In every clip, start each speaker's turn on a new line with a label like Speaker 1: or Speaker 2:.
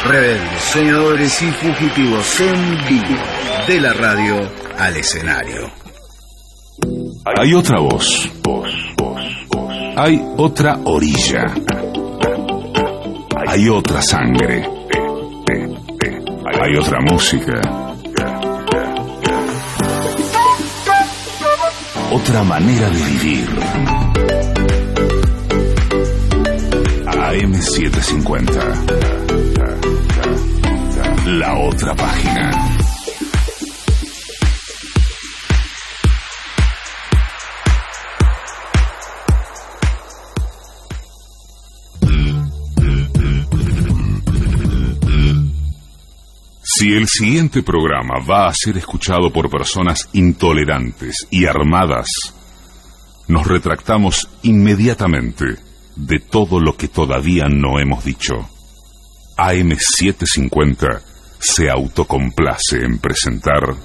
Speaker 1: Rebeldes, soñadores y fugitivos en vivo, de la radio al escenario.
Speaker 2: Hay otra voz. Hay otra orilla. Hay otra sangre. Hay otra música. Otra manera de vivir. AM750. La otra página. Si el siguiente programa va a ser escuchado por personas intolerantes y armadas, nos retractamos inmediatamente de todo lo que todavía no hemos dicho. AM750 se autocomplace en presentar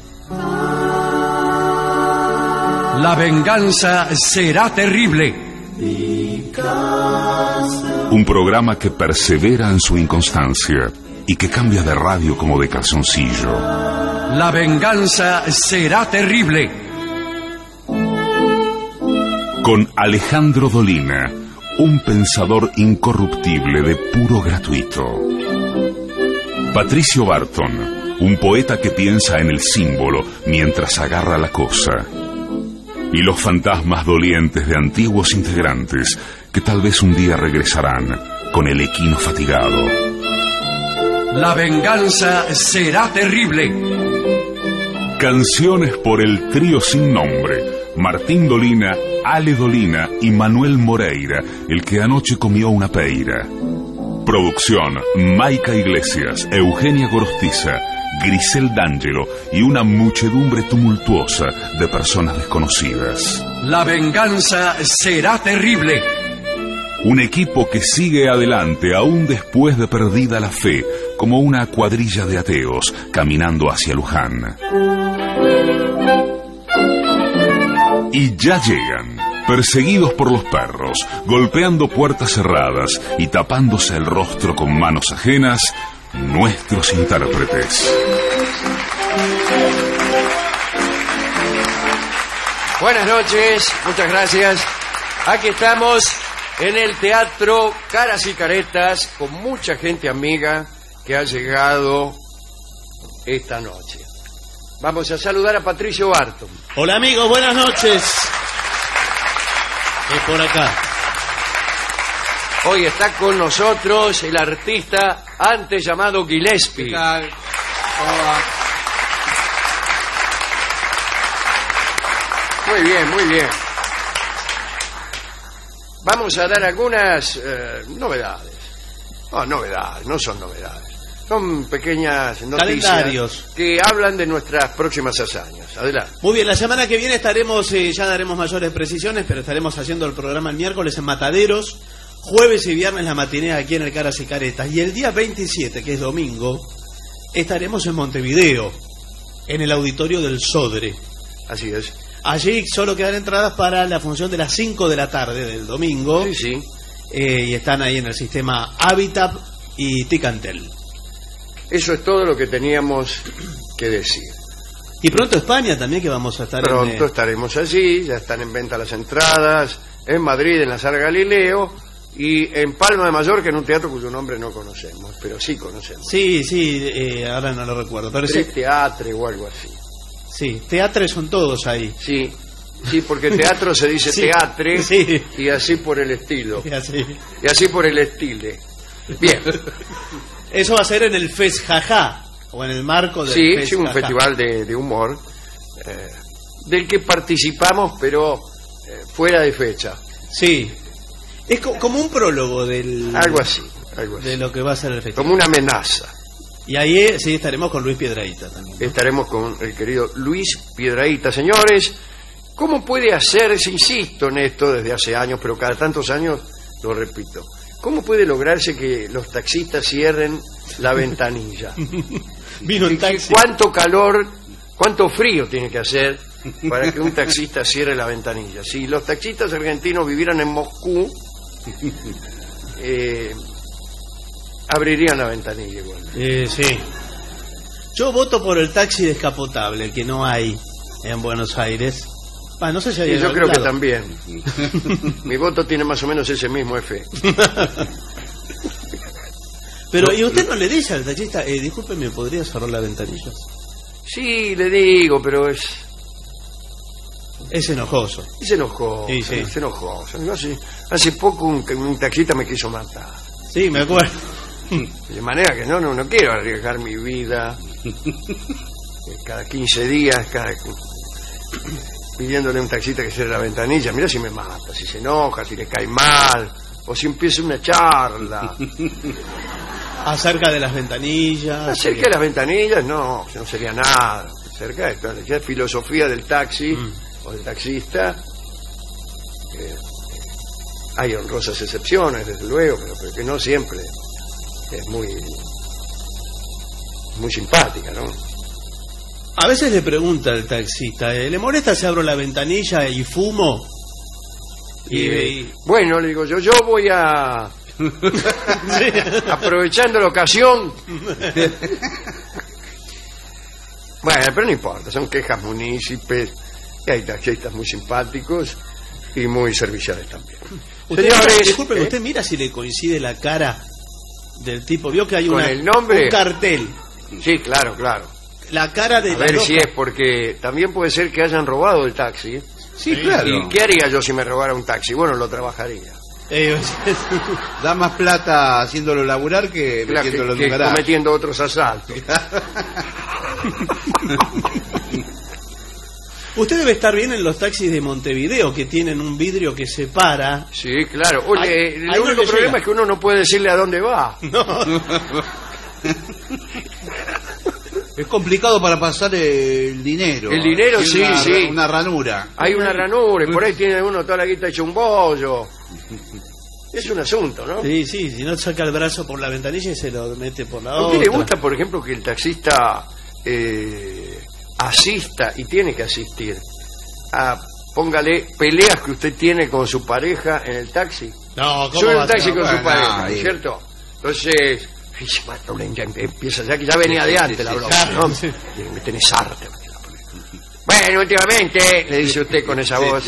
Speaker 3: La venganza será terrible.
Speaker 2: un programa que persevera en su inconstancia y que cambia de radio como de calzoncillo.
Speaker 3: La venganza será terrible.
Speaker 2: Con Alejandro Dolina, un pensador incorruptible de puro gratuito. Patricio Barton, un poeta que piensa en el símbolo mientras agarra la cosa. Y los fantasmas dolientes de antiguos integrantes que tal vez un día regresarán con el equino fatigado.
Speaker 3: La venganza será terrible.
Speaker 2: Canciones por el trío sin nombre. Martín Dolina, Ale Dolina y Manuel Moreira, el que anoche comió una peira. Producción: Maica Iglesias, Eugenia Gorostiza, Grisel D'Angelo y una muchedumbre tumultuosa de personas desconocidas.
Speaker 3: La venganza será terrible.
Speaker 2: Un equipo que sigue adelante aún después de perdida la fe, como una cuadrilla de ateos caminando hacia Luján. Y ya llegan, perseguidos por los perros, golpeando puertas cerradas y tapándose el rostro con manos ajenas, nuestros intérpretes.
Speaker 4: Buenas noches, muchas gracias. Aquí estamos en el Teatro Caras y Caretas con mucha gente amiga que ha llegado esta noche. Vamos a saludar a Patricio Barton.
Speaker 5: Hola amigos, buenas noches. Es por acá.
Speaker 4: Hoy está con nosotros el artista antes llamado Gillespie.
Speaker 5: ¿Qué tal? ¿Cómo va?
Speaker 4: Muy bien, muy bien. Vamos a dar algunas novedades. No, novedades, no son novedades. Son pequeñas noticias
Speaker 5: Calendarios
Speaker 4: que hablan de nuestras próximas hazañas. Adelante.
Speaker 5: Muy bien, la semana que viene estaremos, ya daremos mayores precisiones, pero estaremos haciendo el programa el miércoles en Mataderos, jueves y viernes la matinea aquí en el Caras y Caretas. Y el día 27, que es domingo, estaremos en Montevideo, en el auditorio del Sodre.
Speaker 4: Así es.
Speaker 5: Allí solo quedan entradas para la función de las 5 de la tarde del domingo.
Speaker 4: Sí, sí.
Speaker 5: Y están ahí en el sistema Habitat y Ticantel.
Speaker 4: Eso es todo lo que teníamos que decir.
Speaker 5: Y pronto España también, que vamos a estar
Speaker 4: Pronto estaremos allí, ya están en venta las entradas, en Madrid, en la Sala Galileo, y en Palma de Mallorca, en un teatro cuyo nombre no conocemos, pero sí conocemos.
Speaker 5: Sí, ahora no lo recuerdo. Pero sí,
Speaker 4: Teatre o algo así.
Speaker 5: sí, teatres son todos ahí.
Speaker 4: Sí, sí, porque teatro se dice
Speaker 5: Sí,
Speaker 4: teatre,
Speaker 5: sí.
Speaker 4: y así por el estilo.
Speaker 5: Y así.
Speaker 4: Y así por el estile. Bien.
Speaker 5: Eso va a ser en el Fes Jajá, o en el marco del Fes
Speaker 4: Sí, un
Speaker 5: Jajá.
Speaker 4: festival de humor, del que participamos, pero fuera de fecha.
Speaker 5: Sí. Es como un prólogo del...
Speaker 4: Algo así.
Speaker 5: De lo que va a ser el festival.
Speaker 4: Como una amenaza.
Speaker 5: Y ahí sí estaremos con Luis Piedrahita también, ¿no?
Speaker 4: Estaremos con el querido Luis Piedrahita. Señores, ¿cómo puede hacerse, insisto en esto desde hace años, pero cada tantos años lo repito, cómo puede lograrse que los taxistas cierren la ventanilla?
Speaker 5: Vino en taxi.
Speaker 4: ¿Cuánto calor, cuánto frío tiene que hacer para que un taxista cierre la ventanilla? Si los taxistas argentinos vivieran en Moscú, abrirían la ventanilla igual.
Speaker 5: Sí. Yo voto por el taxi descapotable, que no hay en Buenos Aires. No sé si hay
Speaker 4: Y
Speaker 5: en
Speaker 4: yo
Speaker 5: algún
Speaker 4: creo que
Speaker 5: lado.
Speaker 4: también. Mi voto tiene más o menos ese mismo efecto.
Speaker 5: Pero, ¿y usted no le dice al taxista, disculpe, ¿me podría cerrar las ventanillas?
Speaker 4: Sí, le digo, pero es
Speaker 5: enojoso.
Speaker 4: se enojó.
Speaker 5: Sí, sí.
Speaker 4: Se enojó. Hace poco un taxista me quiso matar.
Speaker 5: Sí, me acuerdo.
Speaker 4: De manera que no quiero arriesgar mi vida cada 15 días, pidiéndole a un taxista que cierre la ventanilla. Mira si me mata, si se enoja, si le cae mal, o si empieza una charla.
Speaker 5: Acerca de las ventanillas.
Speaker 4: Acerca de las ventanillas, no sería nada. Acerca de toda la filosofía del taxi o del taxista. Hay honrosas excepciones, desde luego, pero que no siempre es muy simpática, ¿no?
Speaker 5: A veces le pregunta al taxista, ¿le molesta si abro la ventanilla y fumo?
Speaker 4: Bueno, le digo yo voy a... aprovechando la ocasión. Bueno, pero no importa, son quejas munícipes, y hay taxistas muy simpáticos y muy serviciales también.
Speaker 5: Disculpe, ¿usted mira si le coincide la cara del tipo? ¿Vio que hay
Speaker 4: ¿Con el nombre?
Speaker 5: un cartel?
Speaker 4: Sí, claro.
Speaker 5: La cara de
Speaker 4: A ver si es porque también puede ser que hayan robado el taxi.
Speaker 6: Sí, claro.
Speaker 4: ¿Y qué haría yo si me robara un taxi? Bueno, lo trabajaría.
Speaker 6: Da más plata haciéndolo laburar que
Speaker 4: Claro,
Speaker 6: metiéndolo en
Speaker 4: que
Speaker 6: un garaje.
Speaker 4: cometiendo otros asaltos.
Speaker 5: Usted debe estar bien en los taxis de Montevideo, que tienen un vidrio que separa.
Speaker 4: Sí, claro. Oye,
Speaker 5: Ahí
Speaker 4: el
Speaker 5: no
Speaker 4: único
Speaker 5: le
Speaker 4: problema
Speaker 5: llega.
Speaker 4: es que uno no puede decirle a dónde va.
Speaker 6: Es complicado para pasar el dinero.
Speaker 4: El dinero,
Speaker 6: Tiene
Speaker 4: sí.
Speaker 6: Una ranura.
Speaker 4: Hay una ranura y por ahí tiene uno toda la guita hecha un bollo. Es un asunto, ¿no?
Speaker 5: Sí, si no saca el brazo por la ventanilla y se lo mete por la
Speaker 4: ¿A
Speaker 5: otra.
Speaker 4: usted le gusta, por ejemplo, que el taxista asista, y tiene que asistir, a, póngale, peleas que usted tiene con su pareja en el taxi?
Speaker 5: No, ¿cómo
Speaker 4: Sube
Speaker 5: va
Speaker 4: un
Speaker 5: a
Speaker 4: taxi
Speaker 5: ser?
Speaker 4: con su
Speaker 6: Bueno,
Speaker 4: pareja,
Speaker 6: ahí.
Speaker 4: ¿cierto? Entonces, empieza ya que ya venía de antes la broma, ¿no?
Speaker 5: Sí.
Speaker 4: Me tenés harta. Bueno, últimamente, le dice usted con esa voz,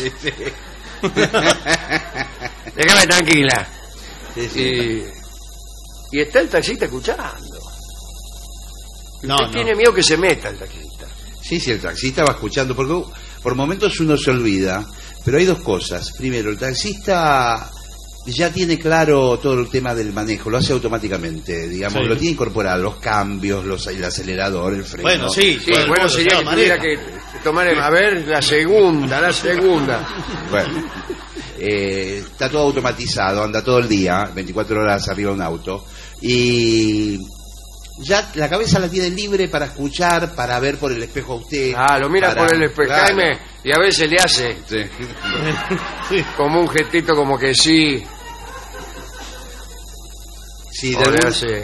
Speaker 4: déjame tranquila. Y está el taxista escuchando.
Speaker 5: No,
Speaker 4: Usted
Speaker 5: no.
Speaker 4: tiene miedo que se meta el taxista.
Speaker 6: Sí, el taxista va escuchando, porque por momentos uno se olvida, pero hay dos cosas. Primero, el taxista ya tiene claro todo el tema del manejo, lo hace automáticamente, digamos,
Speaker 5: Sí.
Speaker 6: lo tiene incorporado, los cambios, el acelerador, el freno.
Speaker 5: Bueno, sí.
Speaker 4: Sí,
Speaker 5: todo el
Speaker 4: bueno,
Speaker 5: mundo
Speaker 4: sería
Speaker 5: se
Speaker 4: que
Speaker 5: lo
Speaker 4: tuviera
Speaker 5: maneja.
Speaker 4: que tomar, a ver, la segunda.
Speaker 6: Bueno, está todo automatizado, anda todo el día, 24 horas arriba de un auto, y ya la cabeza la tiene libre para escuchar, para ver por el espejo a usted.
Speaker 4: Ah, lo mira
Speaker 6: para-
Speaker 4: por el espejo,
Speaker 6: claro.
Speaker 4: Jaime, y a veces le hace
Speaker 6: Sí.
Speaker 4: como un gestito como que sí,
Speaker 6: Sí,
Speaker 4: o
Speaker 6: de
Speaker 4: le
Speaker 6: algún-
Speaker 4: hace...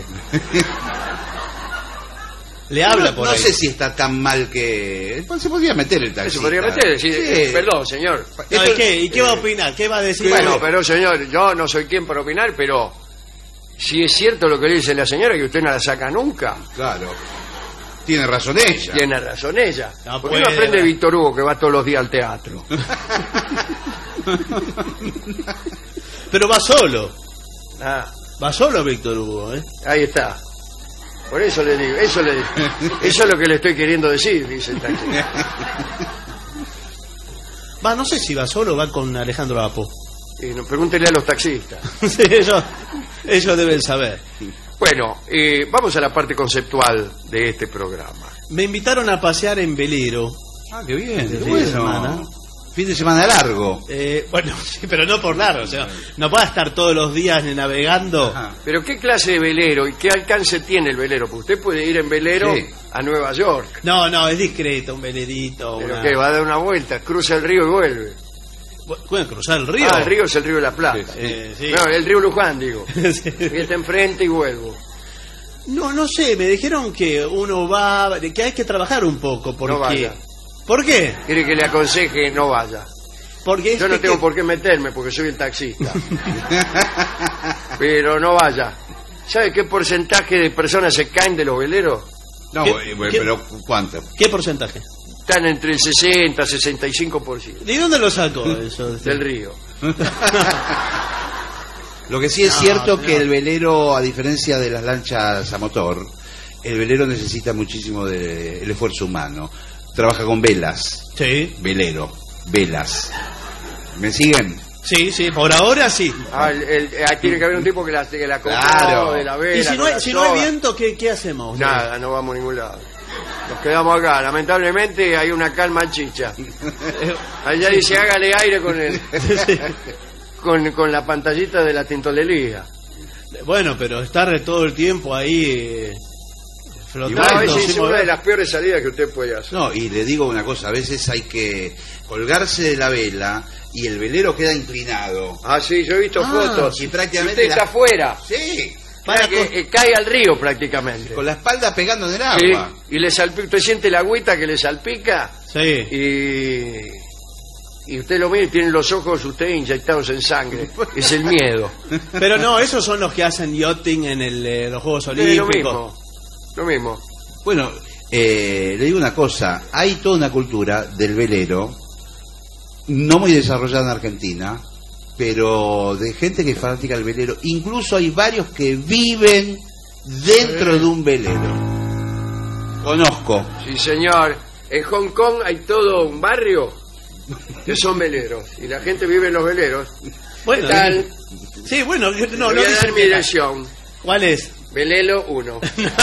Speaker 5: Le habla por
Speaker 6: no
Speaker 5: ahí.
Speaker 6: sé si está tan mal que... Pues se podría meter el taxista.
Speaker 4: Se podría meter, sí,
Speaker 6: Sí.
Speaker 4: perdón, señor.
Speaker 5: No, ¿y qué va a opinar? ¿Qué va a decir?
Speaker 4: Bueno, pero señor, yo no soy quien para opinar, pero si es cierto lo que le dice la señora, que usted no la saca nunca,
Speaker 6: Claro. Tiene razón ella.
Speaker 4: tiene razón ella.
Speaker 5: No
Speaker 4: ¿Por qué no
Speaker 5: puede,
Speaker 4: aprende
Speaker 5: ¿verdad?
Speaker 4: Víctor Hugo, que va todos los días al teatro?
Speaker 5: Pero va solo.
Speaker 4: Ah,
Speaker 5: Va solo Víctor Hugo, ¿eh?
Speaker 4: ahí está. Por eso le digo, eso es lo que le estoy queriendo decir, dice el taxista.
Speaker 5: No sé si va solo o va con Alejandro Apo.
Speaker 4: Y no, pregúntele a los taxistas.
Speaker 5: Sí, ellos deben saber.
Speaker 4: Bueno, vamos a la parte conceptual de este programa.
Speaker 5: Me invitaron a pasear en velero.
Speaker 6: Ah, qué bien.
Speaker 5: Fin de
Speaker 6: Qué bueno.
Speaker 5: semana.
Speaker 6: Fin de semana largo.
Speaker 5: Bueno, sí, pero no por largo. O sea, no va a estar todos los días navegando.
Speaker 6: Ajá.
Speaker 4: Pero ¿qué clase de velero y qué alcance tiene el velero? Porque usted puede ir en velero
Speaker 6: Sí.
Speaker 4: a Nueva York.
Speaker 5: No, es discreto, un velerito.
Speaker 4: Pero que va a dar una vuelta, cruza el río y vuelve.
Speaker 5: ¿Pueden cruzar el río?
Speaker 4: Ah, el río es el río de la Plata.
Speaker 5: Sí.
Speaker 4: No, el río Luján, digo.
Speaker 5: Sí.
Speaker 4: Y está enfrente y vuelvo.
Speaker 5: No sé, me dijeron que uno va, que hay que trabajar un poco. Porque...
Speaker 4: No vaya.
Speaker 5: ¿Por qué?
Speaker 4: Quiere que le aconseje, no vaya.
Speaker 5: Porque
Speaker 4: Yo no tengo por qué meterme porque soy el taxista. Pero no vaya. ¿Sabe qué porcentaje de personas se caen de los veleros?
Speaker 6: No, pero ¿cuánto?
Speaker 5: ¿Qué porcentaje?
Speaker 4: Están entre el 60 y 65%.
Speaker 5: ¿De dónde lo sacó eso?
Speaker 4: Del río.
Speaker 6: Lo que sí es cierto que el velero, a diferencia de las lanchas a motor, el velero necesita muchísimo del esfuerzo humano. Trabaja con velas.
Speaker 5: Sí.
Speaker 6: Velero, velas. ¿Me siguen?
Speaker 5: Sí, sí, por ahora sí.
Speaker 4: Tiene que haber un tipo que la compró,
Speaker 6: Claro.
Speaker 4: de la vela.
Speaker 5: Y si no hay,
Speaker 4: con la
Speaker 5: si no hay
Speaker 4: soga.
Speaker 5: viento, ¿qué hacemos?
Speaker 4: Nada, no vamos a ningún lado. Nos quedamos acá. Lamentablemente hay una calma chicha. Allá dice hágale aire con el con la pantallita de la tintolería.
Speaker 5: Bueno, pero estar todo el tiempo ahí
Speaker 4: A
Speaker 5: flotando.
Speaker 4: veces
Speaker 5: sin
Speaker 4: es una
Speaker 5: mover.
Speaker 4: de las peores salidas que usted puede hacer.
Speaker 6: No, y le digo una cosa, a veces hay que colgarse de la vela y el velero queda inclinado.
Speaker 4: Ah, sí, yo he visto fotos.
Speaker 6: Y prácticamente
Speaker 4: usted está afuera.
Speaker 6: Sí,
Speaker 4: Para que cae al río prácticamente.
Speaker 6: con la espalda pegando en el
Speaker 4: Sí,
Speaker 6: agua.
Speaker 4: y le salpica, usted siente la agüita que le salpica
Speaker 5: Sí.
Speaker 4: y usted lo ve y tiene los ojos usted inyectados en sangre. Es el miedo.
Speaker 5: Pero no, esos son los que hacen yachting en los Juegos
Speaker 4: Es
Speaker 5: Olímpicos.
Speaker 4: lo mismo.
Speaker 6: Bueno, le digo una cosa, hay toda una cultura del velero, no muy desarrollada en Argentina, pero de gente que practica el velero. Incluso hay varios que viven dentro de un velero. Conozco.
Speaker 4: Sí, señor. En Hong Kong hay todo un barrio que son veleros y la gente vive en los veleros.
Speaker 5: Bueno,
Speaker 4: ¿Qué tal?
Speaker 5: sí, bueno, no,
Speaker 4: Le
Speaker 5: no
Speaker 4: voy a
Speaker 5: dicen
Speaker 4: dar mi
Speaker 5: que-
Speaker 4: dirección.
Speaker 5: ¿Cuál es?
Speaker 4: Velelo 1.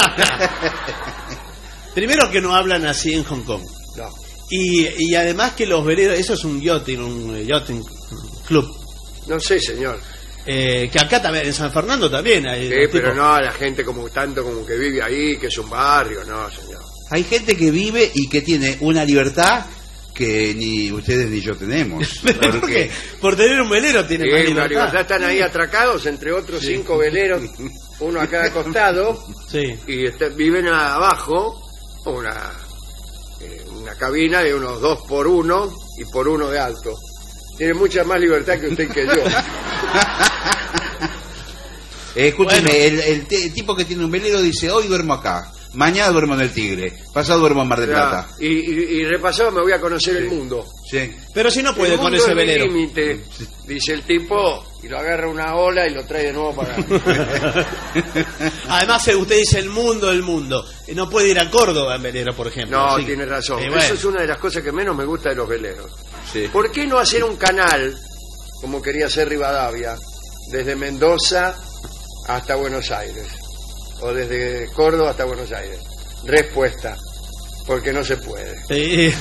Speaker 5: Primero que no hablan así en Hong Kong.
Speaker 4: No.
Speaker 5: Y además que los veleros, eso es un yachting club.
Speaker 4: No sé, señor.
Speaker 5: Que acá también, en San Fernando también hay.
Speaker 4: Sí, pero no, la gente como tanto como que vive ahí, que es un barrio, no, señor.
Speaker 6: Hay gente que vive y que tiene una libertad que ni ustedes ni yo tenemos.
Speaker 5: ¿Por qué? Por tener un velero tiene más
Speaker 4: Sí, una
Speaker 5: libertad.
Speaker 4: libertad. Están ahí atracados, entre otros 5 veleros, uno a cada costado,
Speaker 5: Sí.
Speaker 4: y viven abajo una cabina de unos 2 por 1 y por 1 de alto. Tiene mucha más libertad que usted y que yo.
Speaker 6: Escúcheme,
Speaker 5: Bueno.
Speaker 6: el tipo que tiene un velero dice, hoy duermo acá, mañana duermo en el Tigre, pasado duermo en Mar del Plata.
Speaker 4: Y repasado me voy a conocer el mundo.
Speaker 6: Sí.
Speaker 5: Pero si no puede
Speaker 4: El
Speaker 5: con
Speaker 4: mundo
Speaker 5: ese
Speaker 4: es mi
Speaker 5: velero.
Speaker 4: límite, dice el tipo, y lo agarra una ola y lo trae de nuevo para acá.
Speaker 5: Además, usted dice el mundo. No puede ir a Córdoba en velero, por ejemplo.
Speaker 4: No,
Speaker 5: Así-
Speaker 4: tiene razón.
Speaker 5: bueno.
Speaker 4: Eso es una de las cosas que menos me gusta de los veleros.
Speaker 6: Sí.
Speaker 4: ¿Por qué no hacer un canal, como quería hacer Rivadavia, desde Mendoza hasta Buenos Aires? O desde Córdoba hasta Buenos Aires. Respuesta, porque no se puede.
Speaker 5: Sí.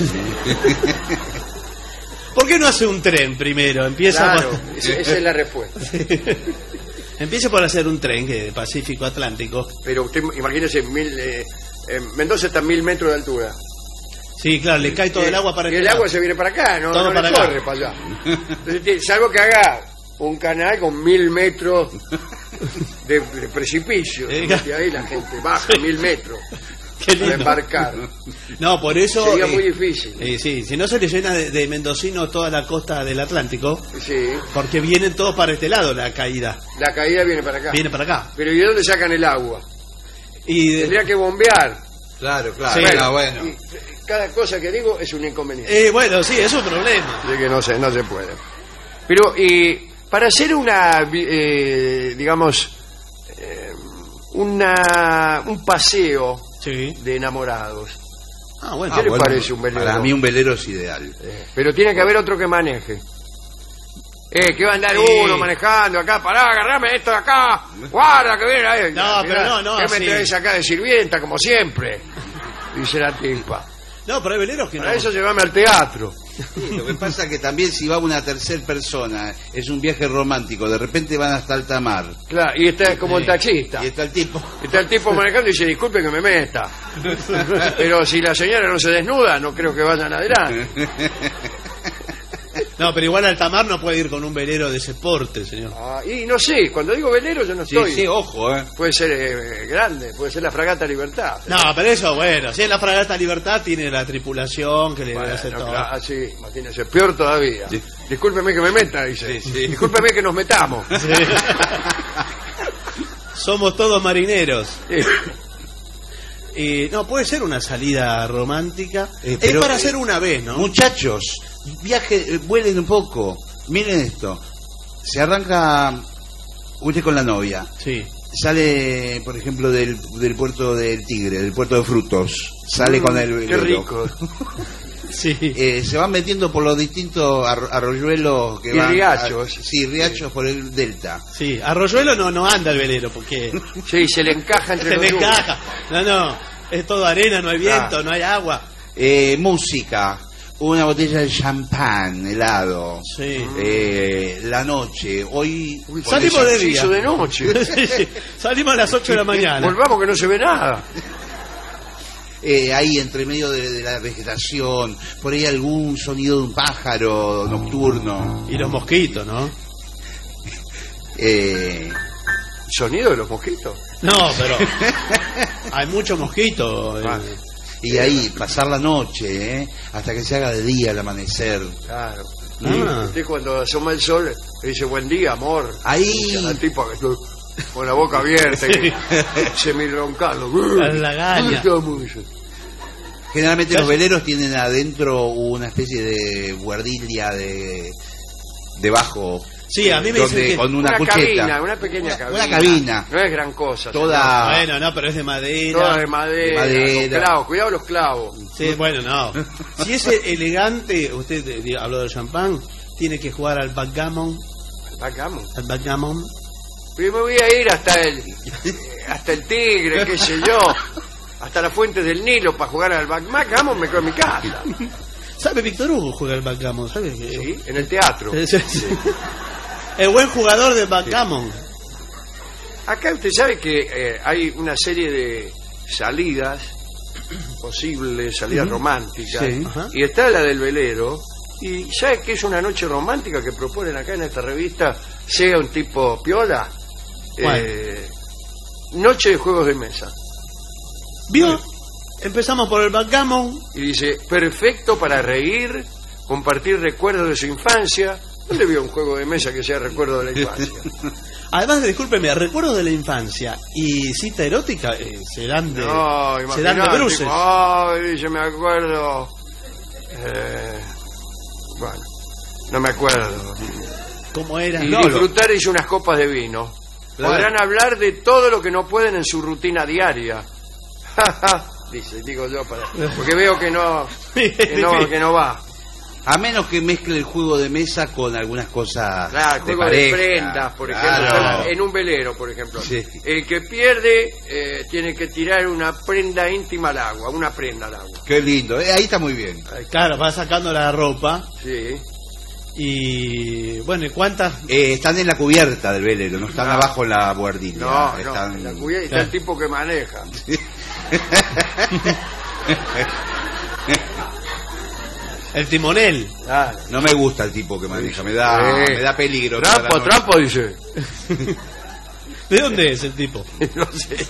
Speaker 5: ¿Por qué no hace un tren primero? Empieza
Speaker 4: Claro,
Speaker 5: por...
Speaker 4: esa es la respuesta.
Speaker 5: Empieza por hacer un tren que Pacífico Atlántico.
Speaker 4: Pero usted imagínese, Mendoza está a 1000 metros de altura.
Speaker 5: Sí, claro, le cae todo el agua para
Speaker 4: y
Speaker 5: este
Speaker 4: el
Speaker 5: lado.
Speaker 4: agua se viene para acá, no,
Speaker 5: Todo
Speaker 4: no
Speaker 5: para
Speaker 4: le
Speaker 5: acá.
Speaker 4: corre para allá. Entonces, salvo que haga un canal con 1000 metros de precipicio.
Speaker 5: Sí.
Speaker 4: Y ahí la gente baja 1000 metros
Speaker 5: Qué
Speaker 4: para
Speaker 5: lindo.
Speaker 4: embarcar.
Speaker 5: No, por eso...
Speaker 4: Sería muy difícil.
Speaker 5: sí, si no se le llena de mendocinos toda la costa del Atlántico,
Speaker 4: Sí,
Speaker 5: porque vienen todos para este lado la caída.
Speaker 4: la caída viene para acá.
Speaker 5: Viene para acá.
Speaker 4: Pero ¿y de dónde sacan el agua?
Speaker 5: Y
Speaker 4: Tendría que bombear.
Speaker 6: Claro,
Speaker 5: Sí.
Speaker 6: bueno.
Speaker 4: Y cada cosa que digo es un inconveniente.
Speaker 5: bueno, sí, es un problema.
Speaker 4: Así que no se puede. Pero para hacer digamos, un paseo
Speaker 5: Sí.
Speaker 4: de enamorados,
Speaker 5: Ah, bueno.
Speaker 4: ¿qué le parece un velero?
Speaker 6: Para mí un velero es ideal.
Speaker 4: Pero tiene que haber otro que maneje. Que va a andar
Speaker 5: Sí.
Speaker 4: uno manejando acá, pará, agarrame esto de acá, guarda que viene ahí.
Speaker 5: No, pero no,
Speaker 4: ¿Qué me
Speaker 5: así.
Speaker 4: traes acá de sirvienta, como siempre? Dice la tipa.
Speaker 5: No, pero hay veleros que
Speaker 4: Para
Speaker 5: no.
Speaker 4: eso llévame al teatro.
Speaker 6: Sí, lo que pasa es que también si va una tercera persona, es un viaje romántico, de repente van hasta alta mar.
Speaker 4: Claro, y está como el taxista.
Speaker 6: Y está el tipo.
Speaker 4: Está el tipo manejando y dice, disculpe que me meta. Pero si la señora no se desnuda, no creo que vayan adelante.
Speaker 5: No, pero igual alta mar no puede ir con un velero de ese porte, señor.
Speaker 4: Y no sé, cuando digo velero yo no
Speaker 6: Sí,
Speaker 4: estoy.
Speaker 6: sí, ojo,
Speaker 4: Puede ser grande, puede ser la fragata Libertad.
Speaker 5: No, pero eso, bueno, si es la Fragata Libertad tiene la tripulación que le
Speaker 4: Bueno,
Speaker 5: debe hacer todo.
Speaker 4: claro, sí, imagínese, peor todavía.
Speaker 6: Sí.
Speaker 4: Discúlpeme que me meta, dice.
Speaker 6: Sí, sí.
Speaker 4: Discúlpeme que nos metamos.
Speaker 5: Somos todos marineros.
Speaker 4: Sí.
Speaker 5: No, puede ser una salida romántica. Es
Speaker 6: pero,
Speaker 5: para hacer una vez, ¿no?
Speaker 6: Muchachos, vuelen un poco. Miren esto. Se arranca usted con la novia.
Speaker 5: Sí.
Speaker 6: Sale, por ejemplo, del puerto del Tigre, del puerto de Frutos. Sale con el
Speaker 4: Qué
Speaker 6: velero.
Speaker 4: rico.
Speaker 5: Sí.
Speaker 6: Se van metiendo por los distintos arroyuelos que
Speaker 4: Y
Speaker 6: van.
Speaker 4: riachos.
Speaker 6: Sí, riachos por el delta.
Speaker 5: Sí, Arroyuelo no anda el velero porque
Speaker 4: Sí, se le encaja entre
Speaker 5: se
Speaker 4: los
Speaker 5: le
Speaker 4: dos.
Speaker 5: encaja. No, es todo arena, no hay viento, no hay agua.
Speaker 6: Música. Una botella de champán, helado.
Speaker 5: Sí.
Speaker 6: La noche. Hoy.
Speaker 5: Salimos de
Speaker 4: Se
Speaker 5: día.
Speaker 4: hizo de noche.
Speaker 5: Sí. Salimos a las 8 de la mañana.
Speaker 4: Volvamos que no se ve nada.
Speaker 6: Ahí entre medio de la vegetación, por ahí algún sonido de un pájaro nocturno.
Speaker 5: Y los mosquitos, ¿no?
Speaker 4: ¿Sonido de los mosquitos?
Speaker 5: No, pero hay muchos mosquitos.
Speaker 6: Y ahí pasar la noche, hasta que se haga de día el amanecer.
Speaker 4: Claro.
Speaker 5: Ah.
Speaker 4: Usted cuando asoma el sol le dice buen día, amor.
Speaker 6: Ahí.
Speaker 4: Y al tipo que está con la boca abierta y semironcando.
Speaker 5: La lagaña.
Speaker 6: Generalmente los veleros tienen adentro una especie de buhardilla debajo.
Speaker 5: Sí, a mí me dicen que
Speaker 6: con una
Speaker 4: cabina,
Speaker 6: cucheta.
Speaker 4: una pequeña cabina.
Speaker 6: Una cabina.
Speaker 4: No es gran cosa.
Speaker 6: Toda.
Speaker 5: Bueno, no, pero es de madera.
Speaker 4: Toda de madera. Con clavos. Cuidado los clavos.
Speaker 5: Sí, bueno, no. Si es elegante, usted habló del champán, tiene que jugar al backgammon.
Speaker 4: Vamos.
Speaker 5: Al backgammon.
Speaker 4: Pero me voy a ir hasta el Tigre, qué sé yo. Hasta la fuente del Nilo para jugar al backgammon, me quedo en mi casa.
Speaker 5: ¿Sabe? Víctor Hugo juega al backgammon, ¿sabe?
Speaker 4: Sí, en el teatro.
Speaker 5: Sí. El buen jugador de backgammon.
Speaker 4: Acá usted sabe que hay una serie de salidas, posibles salidas románticas,
Speaker 5: Sí. Ajá.
Speaker 4: y está la del velero. ¿Y sabe qué es una noche romántica que proponen acá en esta revista? Sea un tipo piola. Noche de juegos de mesa.
Speaker 5: ¿Vio? Empezamos por el backgammon.
Speaker 4: Y dice, perfecto para reír, compartir recuerdos de su infancia. ¿Dónde vio un juego de mesa que sea recuerdo de la infancia?
Speaker 5: Además, discúlpeme, recuerdos de la infancia y cita erótica serán de
Speaker 4: No,
Speaker 5: serán de
Speaker 4: imaginate,
Speaker 5: bruces.
Speaker 4: tipo, ay, yo me acuerdo. Bueno, no me acuerdo.
Speaker 5: ¿Cómo era?
Speaker 4: Y
Speaker 5: No,
Speaker 4: disfrutar hizo unas copas de vino. Podrán hablar de todo lo que no pueden en su rutina diaria. Digo yo, porque veo que no va.
Speaker 6: A menos que mezcle el juego de mesa con algunas cosas
Speaker 4: Claro,
Speaker 6: de
Speaker 4: juego
Speaker 6: pareja.
Speaker 4: de prendas, por
Speaker 6: Claro.
Speaker 4: ejemplo, en un velero, por ejemplo.
Speaker 6: Sí.
Speaker 4: El que pierde tiene que tirar una prenda íntima al agua, una prenda al agua.
Speaker 6: Qué lindo. Ahí está muy bien.
Speaker 5: Claro, va sacando la ropa
Speaker 4: Sí.
Speaker 5: y bueno, ¿y cuántas?
Speaker 6: Están en la cubierta del velero, no están
Speaker 4: No.
Speaker 6: abajo en la buhardilla.
Speaker 4: No,
Speaker 6: están...
Speaker 4: en la cubierta está el tipo que maneja.
Speaker 5: El timonel.
Speaker 4: Claro.
Speaker 6: No me gusta el tipo que maneja, me da peligro.
Speaker 4: Trampo, dice.
Speaker 5: ¿De dónde es el tipo?
Speaker 4: No sé.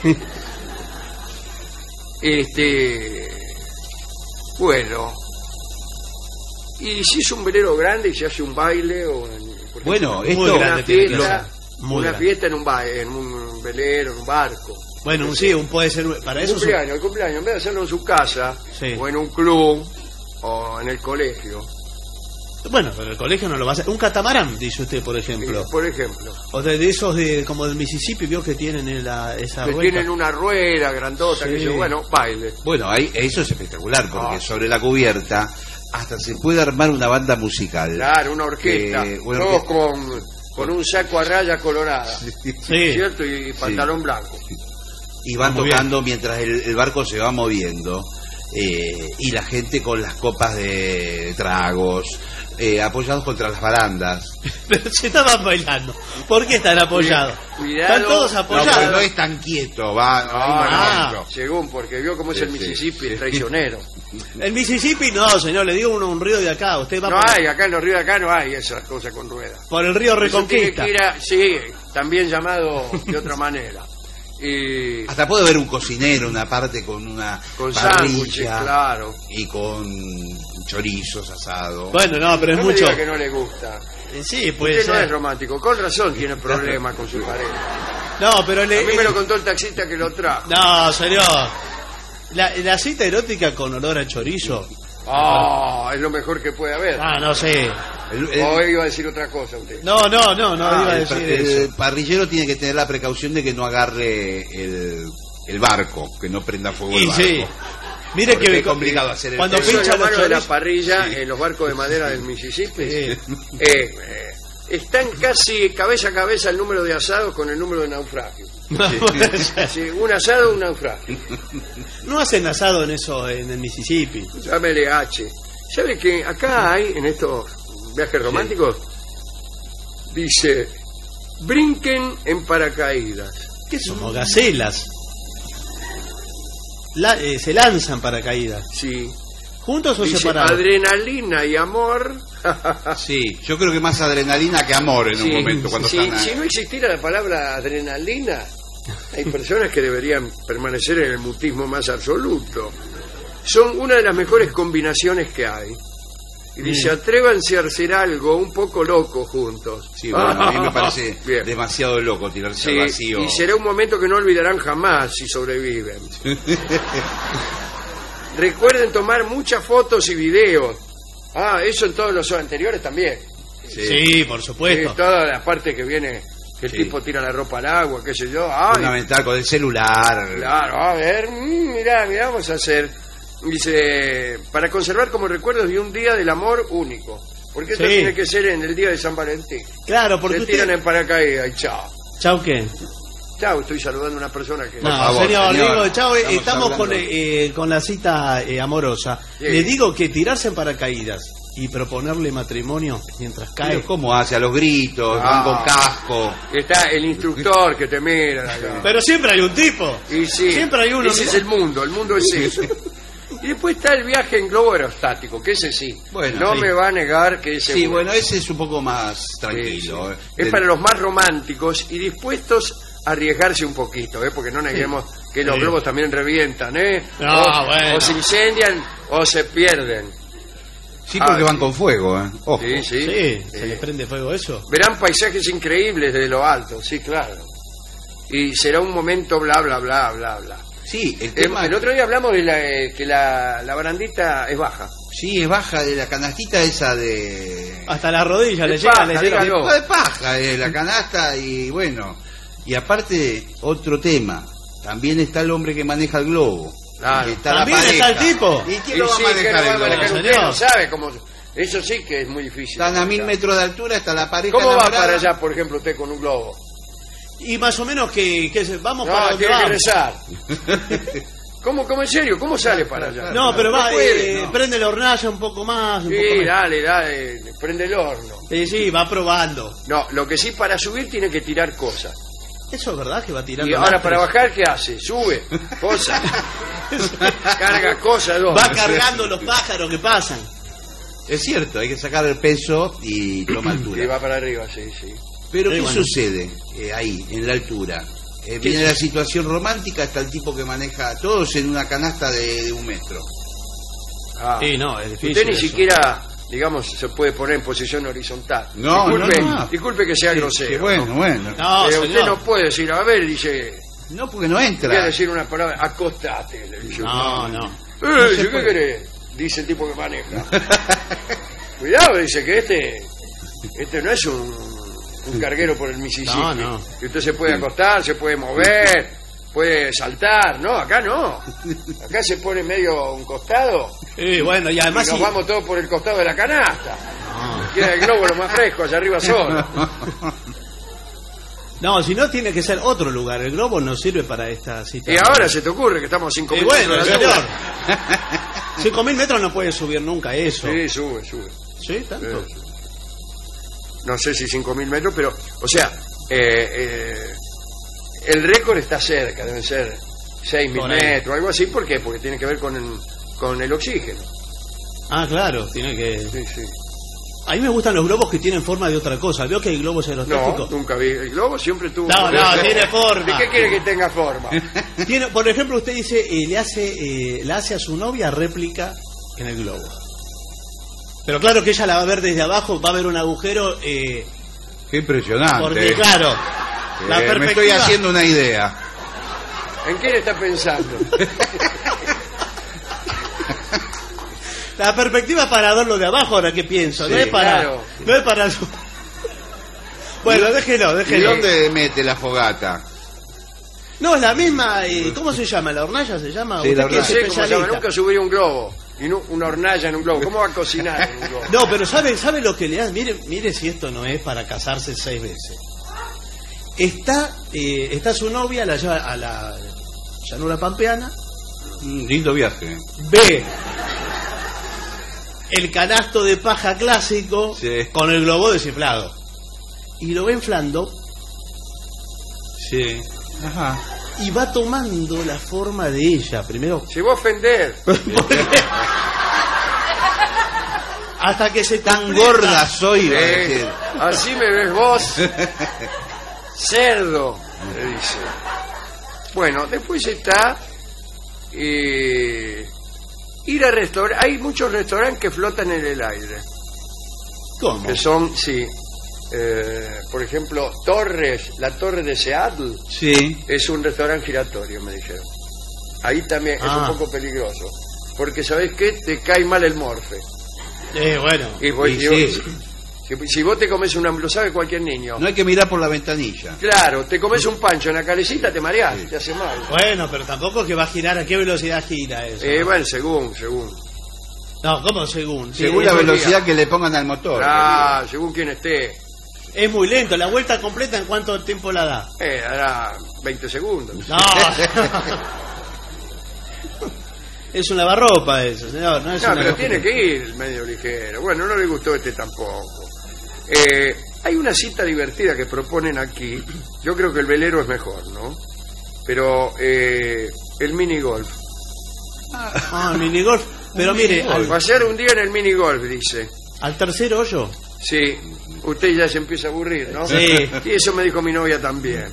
Speaker 4: Bueno. Y si es un velero grande y se hace un baile o por
Speaker 6: Bueno,
Speaker 4: ejemplo,
Speaker 6: esto-
Speaker 4: una
Speaker 5: grande tiene que
Speaker 4: fiesta,
Speaker 5: ser. Muy
Speaker 4: una
Speaker 5: grande.
Speaker 4: fiesta en un baile, en un velero, en un barco.
Speaker 5: Bueno, sí, puede ser para eso.
Speaker 4: El cumpleaños, en vez de hacerlo en su casa
Speaker 5: Sí.
Speaker 4: o en un club o en el colegio,
Speaker 5: Bueno, pero el colegio no lo va a hacer. Un catamarán, dice usted, por ejemplo.
Speaker 4: por ejemplo,
Speaker 5: O de esos como del Mississippi, vio que tienen esa
Speaker 4: que
Speaker 5: rueda.
Speaker 4: tienen una rueda grandota,
Speaker 5: Sí.
Speaker 4: que dice, bueno, baile.
Speaker 6: Bueno, eso es espectacular, porque sobre la cubierta hasta se puede armar una banda musical.
Speaker 4: Claro, una orquesta,
Speaker 6: una
Speaker 4: todos
Speaker 6: orquesta.
Speaker 4: con un saco a raya colorada,
Speaker 5: Sí.
Speaker 4: ¿cierto? Y pantalón blanco.
Speaker 6: Y van
Speaker 5: Muy
Speaker 6: tocando mientras el barco se va moviendo. Y la gente con las copas de tragos, apoyados contra las barandas.
Speaker 5: Pero se estaban bailando. ¿Por qué están apoyados?
Speaker 4: Cuidado.
Speaker 5: Están todos
Speaker 6: No,
Speaker 5: apoyados.
Speaker 6: porque no es tan quieto, va. hay un momento.
Speaker 4: Según, porque vio cómo es el
Speaker 6: Sí,
Speaker 4: Mississippi,
Speaker 6: sí.
Speaker 4: traicionero.
Speaker 5: El Mississippi no, señor, le digo un río de acá. Usted va
Speaker 4: No
Speaker 5: por,
Speaker 4: hay, acá en los ríos de acá no hay esas cosas con ruedas.
Speaker 5: por el río
Speaker 4: Eso tiene
Speaker 5: Reconquista.
Speaker 4: que ir también llamado de otra manera. Y
Speaker 6: Hasta puede haber un cocinero, una parte con una
Speaker 4: con sándwiches,
Speaker 6: parrilla
Speaker 4: claro.
Speaker 6: y con chorizos asados.
Speaker 5: Bueno, no, pero es
Speaker 4: No me
Speaker 5: mucho.
Speaker 4: diga que no le gusta.
Speaker 5: Sí, puede
Speaker 4: Usted no
Speaker 5: ser.
Speaker 4: es romántico. Con razón tiene problemas con su pareja.
Speaker 5: No, pero
Speaker 4: A mí me lo contó el taxista que lo trajo.
Speaker 5: No, señor. La cita erótica con olor a chorizo.
Speaker 4: Es lo mejor que puede haber.
Speaker 5: No sé.
Speaker 4: O iba a decir otra cosa usted.
Speaker 5: No, iba a decir eso.
Speaker 6: El parrillero tiene que tener la precaución de que no agarre el barco, que no prenda fuego el barco.
Speaker 5: Sí. Mire
Speaker 6: Porque
Speaker 5: que
Speaker 6: es complicado hacer el
Speaker 5: cuando
Speaker 4: Eso es
Speaker 5: pincha
Speaker 4: la
Speaker 5: los
Speaker 4: mano de la
Speaker 5: chorizos.
Speaker 4: parrilla en los barcos de madera del Mississippi.
Speaker 5: Sí.
Speaker 4: Están casi cabeza a cabeza el número de asados con el número de naufragios. Sí, un asado, un naufragio.
Speaker 5: No hacen asado en eso en el Mississippi.
Speaker 4: Llámele H. ¿Sabe que acá hay, en estos viajes románticos, dice, brinquen en paracaídas?
Speaker 5: ¿Qué somos? Gacelas. Se lanzan paracaídas.
Speaker 4: Sí.
Speaker 5: ¿Juntos o
Speaker 4: Dice,
Speaker 5: separados?
Speaker 4: adrenalina y amor.
Speaker 6: Sí, yo creo que más adrenalina que amor en un
Speaker 4: Sí,
Speaker 6: momento cuando
Speaker 4: si no existiera la palabra adrenalina, hay personas que deberían permanecer en el mutismo más absoluto. Son una de las mejores combinaciones que hay. Y dice, atrévanse a hacer algo un poco loco juntos.
Speaker 6: Sí, bueno, a mí me parece
Speaker 4: Bien.
Speaker 6: demasiado loco tirarse
Speaker 4: Sí,
Speaker 6: al vacío.
Speaker 4: y será un momento que no olvidarán jamás si sobreviven. Recuerden tomar muchas fotos y videos. Eso en todos los anteriores también.
Speaker 5: Sí, por supuesto.
Speaker 4: Toda la parte que viene, que el
Speaker 6: Sí.
Speaker 4: tipo tira la ropa al agua, qué sé yo.
Speaker 6: Fundamental con el celular.
Speaker 4: Claro, a ver, mirá, vamos a hacer. Dice, para conservar como recuerdos de un día del amor único. Porque esto
Speaker 5: Sí.
Speaker 4: tiene que ser en el día de San Valentín.
Speaker 5: Claro, porque
Speaker 4: Se tiran
Speaker 5: usted...
Speaker 4: en paracaídas y chao.
Speaker 5: ¿Chau qué?
Speaker 4: Chao, estoy saludando a una persona que...
Speaker 5: No,
Speaker 6: favor,
Speaker 5: señor,
Speaker 6: señor.
Speaker 5: digo, chau, estamos
Speaker 6: hablando.
Speaker 5: con la cita amorosa.
Speaker 4: Sí.
Speaker 5: Le digo que tirarse en paracaídas y proponerle matrimonio mientras cae.
Speaker 6: Pero ¿cómo hace? A los gritos, van con casco.
Speaker 4: Está el instructor que te mira.
Speaker 5: Pero siempre hay un tipo.
Speaker 4: Y sí,
Speaker 5: Siempre hay uno.
Speaker 4: ese es el mundo es eso. Y después está el viaje en globo aerostático, que ese sí.
Speaker 6: Bueno,
Speaker 4: no
Speaker 6: sí.
Speaker 4: me va a negar que ese
Speaker 6: Sí, bueno, ese es un poco más tranquilo.
Speaker 4: Sí, sí. Es para los más románticos y dispuestos a arriesgarse un poquito, porque no neguemos que los
Speaker 5: Sí.
Speaker 4: globos también revientan,
Speaker 5: No, bueno.
Speaker 4: o se incendian o se pierden.
Speaker 6: Sí, porque
Speaker 4: Ah,
Speaker 6: van
Speaker 4: sí.
Speaker 6: con fuego, ¿eh? Ojo.
Speaker 4: Sí, sí.
Speaker 5: Sí, se le prende fuego eso.
Speaker 4: Verán paisajes increíbles desde lo alto, sí, claro. Y será un momento bla, bla, bla, bla, bla.
Speaker 6: Sí, el tema...
Speaker 4: El otro día hablamos de que la barandita es baja.
Speaker 6: Sí, es baja de la canastita esa de...
Speaker 5: Hasta la rodilla le
Speaker 4: De
Speaker 5: llega,
Speaker 4: paja,
Speaker 5: le llega.
Speaker 4: dígalo.
Speaker 6: de paja, la canasta y bueno. Y aparte, otro tema. También está el hombre que maneja el globo.
Speaker 4: Claro.
Speaker 6: Y está
Speaker 5: También
Speaker 6: la pareja.
Speaker 5: está el tipo.
Speaker 6: ¿Y quién
Speaker 4: Y
Speaker 6: lo va a
Speaker 4: sí, ¿qué
Speaker 6: manejar
Speaker 4: lo va a
Speaker 6: el globo?
Speaker 4: manejar usted?
Speaker 5: señor?
Speaker 4: No sabe cómo. Eso sí que es muy difícil.
Speaker 6: Están a 1000 metros de altura, está la pareja
Speaker 4: ¿Cómo va
Speaker 6: enamorada.
Speaker 4: para allá, por ejemplo, usted con un globo?
Speaker 5: Y más o menos vamos para
Speaker 4: No,
Speaker 5: donde
Speaker 4: tiene que
Speaker 5: vamos.
Speaker 4: rezar. ¿Cómo en serio? ¿Cómo sale para allá?
Speaker 5: No, pero va,
Speaker 4: puede, no.
Speaker 5: prende la hornalla un poco más. Un poco
Speaker 4: Sí,
Speaker 5: más.
Speaker 4: dale, prende el horno.
Speaker 5: Sí, va probando.
Speaker 4: No, lo que sí para subir tiene que tirar cosas.
Speaker 5: Eso es verdad que va tirando.
Speaker 4: Y ahora
Speaker 5: lastres.
Speaker 4: para bajar, ¿qué hace? Sube, cosas. Carga cosas, ¿dónde?
Speaker 5: Va cargando los pájaros que pasan.
Speaker 6: Es cierto, hay que sacar el peso y toma
Speaker 4: Y
Speaker 6: altura.
Speaker 4: va para arriba, sí.
Speaker 6: Pero
Speaker 5: Sí,
Speaker 6: ¿qué
Speaker 5: bueno.
Speaker 6: sucede ahí, en la altura? Viene la situación romántica, está el tipo que maneja todos en una canasta de 1 metro.
Speaker 4: Ah.
Speaker 5: Sí, no, es difícil.
Speaker 4: Usted ni
Speaker 5: eso.
Speaker 4: siquiera, digamos, se puede poner en posición horizontal.
Speaker 6: No,
Speaker 4: disculpe,
Speaker 6: no.
Speaker 4: disculpe que sea
Speaker 6: Que
Speaker 4: grosero.
Speaker 6: bueno.
Speaker 5: No,
Speaker 4: Pero usted
Speaker 5: señor.
Speaker 4: no puede decir, a ver, dice,
Speaker 6: No, porque no
Speaker 4: voy a
Speaker 6: entra.
Speaker 4: decir una palabra, acostate. Le dice.
Speaker 5: No.
Speaker 4: Dice,
Speaker 6: se
Speaker 4: ¿qué
Speaker 6: puede.
Speaker 4: querés? Dice el tipo que maneja. Cuidado, dice que este no es un carguero por el Mississippi.
Speaker 5: No.
Speaker 4: Que usted se puede acostar, se puede mover, puede saltar. No, acá no. Acá se pone medio un costado
Speaker 5: Bueno, y
Speaker 4: y
Speaker 5: además
Speaker 4: nos
Speaker 5: sí.
Speaker 4: vamos todos por el costado de la canasta.
Speaker 5: No.
Speaker 4: Queda el globo lo más fresco, allá arriba solo.
Speaker 5: No, si no tiene que ser otro lugar. El globo no sirve para esta cita.
Speaker 4: Y ahora se te ocurre que estamos a 5.000
Speaker 5: Y bueno,
Speaker 4: metros de
Speaker 5: señor.
Speaker 4: altura.
Speaker 5: 5.000 metros no puede subir nunca eso.
Speaker 4: Sí, sube.
Speaker 5: ¿Sí? ¿Tanto?
Speaker 4: No sé si 5.000 metros, pero, o sea, el récord está cerca, deben ser 6.000
Speaker 5: Por ahí.
Speaker 4: metros, algo así. ¿Por qué? Porque tiene que ver con el oxígeno.
Speaker 5: Ah, claro, tiene que...
Speaker 4: Sí.
Speaker 5: A mí me gustan los globos que tienen forma de otra cosa. ¿Veo que hay globos
Speaker 4: No,
Speaker 5: aerostáticos?
Speaker 4: nunca vi. El globo siempre tuvo...
Speaker 5: No, tiene forma.
Speaker 4: ¿De qué quiere que tenga forma?
Speaker 5: Tiene, por ejemplo, usted dice, le hace a su novia réplica en el globo. Pero claro que ella la va a ver desde abajo, va a ver un agujero,
Speaker 6: Qué impresionante.
Speaker 5: porque claro, La
Speaker 6: me estoy
Speaker 5: perspectiva-
Speaker 6: haciendo una idea.
Speaker 4: ¿En quién está pensando?
Speaker 5: La perspectiva para verlo de abajo, ahora que pienso, no
Speaker 6: Sí,
Speaker 5: es para...
Speaker 4: claro.
Speaker 5: No es para... Bueno, déjelo.
Speaker 6: ¿Y dónde mete la fogata?
Speaker 5: No, es la misma... ¿Cómo se llama? ¿La hornalla se llama?
Speaker 6: Sí,
Speaker 5: ¿Usted
Speaker 6: la
Speaker 5: que es
Speaker 4: No sé cómo se llama,
Speaker 5: especialista?
Speaker 4: nunca subí un globo. Y una hornalla en un globo. ¿Cómo va a cocinar en un globo?
Speaker 5: No, pero ¿sabe lo que le da? Mire si esto no es para casarse 6 veces. Está su novia, la lleva a la llanura pampeana,
Speaker 6: Lindo viaje.
Speaker 5: ve el canasto de paja clásico
Speaker 6: Sí.
Speaker 5: con el globo desinflado. Y lo va inflando
Speaker 6: Sí. Ajá.
Speaker 5: y va tomando la forma de ella. Primero,
Speaker 4: Se va a ofender.
Speaker 5: hasta que se
Speaker 6: Tan
Speaker 5: completa.
Speaker 6: gorda soy, va a decir.
Speaker 4: Así me ves vos. Cerdo, le dice. Bueno, después está ir a restaurantes. Hay muchos restaurantes que flotan en el aire.
Speaker 5: ¿Cómo?
Speaker 4: Que son, sí. Por ejemplo, la Torre de Seattle
Speaker 6: Sí.
Speaker 4: es un restaurante giratorio, me dijeron. Ahí también es un poco peligroso. Porque, ¿sabés qué? Te cae mal el morfe.
Speaker 5: Bueno.
Speaker 4: Y vos-
Speaker 6: Y
Speaker 4: y
Speaker 6: sí.
Speaker 4: si vos te comes lo sabe cualquier niño.
Speaker 6: No hay que mirar por la ventanilla.
Speaker 4: Claro, te comes un pancho en la carecita, te mareás, te hace mal.
Speaker 5: Bueno, pero tampoco es que va a girar. ¿A qué velocidad gira eso?
Speaker 4: Bueno, según.
Speaker 5: No, ¿cómo según? Sí,
Speaker 6: Según
Speaker 5: es
Speaker 6: la
Speaker 5: muy-
Speaker 6: velocidad que le pongan al motor.
Speaker 4: Ah, según quien esté.
Speaker 5: Es muy lento. ¿La vuelta completa en cuánto tiempo la da?
Speaker 4: Hará 20 segundos.
Speaker 5: No. Es un lavarropa eso, señor. No es
Speaker 4: No,
Speaker 5: una
Speaker 4: pero
Speaker 5: lógica.
Speaker 4: tiene que ir medio ligero. Bueno, no le gustó este tampoco. Hay una cita divertida que proponen aquí. Yo creo que el velero es mejor, ¿no? Pero el minigolf.
Speaker 5: Ah, minigolf. Pero mire,
Speaker 4: Pasar un día en el minigolf, dice.
Speaker 5: al tercer hoyo.
Speaker 4: Sí, usted ya se empieza a aburrir, ¿no?
Speaker 5: Sí.
Speaker 4: Y eso me dijo mi novia también.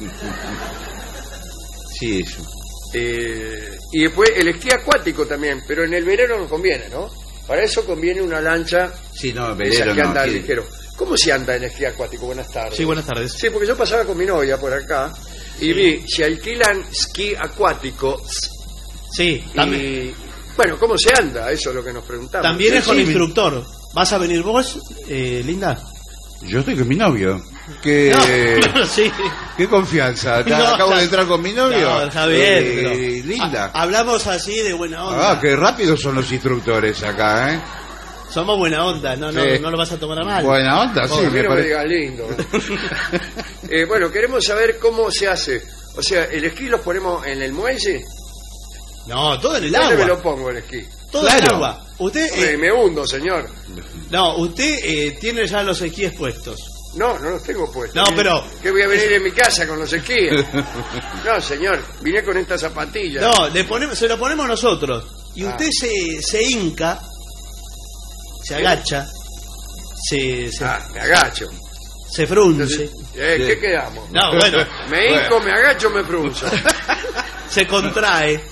Speaker 6: Sí, eso.
Speaker 4: Y después el esquí acuático también, pero en el verano no conviene, ¿no? Para eso conviene una lancha
Speaker 6: Sí, no,
Speaker 4: esa
Speaker 6: velero
Speaker 4: que
Speaker 6: no.
Speaker 4: anda
Speaker 6: sí.
Speaker 4: ligero. ¿Cómo se anda en esquí acuático? Buenas tardes.
Speaker 5: Sí, buenas tardes.
Speaker 4: Sí, porque yo pasaba con mi novia por acá y vi, si alquilan esquí acuático
Speaker 5: Sí, también,
Speaker 4: y... Bueno, ¿cómo se anda? Eso es lo que nos preguntamos.
Speaker 5: también es con
Speaker 6: sí,
Speaker 5: instructor. ¿Vas a venir vos, Linda?
Speaker 6: Yo estoy con mi novio. ¿Qué,
Speaker 5: No, sí.
Speaker 6: qué confianza?
Speaker 5: No,
Speaker 6: Acabo
Speaker 5: ya-
Speaker 6: de entrar con mi novio.
Speaker 5: No, está bien, pero-
Speaker 6: Linda.
Speaker 5: Hablamos así de buena onda.
Speaker 6: Ah, qué rápidos son los instructores acá, ¿eh?
Speaker 5: Somos buena onda, no
Speaker 6: Sí.
Speaker 5: lo vas a tomar a mal.
Speaker 6: Buena onda, sí,
Speaker 4: A mí
Speaker 6: me
Speaker 4: no me
Speaker 6: parece.
Speaker 4: digas lindo. Bueno, queremos saber cómo se hace. O sea, ¿el esquí los ponemos en el muelle?
Speaker 5: No, todo en el
Speaker 4: ¿Dónde me
Speaker 5: agua.
Speaker 4: lo pongo el esquí?
Speaker 5: Todo en el
Speaker 6: Claro.
Speaker 5: agua. Usted,
Speaker 4: Me hundo, señor.
Speaker 5: usted tiene ya los esquíes puestos.
Speaker 4: No los tengo puestos.
Speaker 5: No, pero-
Speaker 4: ¿Qué voy a venir en mi casa con los esquíes? No, señor, vine con estas zapatillas.
Speaker 5: No, se lo ponemos nosotros. Y
Speaker 4: Ah.
Speaker 5: usted se hinca, se agacha, se
Speaker 4: Me agacho.
Speaker 5: frunce.
Speaker 4: ¿Qué quedamos?
Speaker 5: No, bueno,
Speaker 4: Me hinco, me agacho, me frunzo.
Speaker 5: se contrae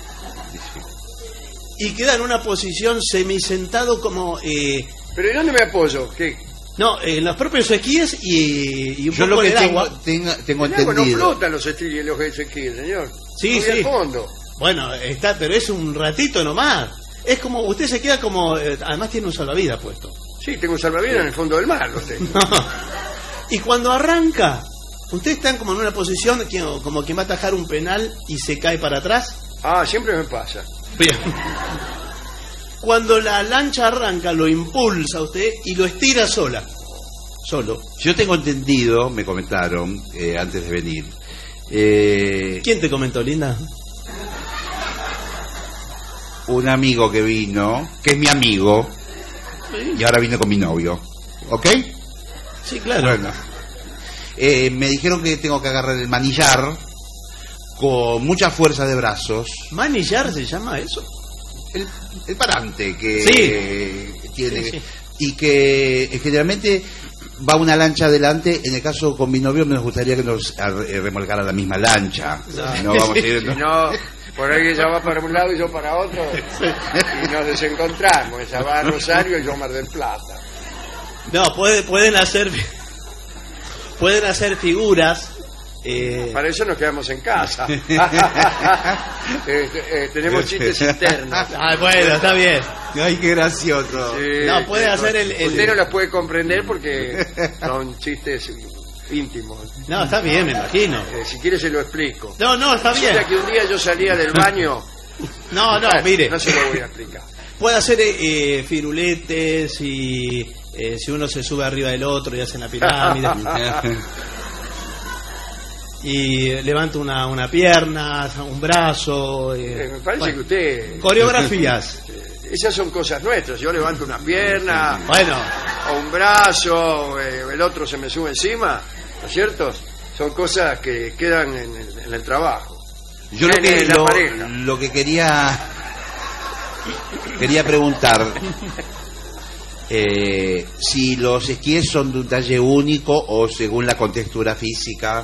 Speaker 5: y queda en una posición semisentado como
Speaker 4: ¿Pero ¿y dónde me apoyo? ¿Qué?
Speaker 5: en los propios esquíes y un
Speaker 6: Yo
Speaker 5: poco
Speaker 6: lo que
Speaker 5: en el
Speaker 6: tengo,
Speaker 5: agua.
Speaker 6: tengo
Speaker 4: El agua no
Speaker 6: entendido.
Speaker 4: flotan los esquíes, señor.
Speaker 5: Sí,
Speaker 4: Muy
Speaker 5: sí.
Speaker 4: al fondo.
Speaker 5: Bueno, pero es un ratito nomás. Es como usted se queda como además tiene un salvavidas puesto.
Speaker 4: Sí, tengo un salvavidas en el fondo del mar, lo tengo.
Speaker 5: Y cuando arranca, usted está como en una posición como que va a atajar un penal y se cae para atrás.
Speaker 4: Ah, siempre me pasa.
Speaker 5: Cuando la lancha arranca, lo impulsa a usted y lo estira solo.
Speaker 6: Yo tengo entendido, me comentaron antes de venir.
Speaker 5: ¿Quién te comentó, Linda?
Speaker 6: Un amigo que vino, que es mi amigo, y ahora vino con mi novio. ¿Ok?
Speaker 5: Sí, claro.
Speaker 6: Bueno. Me dijeron que tengo que agarrar el manillar con mucha fuerza de brazos.
Speaker 5: ¿Manillar se llama eso?
Speaker 6: El parante que tiene.
Speaker 5: Sí, sí.
Speaker 6: Y que generalmente va una lancha adelante. En el caso con mi novio nos gustaría que nos remolcara la misma lancha. No vamos a ir.
Speaker 4: Si no, por ahí ella va para un lado y yo para otro. Y nos desencontramos. Ella va a Rosario y yo a Mar del Plata.
Speaker 5: No, pueden hacer figuras
Speaker 4: Para eso nos quedamos en casa. Tenemos chistes internos.
Speaker 5: Bueno, está bien.
Speaker 6: Ay, qué gracioso.
Speaker 4: Sí,
Speaker 5: No, puede hacer el-
Speaker 4: Usted no los puede comprender porque son chistes íntimos.
Speaker 5: No, está bien, me imagino.
Speaker 4: Si quiere se lo explico.
Speaker 5: No, está bien.
Speaker 4: Resulta que un día yo salía del baño.
Speaker 5: No, mire.
Speaker 4: No se lo voy a explicar.
Speaker 5: Puede hacer firuletes y si uno se sube arriba del otro y hacen la pirámide. Y levanta una pierna, un brazo.
Speaker 4: Me parece que usted...
Speaker 5: Coreografías.
Speaker 4: Esas son cosas nuestras. Yo levanto una pierna
Speaker 5: Bueno,
Speaker 4: o un brazo, el otro se me sube encima, ¿no es cierto? Son cosas que quedan en el trabajo.
Speaker 6: Yo lo que quería preguntar, si los esquíes son de un talle único o según la contextura física.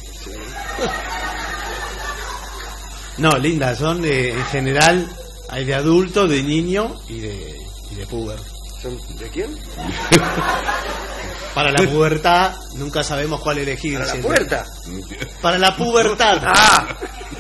Speaker 5: no, linda, son en general, hay de adulto, de niño y de puber.
Speaker 4: ¿Son de quién?
Speaker 5: Para la pubertad nunca sabemos cuál elegir.
Speaker 4: ¿Para la
Speaker 5: siempre.
Speaker 4: puerta?
Speaker 5: Para la pubertad.
Speaker 4: ¡Ah!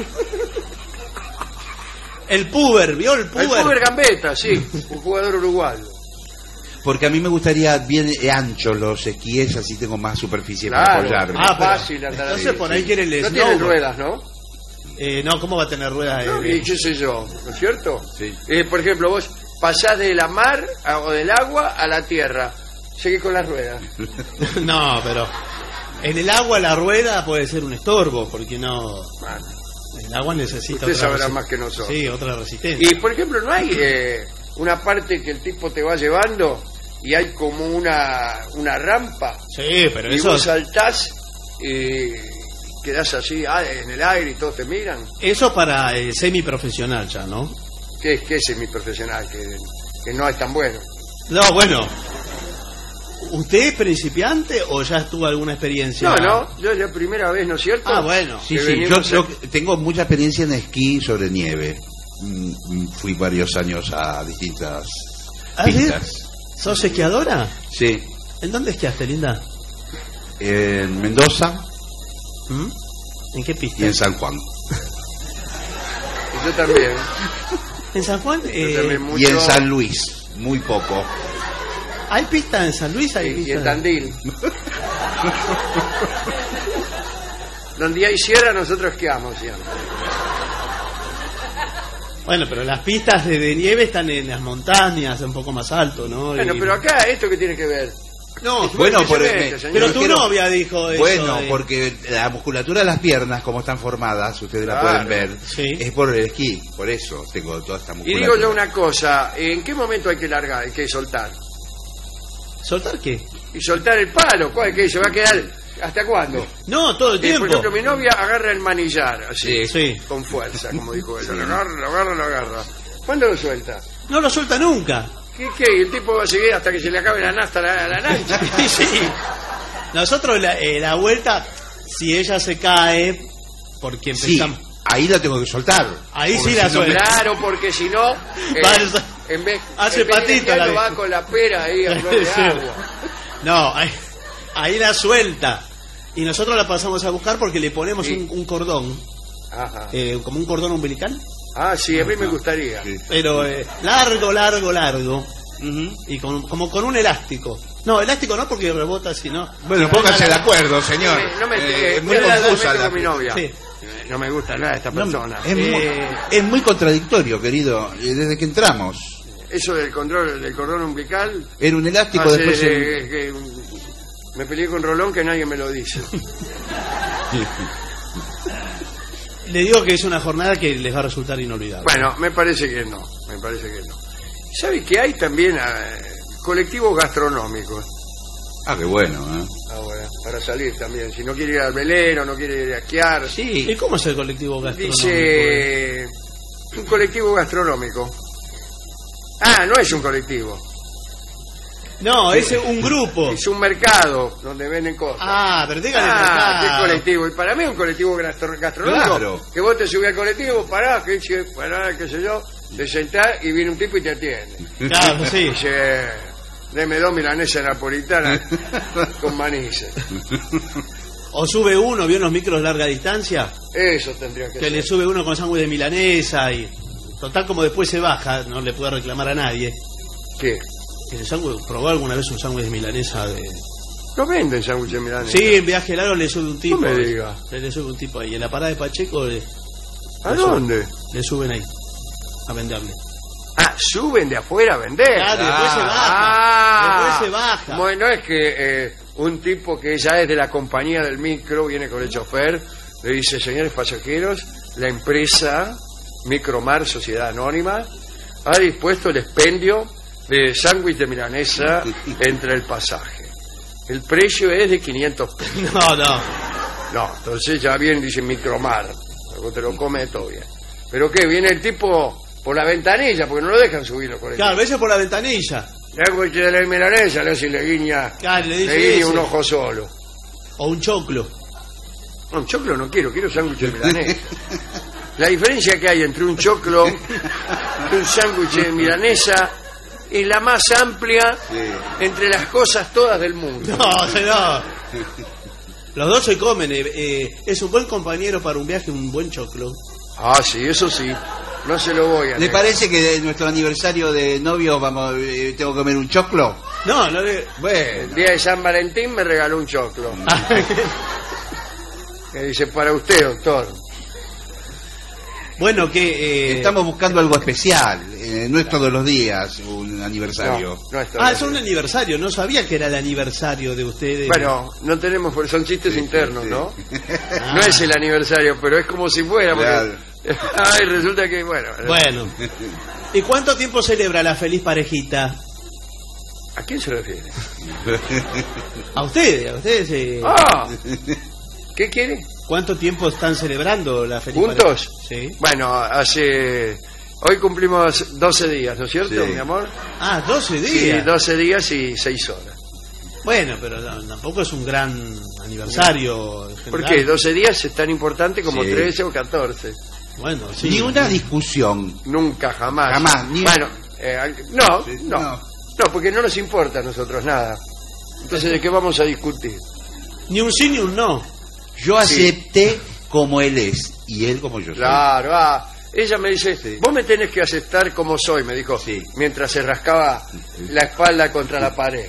Speaker 5: El puber, ¿vio el
Speaker 4: El
Speaker 5: puber?
Speaker 4: Puber Gambetta, sí, un jugador uruguayo.
Speaker 6: Porque a mí me gustaría bien anchos los esquíes, así tengo más superficie para
Speaker 4: Claro,
Speaker 6: apoyarme.
Speaker 5: Ah, pero-
Speaker 4: fácil andar
Speaker 5: entonces
Speaker 4: ahí,
Speaker 5: por
Speaker 4: sí.
Speaker 5: ahí quiere el
Speaker 4: No tienen
Speaker 5: snowboard.
Speaker 4: ruedas, ¿no?
Speaker 5: No, ¿cómo va a tener ruedas?
Speaker 4: Y qué sé yo, ¿no es cierto?
Speaker 6: Sí.
Speaker 4: Por ejemplo, vos pasás de la mar o del agua a la tierra. Seguís con las ruedas.
Speaker 5: No, pero en el agua la rueda puede ser un estorbo, porque no...
Speaker 4: Bueno,
Speaker 5: El agua necesita
Speaker 4: usted sabrá
Speaker 5: resi-
Speaker 4: más que nosotros.
Speaker 5: Sí, otra resistencia.
Speaker 4: Y por ejemplo, no hay una parte que el tipo te va llevando y hay como una rampa
Speaker 5: Sí, pero
Speaker 4: y
Speaker 5: eso,
Speaker 4: vos saltás y quedás así en el aire y todos te miran.
Speaker 5: eso para semiprofesional ya, ¿no?
Speaker 4: ¿Qué es semiprofesional? Que no es tan bueno.
Speaker 5: No, bueno. ¿Usted es principiante o ya tuvo alguna experiencia?
Speaker 4: No, yo es la primera vez, ¿no es cierto?
Speaker 5: Ah, bueno.
Speaker 6: Sí,
Speaker 4: Que
Speaker 6: sí,
Speaker 4: venimos
Speaker 6: yo tengo mucha experiencia en esquí sobre nieve. Fui varios años a distintas
Speaker 5: ¿Ah, sí?
Speaker 6: pistas.
Speaker 5: ¿Sos esquiadora?
Speaker 6: Sí,
Speaker 5: ¿En dónde esquiaste, linda?
Speaker 6: en Mendoza
Speaker 5: ¿Mm? ¿En qué pista?
Speaker 6: y en San Juan.
Speaker 4: Yo también.
Speaker 5: ¿En San Juan?
Speaker 4: Yo también mucho.
Speaker 6: Y en San Luis, muy poco.
Speaker 5: ¿Hay pista en San Luis? ¿Hay
Speaker 4: Y
Speaker 5: pista?
Speaker 4: en Tandil. Donde hay sierra, nosotros esquiamos siempre.
Speaker 5: Bueno, pero las pistas de nieve están en las montañas, un poco más alto, ¿no?
Speaker 4: Bueno,
Speaker 5: Y-
Speaker 4: pero acá, ¿esto qué tiene que ver?
Speaker 5: No,
Speaker 6: Bueno,
Speaker 4: ¿Qué se
Speaker 6: por
Speaker 4: mete, señor?
Speaker 5: pero tu
Speaker 6: quiero-
Speaker 5: novia dijo eso.
Speaker 6: Bueno, porque la musculatura de las piernas, como están formadas, ustedes la
Speaker 4: Claro.
Speaker 6: pueden ver,
Speaker 5: Sí.
Speaker 6: es por el esquí, por eso tengo toda esta
Speaker 4: Y
Speaker 6: musculatura.
Speaker 4: digo yo una cosa, ¿en qué momento hay que largar, hay que soltar?
Speaker 5: ¿Soltar qué?
Speaker 4: Y soltar el palo, ¿cuál que se va a quedar? ¿Hasta cuándo?
Speaker 5: No, todo el
Speaker 4: Por
Speaker 5: tiempo.
Speaker 4: ejemplo, mi novia agarra el manillar, así,
Speaker 5: Sí.
Speaker 4: con fuerza, como dijo ella. Lo agarra. ¿Cuándo lo suelta?
Speaker 5: No lo suelta nunca.
Speaker 4: ¿Qué? El tipo va a seguir hasta que se le acabe la nafta a la lancha.
Speaker 5: Sí. Nosotros la vuelta, si ella se cae, porque
Speaker 6: Sí,
Speaker 5: empezamos...
Speaker 6: ahí la tengo que soltar.
Speaker 5: Ahí
Speaker 6: Porque
Speaker 5: sí la
Speaker 6: si no me-
Speaker 5: suelta.
Speaker 4: Claro, porque si no, en vez
Speaker 5: Hace
Speaker 4: en vez de
Speaker 5: patito
Speaker 4: esquiar,
Speaker 5: la
Speaker 4: va
Speaker 5: vieja.
Speaker 4: con la pera ahí a flor de
Speaker 5: Sí.
Speaker 4: agua.
Speaker 5: No, ahí la suelta. Y nosotros la pasamos a buscar porque le ponemos
Speaker 4: Sí.
Speaker 5: un cordón,
Speaker 4: Ajá.
Speaker 5: como un cordón umbilical,
Speaker 4: Ah, sí, a mí me gustaría.
Speaker 6: Sí.
Speaker 5: pero largo, y como con un elástico. No, elástico no porque rebota, sino...
Speaker 6: Bueno, pónganse de acuerdo, señor.
Speaker 4: No me
Speaker 6: Es muy
Speaker 4: voy a dar
Speaker 6: confusa
Speaker 4: beso
Speaker 6: la...
Speaker 4: con mi novia.
Speaker 5: Sí.
Speaker 4: No me gusta nada esta persona.
Speaker 6: Es muy contradictorio, querido, desde que entramos.
Speaker 4: Eso del cordón umbilical.
Speaker 6: Era un elástico,
Speaker 4: hace
Speaker 6: después...
Speaker 4: que me peleé con Rolón que nadie me lo dice.
Speaker 5: Le digo que es una jornada que les va a resultar inolvidable.
Speaker 4: Bueno, me parece que no. ¿Sabe que hay también colectivos gastronómicos?
Speaker 6: Ah, qué bueno, ¿eh?
Speaker 4: Ahora, para salir también. Si no quiere ir al velero, no quiere ir a esquiar.
Speaker 6: Sí.
Speaker 5: ¿Y cómo es el colectivo gastronómico?
Speaker 4: Dice un colectivo gastronómico. Ah, no es un colectivo.
Speaker 5: No, es un grupo.
Speaker 4: Es un mercado donde venden cosas.
Speaker 5: Ah, pero díganle
Speaker 4: qué
Speaker 5: acá.
Speaker 4: colectivo. Y para mí es un colectivo gastronómico.
Speaker 6: Claro.
Speaker 4: Que vos te subís al colectivo, parás, qué sé yo, te sentás y viene un tipo y te atiende.
Speaker 5: Claro, sí.
Speaker 4: Dice, deme 2 milanesas napolitanas con manices.
Speaker 5: O sube uno, ¿vio unos micros larga distancia?
Speaker 4: Eso tendría que
Speaker 5: Que
Speaker 4: ser.
Speaker 5: le sube uno con sándwich de milanesa y... Total, como después se baja, no le puede reclamar a nadie.
Speaker 4: ¿Qué?
Speaker 5: El sándwich, ¿probó alguna vez un sándwich de milanesa de...?
Speaker 4: ¿No venden sándwiches milanesas?
Speaker 5: Sí, en Viaje largo le sube un tipo.
Speaker 4: No me diga.
Speaker 5: Le sube un tipo ahí. En la parada de Pacheco
Speaker 4: ¿A dónde?
Speaker 5: le suben ahí a venderle.
Speaker 4: Ah, suben de afuera a vender.
Speaker 5: Claro, y después se baja.
Speaker 4: Ah.
Speaker 5: Después se baja.
Speaker 4: Bueno, es que un tipo que ya es de la compañía del micro, viene con el chofer, le dice, señores pasajeros, la empresa Micromar, Sociedad Anónima, ha dispuesto el expendio de sándwich de milanesa entre el pasaje. El precio es de 500 pesos.
Speaker 5: No, no.
Speaker 4: No, entonces ya viene, dice Micromar, luego te lo come todo bien. ¿Pero qué? Viene el tipo por la ventanilla, porque no lo dejan subirlo por el
Speaker 5: Claro, a veces por la ventanilla.
Speaker 4: sándwich de la milanesa, le hace le guiña,
Speaker 5: Claro, le dice
Speaker 4: le guiña
Speaker 5: ese.
Speaker 4: un ojo solo.
Speaker 5: O un choclo.
Speaker 4: No, un choclo no quiero sándwich de milanesa. La diferencia que hay entre un choclo y un sándwich de milanesa es la más amplia entre las cosas todas del mundo.
Speaker 5: No. Los dos se comen. Es un buen compañero para un viaje, un buen choclo.
Speaker 4: Ah, sí, eso sí. No se lo voy a
Speaker 6: ¿Le
Speaker 4: negar.
Speaker 6: parece que de nuestro aniversario de novios tengo que comer un choclo?
Speaker 5: No, no le...
Speaker 4: Bueno, el día de San Valentín me regaló un choclo. Que dice, para usted, doctor.
Speaker 5: Bueno, que...
Speaker 6: Estamos buscando algo especial. No es todos los días un aniversario.
Speaker 4: No está
Speaker 5: es un aniversario. No sabía que era el aniversario de ustedes.
Speaker 4: Bueno, no tenemos, porque son chistes internos,
Speaker 6: sí.
Speaker 4: ¿no? No es el aniversario, pero es como si fuera. Porque...
Speaker 6: Claro.
Speaker 4: Ay, resulta que, bueno.
Speaker 5: Bueno. ¿Y cuánto tiempo celebra la feliz parejita?
Speaker 4: ¿A quién se refiere?
Speaker 5: A ustedes.
Speaker 4: ¡Ah! ¿Qué quiere?
Speaker 5: ¿Cuánto tiempo están celebrando la feliz
Speaker 4: ¿Juntos?
Speaker 5: pareja? Sí.
Speaker 4: Bueno, hoy cumplimos 12 días, ¿no es cierto,
Speaker 6: Sí.
Speaker 4: mi amor?
Speaker 5: 12
Speaker 4: Sí,
Speaker 5: días.
Speaker 4: 12 días y 6 horas.
Speaker 5: Bueno, pero tampoco es un gran aniversario. en
Speaker 4: ¿Por
Speaker 5: general.
Speaker 4: qué? 12 días es tan importante como
Speaker 6: Sí.
Speaker 4: 13 o 14.
Speaker 5: Bueno, sí.
Speaker 6: Ni una discusión.
Speaker 4: Nunca, jamás.
Speaker 6: Jamás, ni-
Speaker 4: Bueno, no,
Speaker 6: Sí,
Speaker 4: no.
Speaker 6: no.
Speaker 4: No, porque no nos importa a nosotros nada. Entonces, ¿de qué vamos a discutir?
Speaker 5: Ni un sí ni un no.
Speaker 6: Yo acepté como él es y él como yo soy.
Speaker 4: Claro, ella me dice,
Speaker 6: Sí.
Speaker 4: vos me tenés que aceptar como soy, me dijo,
Speaker 6: Sí.
Speaker 4: mientras se rascaba la espalda contra la pared.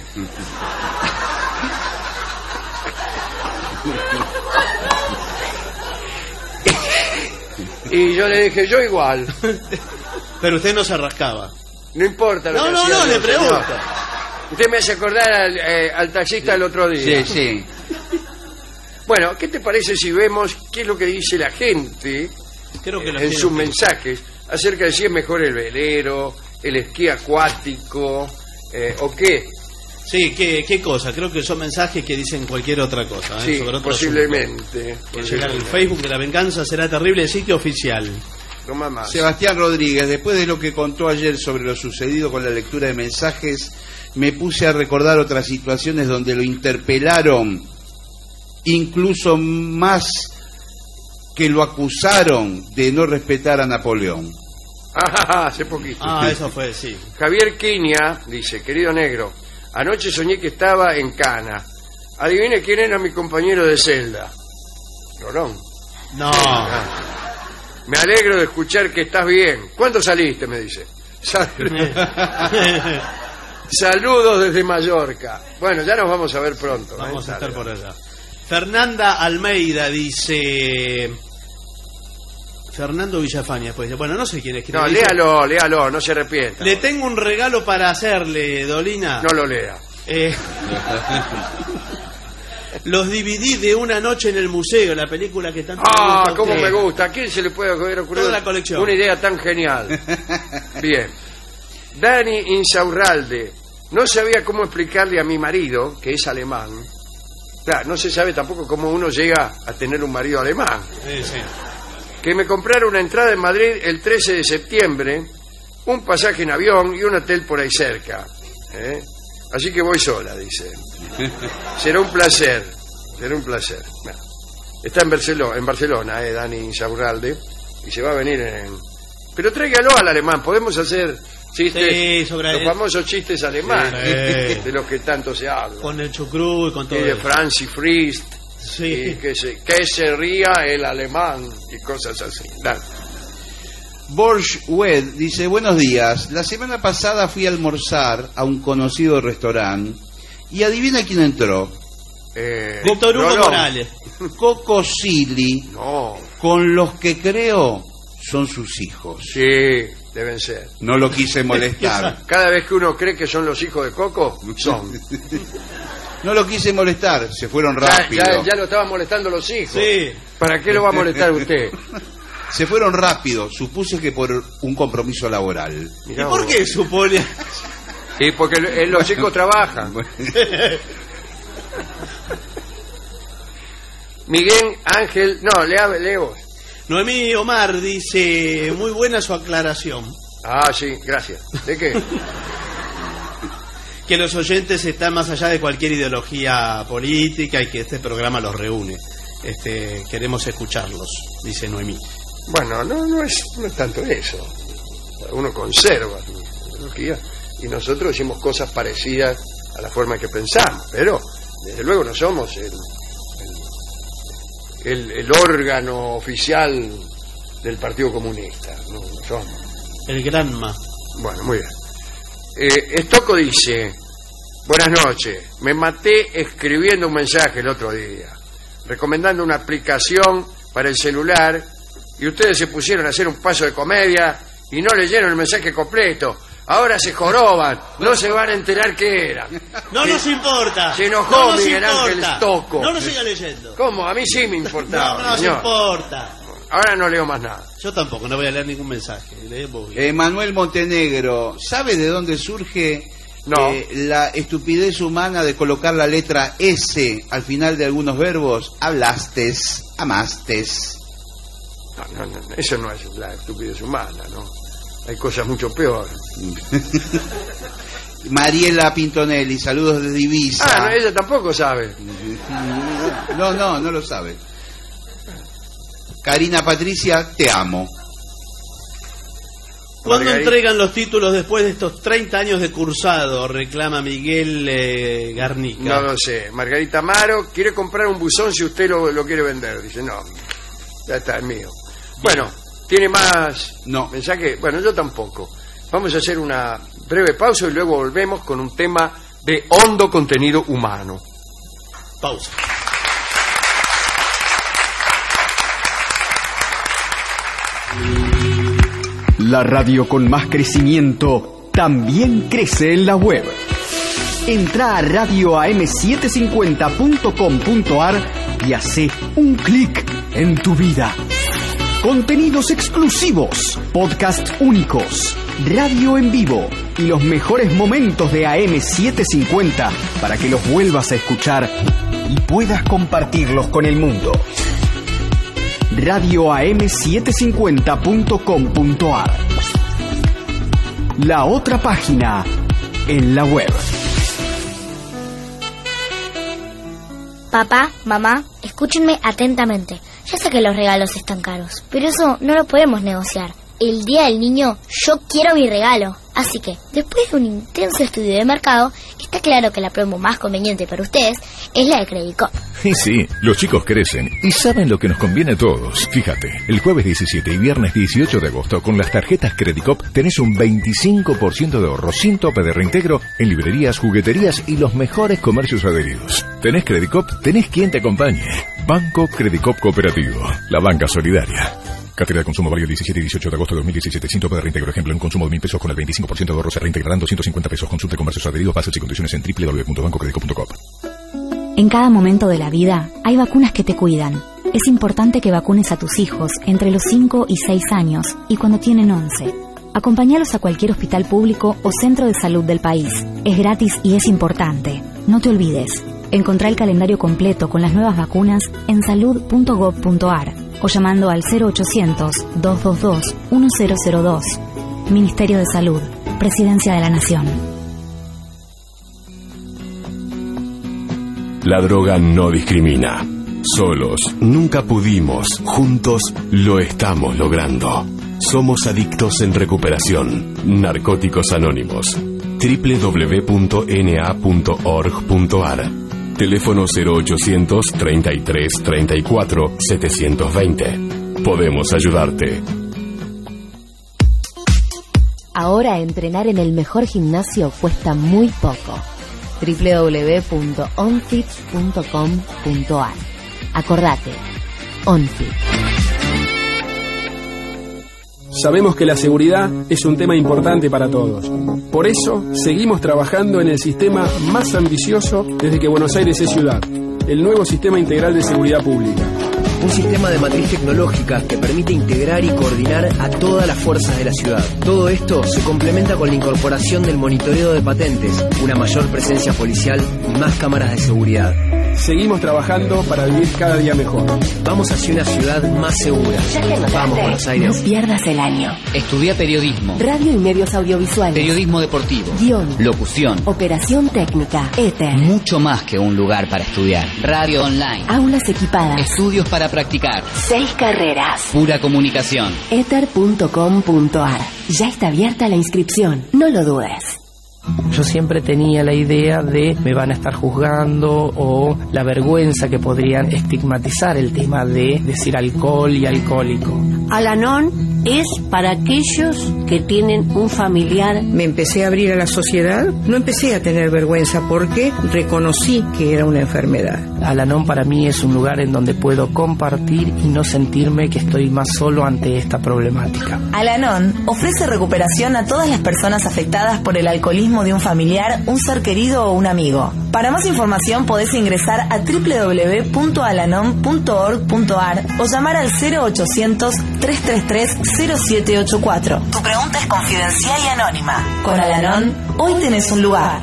Speaker 4: Y yo le dije, yo igual,
Speaker 5: Pero usted no se rascaba.
Speaker 4: no importa lo que
Speaker 5: No,
Speaker 4: hacía
Speaker 5: le
Speaker 4: el
Speaker 5: pregunto.
Speaker 4: señor. Usted me hace acordar al taxista el otro día.
Speaker 6: Sí.
Speaker 4: Bueno, ¿qué te parece si vemos qué es lo que dice la gente
Speaker 5: Creo que lo
Speaker 4: en
Speaker 5: tiene
Speaker 4: sus
Speaker 5: usted.
Speaker 4: mensajes acerca de si es mejor el velero, el esquí acuático o qué?
Speaker 5: Sí, ¿qué cosa? Creo que son mensajes que dicen cualquier otra cosa.
Speaker 4: Sí,
Speaker 5: sobre otro
Speaker 4: posiblemente.
Speaker 5: asunto. Que llegar al Facebook de La Venganza Será Terrible, sitio oficial.
Speaker 4: No más.
Speaker 6: Sebastián Rodríguez, después de lo que contó ayer sobre lo sucedido con la lectura de mensajes, me puse a recordar otras situaciones donde lo interpelaron, incluso más que lo acusaron de no respetar a Napoleón.
Speaker 4: Hace poquito.
Speaker 5: Eso fue, sí.
Speaker 4: Javier Quiña dice, querido negro, anoche soñé que estaba en Cana. Adivine quién era mi compañero de celda. Rolón.
Speaker 5: No.
Speaker 4: Me alegro de escuchar que estás bien. ¿Cuándo saliste? Me dice. Saludos desde Mallorca. Bueno, ya nos vamos a ver pronto.
Speaker 5: Vamos a estar
Speaker 4: Dale.
Speaker 5: por allá. Fernanda Almeida dice... Fernando Villafaña, pues. Bueno, no sé quién es.
Speaker 4: No,
Speaker 5: Dice,
Speaker 4: léalo, no se arrepienta.
Speaker 5: Le tengo un regalo para hacerle, Dolina.
Speaker 4: No lo lea.
Speaker 5: Los DVD de Una noche en el museo, la película que tanto le gusta a
Speaker 4: Cómo
Speaker 5: usted.
Speaker 4: me gusta. ¿A quién se le puede haber ocurrido
Speaker 5: Toda la colección.
Speaker 4: una idea tan genial? Bien. Dani Insaurralde. No sabía cómo explicarle a mi marido, que es alemán. Claro, no se sabe tampoco cómo uno llega a tener un marido alemán.
Speaker 5: Sí.
Speaker 4: Que me comprara una entrada en Madrid el 13 de septiembre, un pasaje en avión y un hotel por ahí cerca. Así que voy sola, dice. Será un placer. Bueno, está en Barcelona, Dani Insaurralde, y se va a venir en... Pero tráigalo al alemán, podemos hacer chistes,
Speaker 5: Sí, sobre
Speaker 4: los
Speaker 5: él.
Speaker 4: famosos chistes alemanes,
Speaker 5: Sí.
Speaker 4: de los que tanto se habla.
Speaker 5: Con el chucrú y con todo
Speaker 4: Y de
Speaker 5: eso.
Speaker 4: Franzi Frist,
Speaker 5: Sí.
Speaker 4: Y que se ría el alemán y cosas así. Dale.
Speaker 6: Borges Wed dice: buenos días, la semana pasada fui a almorzar a un conocido restaurante y adivina quién entró.
Speaker 5: Víctor Hugo
Speaker 4: no.
Speaker 5: Morales.
Speaker 6: Coco Silly,
Speaker 4: No,
Speaker 6: con los que creo son sus hijos.
Speaker 4: sí, deben ser.
Speaker 6: No lo quise molestar.
Speaker 4: Cada vez que uno cree que son los hijos de Coco, son.
Speaker 6: No lo quise molestar, se fueron rápido.
Speaker 4: Ya lo estaban molestando los hijos.
Speaker 5: Sí.
Speaker 4: ¿Para qué lo va a molestar usted?
Speaker 6: Se fueron rápido, supuse que por un compromiso laboral.
Speaker 5: ¿Y
Speaker 4: Mirá
Speaker 5: por
Speaker 4: vos.
Speaker 5: qué supone?
Speaker 4: Sí, porque los chicos trabajan. Miguel Ángel, no, lee vos.
Speaker 5: Noemí Omar dice: muy buena su aclaración.
Speaker 4: Ah, sí, gracias. ¿De qué?
Speaker 5: Que los oyentes están más allá de cualquier ideología política y que este programa los reúne. Queremos escucharlos, dice Noemí.
Speaker 4: Bueno, no es tanto eso. Uno conserva su ideología y nosotros decimos cosas parecidas a la forma que pensamos, pero desde luego no somos el órgano oficial del Partido Comunista, no somos.
Speaker 5: El Granma.
Speaker 4: Bueno, muy bien. Estocco dice: buenas noches, me maté escribiendo un mensaje el otro día, recomendando una aplicación para el celular, y ustedes se pusieron a hacer un paso de comedia y no leyeron el mensaje completo. Ahora se joroban, no se van a enterar qué era.
Speaker 5: No nos importa.
Speaker 4: Se enojó
Speaker 5: no nos
Speaker 4: Miguel
Speaker 5: importa.
Speaker 4: Ángel Estocco.
Speaker 5: No nos siga leyendo.
Speaker 4: ¿Cómo? A mí sí me importaba.
Speaker 5: No nos
Speaker 4: señor.
Speaker 5: importa.
Speaker 4: Ahora no leo más nada.
Speaker 5: Yo tampoco, no voy a leer ningún mensaje. Leemos bien.
Speaker 6: Manuel Montenegro, ¿sabe de dónde surge
Speaker 4: No.
Speaker 6: la estupidez humana de colocar la letra S al final de algunos verbos? Hablastes, amastes.
Speaker 4: No, eso no es la estupidez humana, ¿no? Hay cosas mucho peores.
Speaker 6: Mariela Pintonelli, saludos de Divisa.
Speaker 4: Ah, no, ella tampoco sabe.
Speaker 6: No lo sabe. Karina Patricia, te amo.
Speaker 5: ¿Cuándo
Speaker 4: Margarita.
Speaker 5: entregan los títulos después de estos 30 años de cursado? Reclama Miguel Garnica.
Speaker 4: No lo sé. Margarita Amaro quiere comprar un buzón si usted lo quiere vender. Dice, no, ya está, es mío. Bueno, ¿tiene más
Speaker 6: No.
Speaker 4: mensaje? Bueno, yo tampoco. Vamos a hacer una breve pausa y luego volvemos con un tema de hondo contenido humano.
Speaker 5: Pausa.
Speaker 7: La radio con más crecimiento también crece en la web. Entra a radioam750.com.ar y hace un clic en tu vida. Contenidos exclusivos, podcast únicos, radio en vivo y los mejores momentos de AM750 para que los vuelvas a escuchar y puedas compartirlos con el mundo. radioam750.com.ar. La otra página en la web.
Speaker 8: Papá, mamá, escúchenme atentamente. Ya sé que los regalos están caros, pero eso no lo podemos negociar. El día del niño, yo quiero mi regalo. Así que, después de un intenso estudio de mercado, está claro que la promo más conveniente para ustedes es la de Credit Cop.
Speaker 9: Y sí, los chicos crecen y saben lo que nos conviene a todos. Fíjate, el jueves 17 y viernes 18 de agosto con las tarjetas Credit Cop tenés un 25% de ahorro sin tope de reintegro en librerías, jugueterías y los mejores comercios adheridos. ¿Tenés Credit Cop? Tenés quien te acompañe. Banco Credit Cop Cooperativo, la banca solidaria. Cantidad de consumo válido 17 y 18 de agosto de 2017 sin tope de reintegro. Ejemplo, en un consumo de 1.000 pesos con el 25% de ahorro se reintegrarán 250 pesos. Consulte comercios adheridos, bases y condiciones en www.bancocreditcop.com.
Speaker 10: En cada momento de la vida hay vacunas que te cuidan. Es importante que vacunes a tus hijos entre los 5 y 6 años y cuando tienen 11. Acompáñalos a cualquier hospital público o centro de salud del país. Es gratis y es importante. No te olvides. Encontrá el calendario completo con las nuevas vacunas en salud.gov.ar o llamando al 0800-222-1002. Ministerio de Salud, Presidencia de la Nación.
Speaker 11: La droga no discrimina. Solos nunca pudimos, juntos lo estamos logrando. Somos adictos en recuperación. Narcóticos Anónimos. www.na.org.ar. Teléfono 0800 33 34 720. Podemos ayudarte.
Speaker 12: Ahora entrenar en el mejor gimnasio cuesta muy poco. www.onfit.com.ar. Acordate, OnFit.
Speaker 13: Sabemos que la seguridad es un tema importante para todos. Por eso, seguimos trabajando en el sistema más ambicioso desde que Buenos Aires es ciudad, el nuevo Sistema Integral de Seguridad Pública.
Speaker 14: Un sistema de matriz tecnológica que permite integrar y coordinar a todas las fuerzas de la ciudad. Todo esto se complementa con la incorporación del monitoreo de patentes, una mayor presencia policial y más cámaras de seguridad.
Speaker 13: Seguimos trabajando para vivir cada día mejor.
Speaker 14: Vamos hacia una ciudad más segura. Vamos, Buenos Aires.
Speaker 12: No pierdas el año.
Speaker 15: Estudia periodismo.
Speaker 12: Radio y medios audiovisuales.
Speaker 15: Periodismo deportivo.
Speaker 12: Guión.
Speaker 15: Locución.
Speaker 12: Operación técnica. Éter.
Speaker 15: Mucho más que un lugar para estudiar. Radio online.
Speaker 12: Aulas equipadas.
Speaker 15: Estudios para practicar.
Speaker 12: 6 carreras.
Speaker 15: Pura comunicación.
Speaker 12: Éter.com.ar. Ya está abierta la inscripción. No lo dudes.
Speaker 16: Yo siempre tenía la idea de me van a estar juzgando o la vergüenza que podrían estigmatizar el tema de decir alcohol y alcohólico.
Speaker 17: Al-Anon es para aquellos que tienen un familiar.
Speaker 18: Me empecé a abrir a la sociedad, no empecé a tener vergüenza porque reconocí que era una enfermedad.
Speaker 16: Al-Anon para mí es un lugar en donde puedo compartir y no sentirme que estoy más solo ante esta problemática.
Speaker 19: Al-Anon ofrece recuperación a todas las personas afectadas por el alcoholismo de un familiar, un ser querido o un amigo. Para más información podés ingresar a www.alanon.org.ar o llamar al 0800 333 0784. Tu pregunta es confidencial y anónima. Con Al-Anon, hoy tenés un lugar.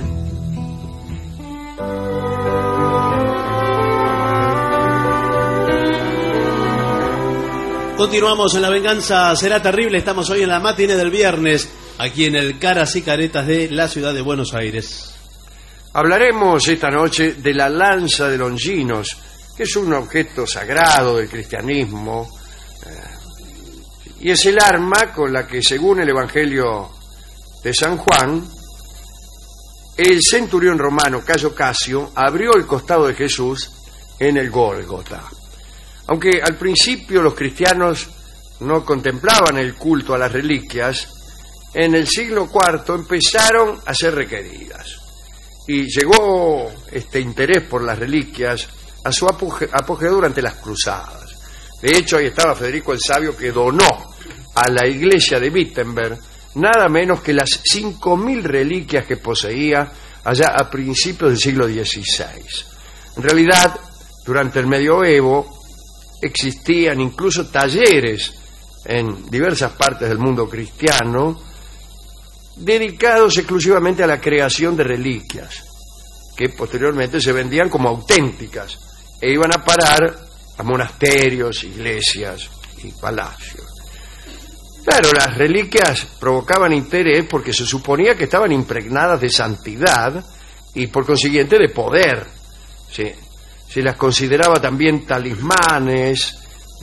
Speaker 5: Continuamos en La Venganza Será Terrible. Estamos hoy en la matiné del viernes, aquí en el Caras y Caretas de la ciudad de Buenos Aires.
Speaker 4: Hablaremos esta noche de la lanza de Longinos, que es un objeto sagrado del cristianismo, y es el arma con la que, según el Evangelio de San Juan, el centurión romano Cayo Casio abrió el costado de Jesús en el Gólgota. Aunque al principio los cristianos no contemplaban el culto a las reliquias, en el siglo IV empezaron a ser requeridas. Y llegó este interés por las reliquias a su apogeo durante las cruzadas. De hecho, ahí estaba Federico el Sabio, que donó a la iglesia de Wittenberg nada menos que las 5.000 reliquias que poseía allá a principios del siglo XVI. En realidad, durante el medioevo existían incluso talleres en diversas partes del mundo cristiano dedicados exclusivamente a la creación de reliquias, que posteriormente se vendían como auténticas e iban a parar a monasterios, iglesias y palacios. Claro, las reliquias provocaban interés porque se suponía que estaban impregnadas de santidad y por consiguiente de poder. Sí. Se las consideraba también talismanes,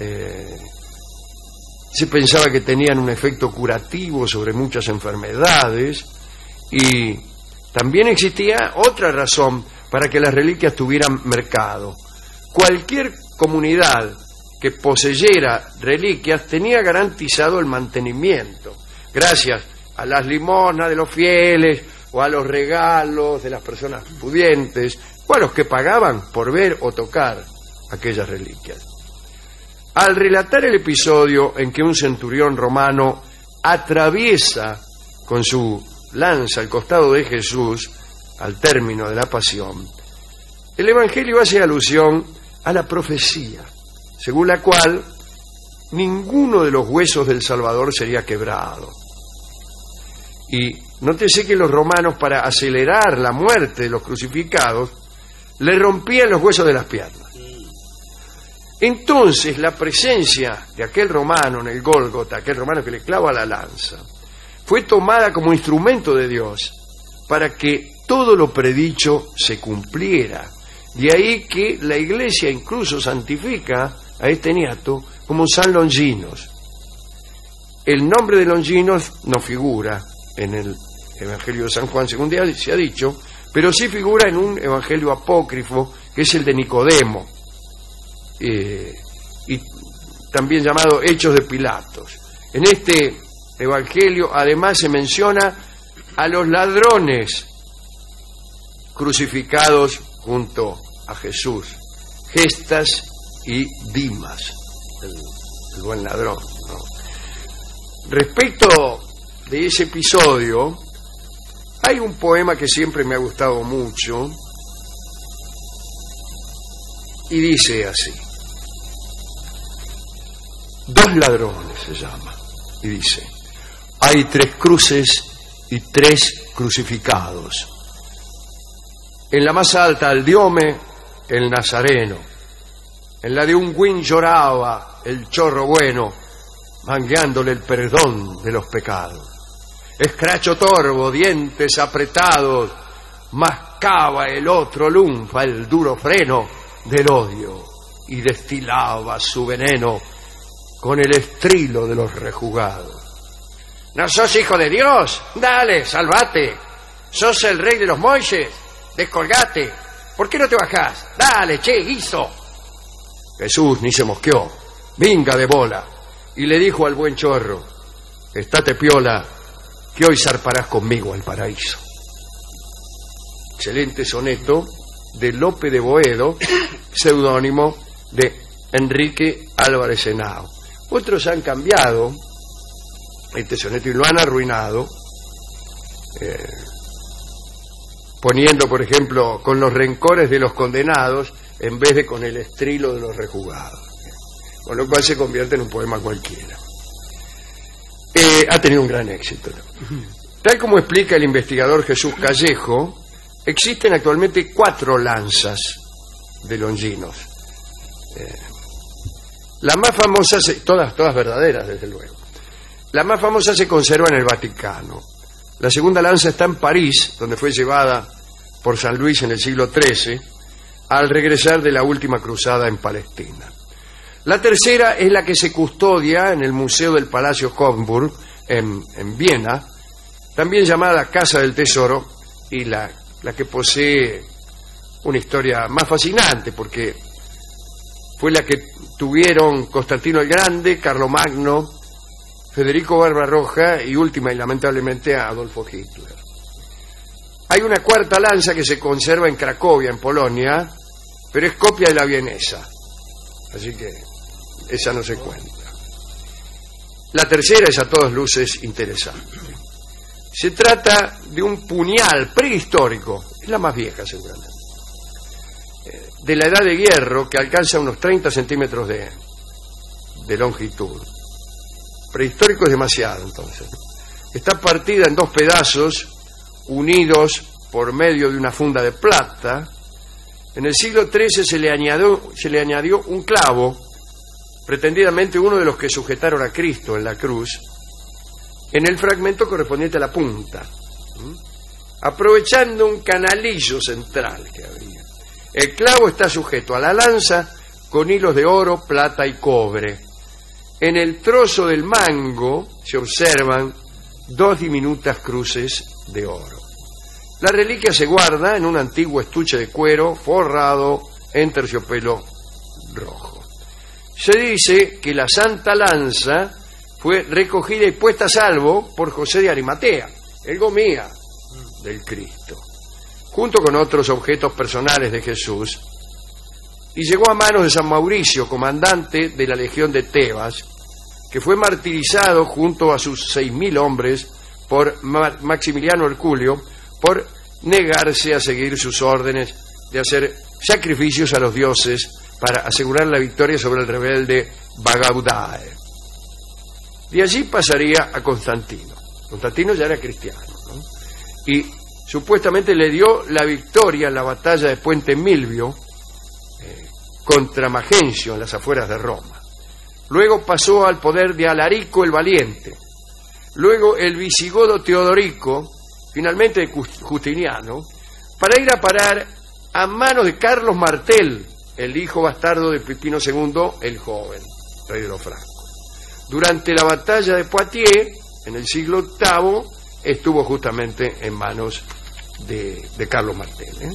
Speaker 4: se pensaba que tenían un efecto curativo sobre muchas enfermedades, y también existía otra razón para que las reliquias tuvieran mercado. Cualquier comunidad que poseyera reliquias tenía garantizado el mantenimiento, gracias a las limosnas de los fieles o a los regalos de las personas pudientes, o a los que pagaban por ver o tocar aquellas reliquias. Al relatar el episodio en que un centurión romano atraviesa con su lanza el costado de Jesús al término de la pasión, el Evangelio hace alusión a la profecía, según la cual ninguno de los huesos del Salvador sería quebrado. Y nótese que los romanos, para acelerar la muerte de los crucificados, le rompían los huesos de las piernas. Entonces la presencia de aquel romano en el Gólgota, aquel romano que le clava la lanza, fue tomada como instrumento de Dios para que todo lo predicho se cumpliera. De ahí que la Iglesia incluso santifica a este niato como San Longinos. El nombre de Longinos no figura en Evangelio de San Juan, según se ha dicho, pero sí figura en un evangelio apócrifo, que es el de Nicodemo, y también llamado Hechos de Pilatos. En este evangelio además se menciona a los ladrones crucificados junto a Jesús, Gestas y Dimas, el buen ladrón, ¿no? Respecto de ese episodio, hay un poema que siempre me ha gustado mucho y dice así: Dos ladrones se llama, y dice: hay 3 cruces y 3 crucificados. En la más alta al diome, el nazareno. En la de un guin lloraba el chorro bueno, mangueándole el perdón de los pecados. Escracho torvo, dientes apretados, mascaba el otro lunfa el duro freno del odio y destilaba su veneno con el estrilo de los rejugados. ¿No sos hijo de Dios? Dale, salvate. ¿Sos el rey de los Moisés? Descolgate. ¿Por qué no te bajás? Dale, che, guiso. Jesús ni se mosqueó, vinga de bola, y le dijo al buen chorro: estate piola, que hoy zarparás conmigo al paraíso. Excelente soneto de Lope de Boedo, seudónimo de Enrique Álvarez Henao. Otros han cambiado este soneto y lo han arruinado, poniendo, por ejemplo, con los rencores de los condenados en vez de con el estrilo de los rejugados, con lo cual se convierte en un poema cualquiera. Ha tenido un gran éxito. Tal como explica el investigador Jesús Callejo, existen actualmente 4 lanzas de Longinos. La más famosa, todas verdaderas, desde luego. La más famosa se conserva en el Vaticano. La segunda lanza está en París, donde fue llevada por San Luis en el siglo XIII, al regresar de la última cruzada en Palestina. La tercera es la que se custodia en el Museo del Palacio Hofburg, en Viena, también llamada Casa del Tesoro, y la que posee una historia más fascinante, porque fue la que tuvieron Constantino el Grande, Carlomagno, Federico Barbarroja y última y lamentablemente Adolfo Hitler. Hay una cuarta lanza que se conserva en Cracovia, en Polonia, pero es copia de la vienesa, así que esa no se cuenta. La tercera es a todas luces interesante. Se trata de un puñal prehistórico, es la más vieja seguramente, de la edad de hierro, que alcanza unos 30 centímetros de longitud. Prehistórico es demasiado, entonces. Está partida en 2 pedazos, unidos por medio de una funda de plata. En el siglo XIII se le añadió un clavo, pretendidamente uno de los que sujetaron a Cristo en la cruz, en el fragmento correspondiente a la punta, aprovechando un canalillo central que había. El clavo está sujeto a la lanza con hilos de oro, plata y cobre. En el trozo del mango se observan 2 diminutas cruces de oro. La reliquia se guarda en un antiguo estuche de cuero forrado en terciopelo rojo. Se dice que la Santa Lanza fue recogida y puesta a salvo por José de Arimatea, el gomía del Cristo, junto con otros objetos personales de Jesús, y llegó a manos de San Mauricio, comandante de la Legión de Tebas, que fue martirizado junto a sus 6.000 hombres por Maximiliano Herculio por negarse a seguir sus órdenes de hacer sacrificios a los dioses para asegurar la victoria sobre el rebelde Bagaudae. De allí pasaría a Constantino. Constantino ya era cristiano, ¿no? Y supuestamente le dio la victoria en la batalla de Puente Milvio contra Magencio en las afueras de Roma. Luego pasó al poder de Alarico el Valiente. Luego el visigodo Teodorico, finalmente Justiniano, para ir a parar a manos de Carlos Martel, el hijo bastardo de Pipino II, el joven, rey de los francos. Durante la batalla de Poitiers, en el siglo VIII, estuvo justamente en manos de Carlos Martel.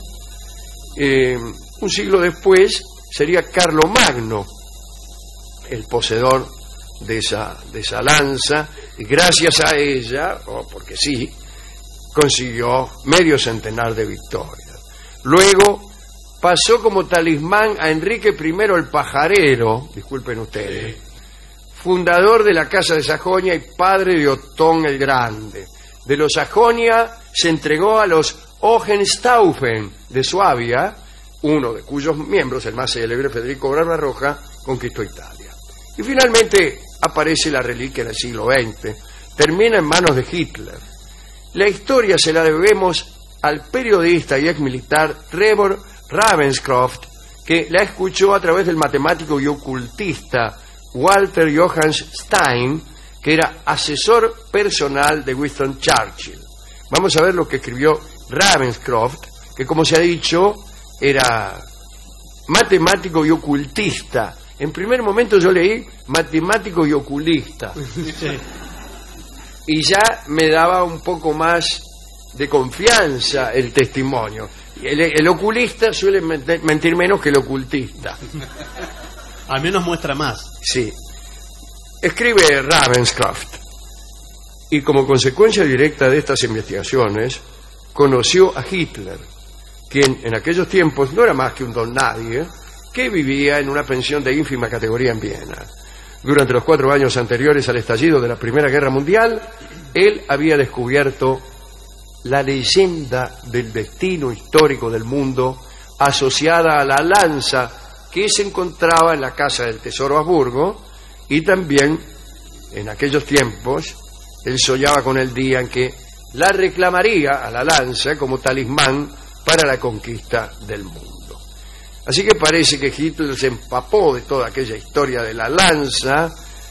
Speaker 4: Un siglo después sería Carlomagno el poseedor de esa lanza, y gracias a ella, o porque sí, consiguió medio centenar de victorias. Luego pasó como talismán a Enrique I el Pajarero, disculpen ustedes, fundador de la Casa de Sajonia y padre de Otón el Grande. De los Sajonia se entregó a los Hohenstaufen de Suabia, uno de cuyos miembros, el más célebre, Federico Barbarroja, conquistó Italia. Y finalmente aparece la reliquia del siglo XX, termina en manos de Hitler. La historia se la debemos al periodista y ex militar Trevor Ravenscroft, que la escuchó a través del matemático y ocultista Walter Johannes Stein, que era asesor personal de Winston Churchill. Vamos a ver lo que escribió Ravenscroft, que como se ha dicho, era matemático y ocultista. En primer momento yo leí matemático y oculista. Sí. Y ya me daba un poco más de confianza el testimonio. El oculista suele mentir menos que el ocultista.
Speaker 5: Al menos muestra más.
Speaker 4: Sí. Escribe Ravenscroft. Y como consecuencia directa de estas investigaciones, conoció a Hitler, quien en aquellos tiempos no era más que un don nadie, que vivía en una pensión de ínfima categoría en Viena. Durante los 4 años anteriores al estallido de la Primera Guerra Mundial, él había descubierto la leyenda del destino histórico del mundo asociada a la lanza que se encontraba en la Casa del Tesoro Habsburgo, y también en aquellos tiempos él soñaba con el día en que la reclamaría a la lanza como talismán para la conquista del mundo. Así que parece que Hitler se empapó de toda aquella historia de la lanza,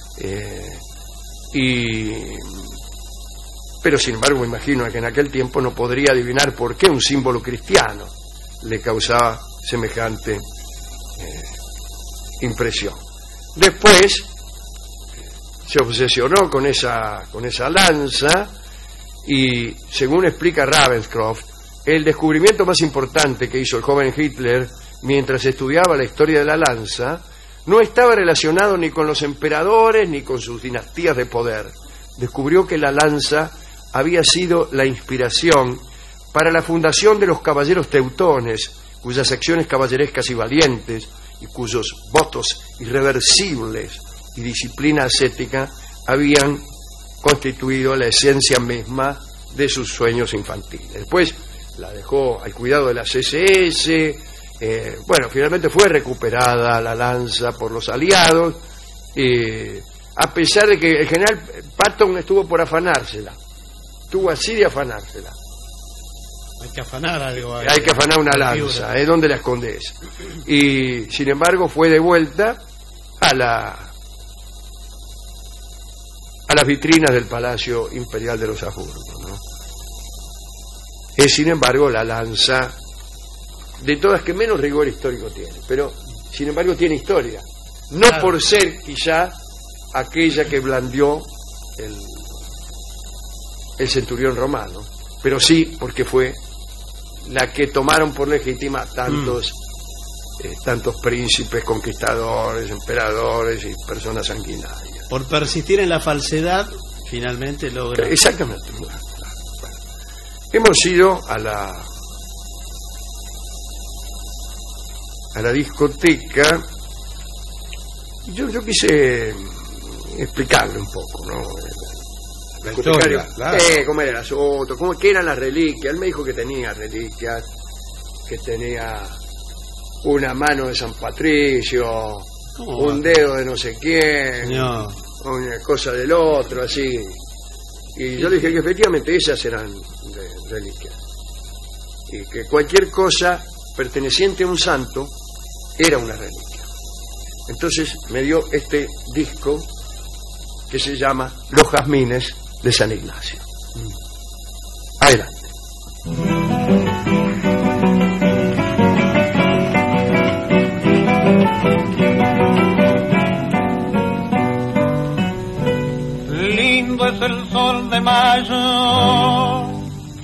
Speaker 4: pero sin embargo me imagino que en aquel tiempo no podría adivinar por qué un símbolo cristiano le causaba semejante impresión. Después se obsesionó con esa lanza, y según explica Ravenscroft, el descubrimiento más importante que hizo el joven Hitler mientras estudiaba la historia de la lanza no estaba relacionado ni con los emperadores ni con sus dinastías de poder. Descubrió que la lanza había sido la inspiración para la fundación de los caballeros teutones, cuyas acciones caballerescas y valientes y cuyos votos irreversibles y disciplina ascética habían constituido la esencia misma de sus sueños infantiles. Después la dejó al cuidado de la SS. Finalmente fue recuperada la lanza por los aliados, a pesar de que el general Patton estuvo por afanársela. Estuvo así de afanársela.
Speaker 5: Hay que afanar algo.
Speaker 4: Hay que afanar una lanza, ¿dónde la escondes? Y sin embargo fue devuelta a las vitrinas del Palacio Imperial de los Habsburgo, ¿no? Es sin embargo la lanza de todas que menos rigor histórico tiene, pero sin embargo tiene historia, no claro, por ser quizá aquella que blandió el centurión romano, pero sí porque fue la que tomaron por legítima tantos príncipes, conquistadores, emperadores y personas sanguinarias.
Speaker 5: Por persistir en la falsedad, finalmente logra.
Speaker 4: Exactamente. Bueno. Hemos ido a la discoteca. Yo quise explicarle un poco, ¿no?
Speaker 6: La historia, claro.
Speaker 4: ¿Cómo era el asunto? ¿Qué eran las reliquias? Él me dijo que tenía reliquias, que tenía una mano de San Patricio, un dedo de no sé quién, no, una cosa del otro, así. Y yo le dije que efectivamente esas eran reliquias, y que cualquier cosa perteneciente a un santo era una reliquia. Entonces me dio este disco que se llama Los Jazmines de San Ignacio. Adelante.
Speaker 20: Lindo es el sol de mayo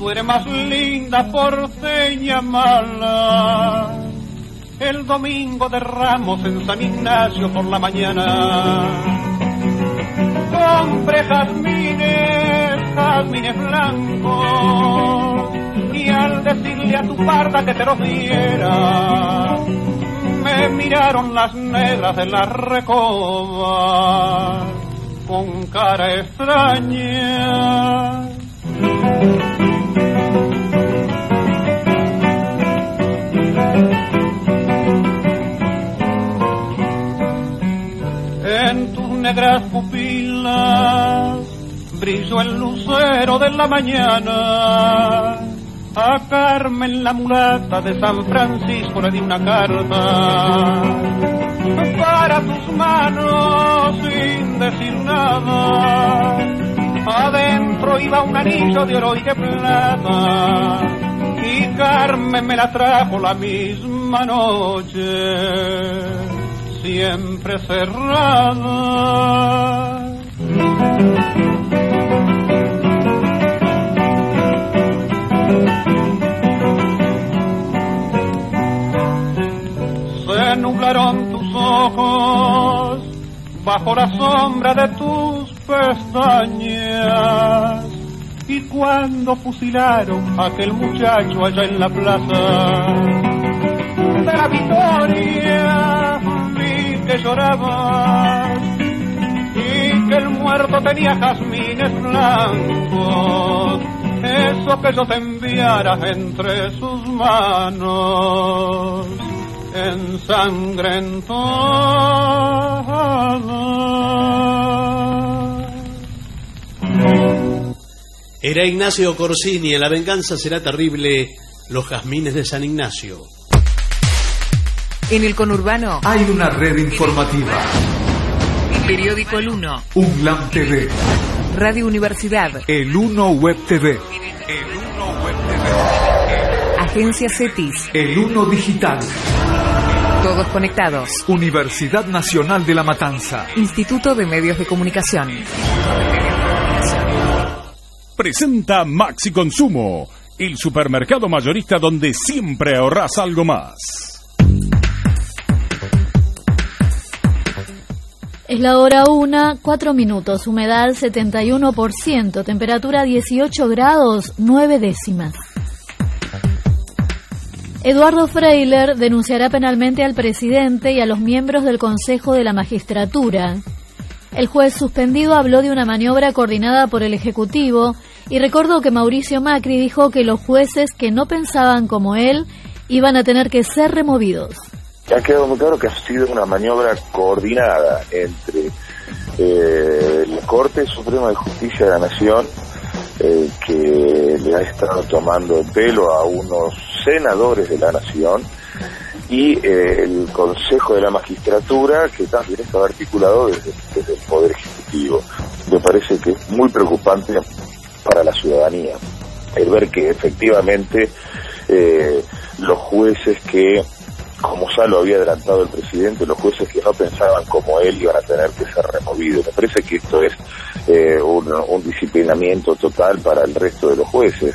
Speaker 20: tú eres más linda porteña mala. El domingo de Ramos en San Ignacio por la mañana compré jazmines blancos, y al decirle a tu parda que te los diera, me miraron las negras de la recoba con cara extraña. En tus negras pupilas brilló el lucero de la mañana. A Carmen la mulata de San Francisco le di una carta para tus manos sin decir nada. Adentro iba un anillo de oro y de plata, y Carmen me la trajo la misma noche, siempre cerrada. Se nublaron tus ojos bajo la sombra de tus pestañas, y cuando fusilaron a aquel muchacho allá en la plaza de la Victoria, vi que llorabas y que el muerto tenía jazmines blancos, eso que yo te enviara entre sus manos ensangrentadas.
Speaker 5: Era Ignacio Corsini, en La venganza será terrible, los jazmines de San Ignacio.
Speaker 21: En el conurbano
Speaker 22: hay una red informativa.
Speaker 21: Periódico El Uno,
Speaker 22: UNLAM TV,
Speaker 21: Radio Universidad,
Speaker 22: El Uno Web TV,
Speaker 21: Agencia CETIS,
Speaker 22: El Uno Digital.
Speaker 21: Todos conectados.
Speaker 22: Universidad Nacional de La Matanza.
Speaker 21: Instituto de Medios de Comunicación.
Speaker 2: Presenta Maxi Consumo, el supermercado mayorista donde siempre ahorrás algo más.
Speaker 23: Es la hora 1:04, humedad 71%, temperatura 18 grados 9 décimas. Eduardo Freiler denunciará penalmente al presidente y a los miembros del Consejo de la Magistratura. El juez suspendido habló de una maniobra coordinada por el Ejecutivo y recordó que Mauricio Macri dijo que los jueces que no pensaban como él iban a tener que ser removidos.
Speaker 24: Ha quedado muy claro que ha sido una maniobra coordinada entre la Corte Suprema de Justicia de la Nación, que le ha estado tomando el pelo a unos senadores de la Nación, y el Consejo de la Magistratura, que también estaba articulado desde el Poder Ejecutivo. Me parece que es muy preocupante para la ciudadanía el ver que efectivamente los jueces que, como ya lo había adelantado el presidente, los jueces que no pensaban como él iban a tener que ser removidos. Me parece que esto es un disciplinamiento total para el resto de los jueces.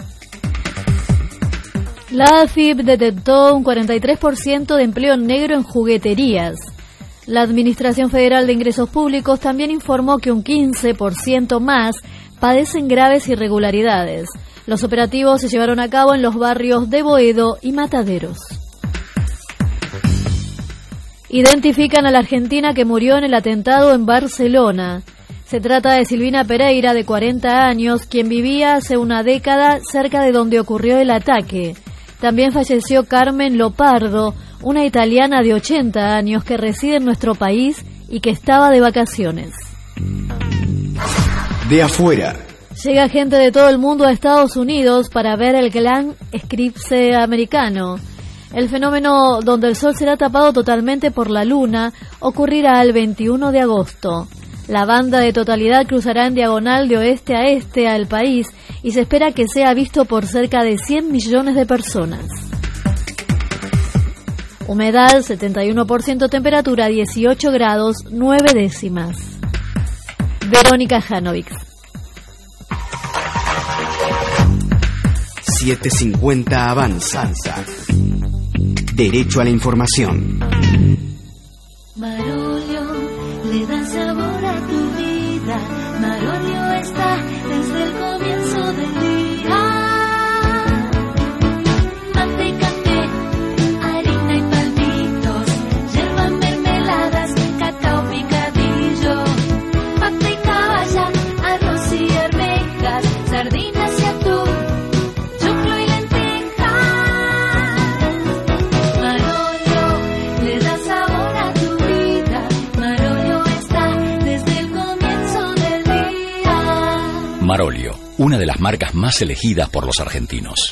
Speaker 23: La AFIP detectó un 43% de empleo negro en jugueterías. La Administración Federal de Ingresos Públicos también informó que un 15% más padecen graves irregularidades. Los operativos se llevaron a cabo en los barrios de Boedo y Mataderos. Identifican a la argentina que murió en el atentado en Barcelona. Se trata de Silvina Pereira, de 40 años, quien vivía hace una década cerca de donde ocurrió el ataque. También falleció Carmen Lopardo, una italiana de 80 años que reside en nuestro país y que estaba de vacaciones.
Speaker 7: De afuera.
Speaker 23: Llega gente de todo el mundo a Estados Unidos para ver el gran eclipse americano. El fenómeno donde el sol será tapado totalmente por la luna ocurrirá el 21 de agosto. La banda de totalidad cruzará en diagonal de oeste a este al país y se espera que sea visto por cerca de 100 millones de personas. Humedad 71%, temperatura 18 grados 9 décimas. Verónica Janovic.
Speaker 7: 750 avanza. Derecho a la información.
Speaker 1: Marolio le da sabor a tu vida. Marolio está desde el comienzo del día. Manteca, harina y palmitos, yerba, mermeladas, cacao picadillo, pasta y caballa, arroz y arvejas, sardinas y atún, choclo y lentejas. Marolio le da sabor a tu vida. Marolio está desde el comienzo del día.
Speaker 3: Marolio, una de las marcas más elegidas por los argentinos.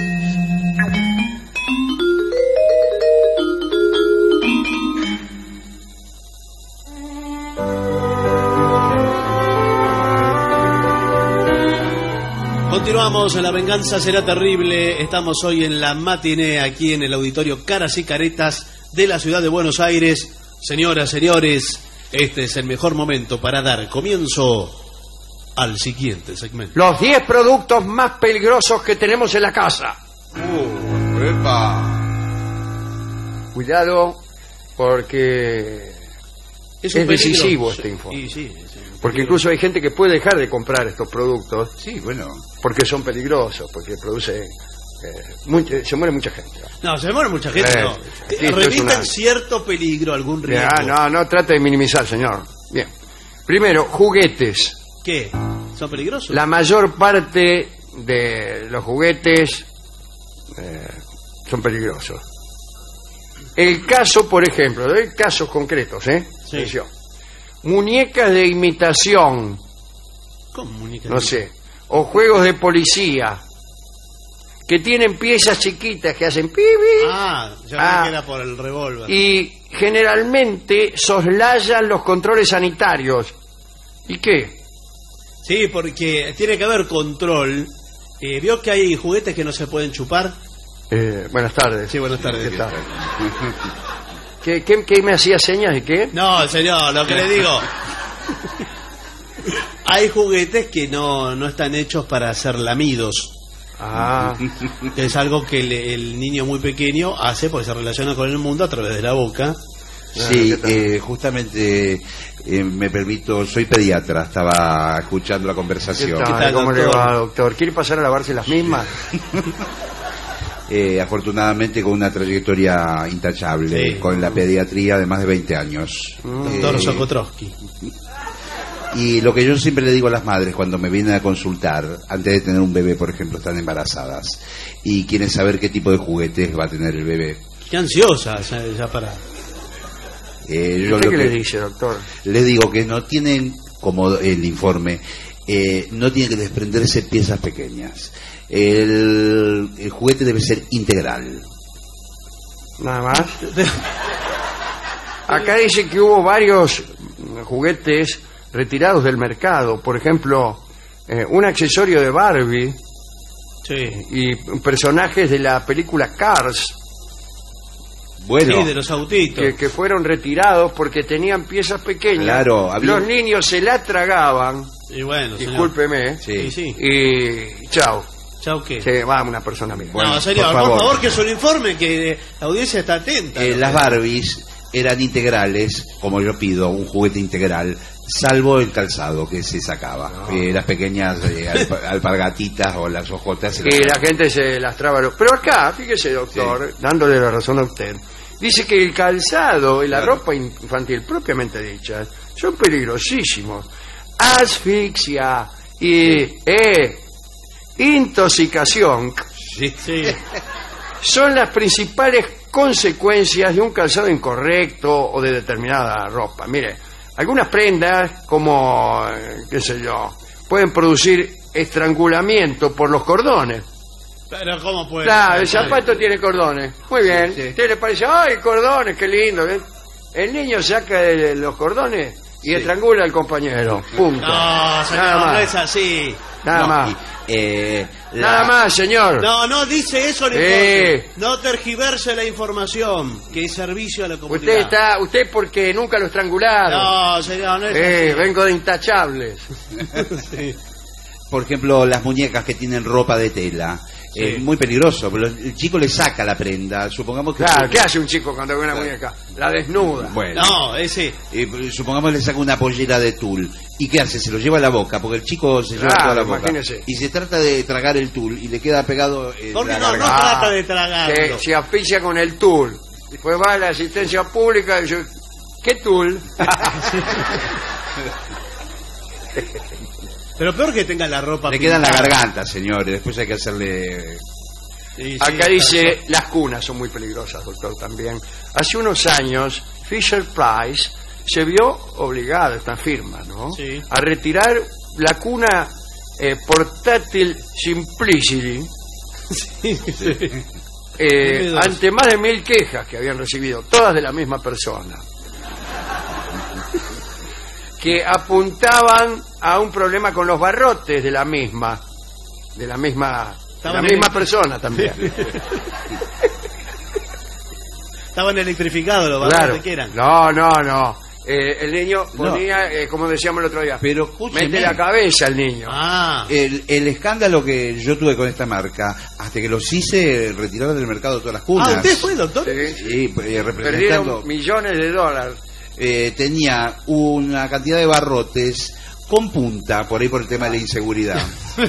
Speaker 5: Continuamos en La Venganza Será Terrible. Estamos hoy en la matiné aquí en el auditorio Caras y Caretas de la ciudad de Buenos Aires. Señoras, señores, este es el mejor momento para dar comienzo al siguiente segmento.
Speaker 4: Los 10 productos más peligrosos que tenemos en la casa.
Speaker 6: ¡Epa!
Speaker 4: Cuidado, porque es decisivo este informe.
Speaker 5: Sí.
Speaker 4: Porque incluso hay gente que puede dejar de comprar estos productos.
Speaker 6: Sí, bueno.
Speaker 4: Porque son peligrosos, porque produce... se muere mucha gente.
Speaker 5: No, se muere mucha gente, no. Remiten cierto peligro, algún riesgo.
Speaker 4: No trate de minimizar, señor. Bien. Primero, juguetes.
Speaker 5: ¿Qué? ¿Son peligrosos?
Speaker 4: La mayor parte de los juguetes son peligrosos. El caso, por ejemplo, doy casos concretos,
Speaker 5: Sí.
Speaker 4: Atención. Muñecas de imitación.
Speaker 5: ¿Cómo muñecas?
Speaker 4: No sé. O juegos de policía que tienen piezas chiquitas que hacen pibi.
Speaker 5: Ya vi que era por el revólver.
Speaker 4: Y generalmente soslayan los controles sanitarios. ¿Y qué?
Speaker 5: Sí, porque tiene que haber control. ¿Vio que hay juguetes que no se pueden chupar?
Speaker 4: Buenas tardes.
Speaker 5: Sí, buenas tardes.
Speaker 4: ¿Qué tal? ¿Qué me hacía señas de qué?
Speaker 5: No, señor, lo que le digo. Hay juguetes que no están hechos para ser lamidos. Es algo que el niño muy pequeño hace porque se relaciona con el mundo a través de la boca.
Speaker 6: Sí, justamente me permito, soy pediatra, estaba escuchando la conversación.
Speaker 4: ¿Qué tal, ¿Cómo le va, doctor? ¿Quiere pasar a lavarse las mismas?
Speaker 6: Afortunadamente con una trayectoria intachable, con la pediatría de más de 20 años.
Speaker 5: Doctor Sokotrowski.
Speaker 6: Y lo que yo siempre le digo a las madres cuando me vienen a consultar, antes de tener un bebé, por ejemplo, están embarazadas y quieren saber qué tipo de juguetes va a tener el bebé.
Speaker 5: Qué ansiosa ya para...
Speaker 4: ¿Qué le dice, doctor?
Speaker 6: Le digo que no tienen, como el informe, no tienen que desprenderse piezas pequeñas. El juguete debe ser integral.
Speaker 4: Nada más. Acá dice que hubo varios juguetes retirados del mercado. Por ejemplo, un accesorio de Barbie.
Speaker 5: Sí.
Speaker 4: Y personajes de la película Cars.
Speaker 6: Bueno,
Speaker 5: sí, de los autitos.
Speaker 4: Que fueron retirados porque tenían piezas pequeñas.
Speaker 6: Claro,
Speaker 4: los niños se la tragaban.
Speaker 5: Y bueno,
Speaker 4: discúlpeme.
Speaker 6: Sí.
Speaker 4: Y chao.
Speaker 5: ¿Chao qué?
Speaker 4: Sí, va una persona misma.
Speaker 5: Bueno, no, señor, por favor, que es un informe, que la audiencia está atenta.
Speaker 6: Las Barbies eran integrales, como yo pido, un juguete integral, salvo el calzado que se sacaba. Las pequeñas alpargatitas o las ojotas.
Speaker 4: Y la gente se las traba. Pero acá, fíjese, doctor, dándole la razón a usted, dice que el calzado y la ropa infantil, propiamente dicha, son peligrosísimos. Asfixia y intoxicación son las principales consecuencias de un calzado incorrecto o de determinada ropa. Mire, algunas prendas, como, qué sé yo, pueden producir estrangulamiento por los cordones.
Speaker 5: Pero ¿cómo puede?
Speaker 4: Claro, el zapato tiene cordones. Muy bien. ¿A usted le parece, ay, cordones, qué lindo? El niño saca de los cordones y estrangula al compañero. Punto.
Speaker 5: No, señor, no es así.
Speaker 4: Nada más. Nada más, señor.
Speaker 5: No dice eso el informe. No tergiverse la información, que es servicio a la comunidad.
Speaker 4: Usted porque nunca lo estrangularon.
Speaker 5: No, señor, no es así.
Speaker 4: Vengo de intachables.
Speaker 5: Sí.
Speaker 6: por ejemplo, las muñecas que tienen ropa de tela.
Speaker 5: Sí.
Speaker 6: Es muy peligroso, pero el chico le saca la prenda. Supongamos que...
Speaker 4: Claro, ¿qué hace un chico cuando ve una muñeca? La desnuda.
Speaker 6: Bueno,
Speaker 5: No, ese.
Speaker 6: supongamos le saca una pollera de tul. ¿Y qué hace? Se lo lleva a la boca, porque el chico se lleva
Speaker 4: Claro,
Speaker 6: toda la boca.
Speaker 4: imagínese.
Speaker 6: Y se trata de tragar el tul y le queda pegado en
Speaker 5: ¿Por qué
Speaker 6: la
Speaker 5: no
Speaker 6: garganta.
Speaker 5: trata de tragarlo?
Speaker 4: Se asfixia con el tul. Después va a la asistencia pública y dice, ¿qué tul?
Speaker 5: Pero peor que tenga la ropa
Speaker 6: Le queda en la
Speaker 5: pintada.
Speaker 6: garganta, señores. Después hay que hacerle...
Speaker 5: Sí, sí,
Speaker 4: Acá dice, las cunas son muy peligrosas, doctor, también. Hace unos años, Fisher Price se vio obligado, esta firma, ¿no?
Speaker 5: Sí.
Speaker 4: A retirar la cuna portátil Simplicity ante más de 1000 quejas que habían recibido, todas de la misma persona, que apuntaban a un problema con los barrotes de la misma persona también.
Speaker 5: Estaban electrificados los
Speaker 4: Claro.
Speaker 5: barrotes que eran.
Speaker 4: No. El niño ponía, como decíamos el otro día,
Speaker 6: Pero escúcheme.
Speaker 4: mete la cabeza el niño.
Speaker 5: Ah,
Speaker 6: El escándalo que yo tuve con esta marca, hasta que los hice retirar del mercado todas las cunas.
Speaker 5: ¿usted fue, doctor?
Speaker 6: Sí, representando...
Speaker 4: Perdieron millones de dólares.
Speaker 6: Tenía una cantidad de barrotes con punta, por ahí por el tema de la inseguridad.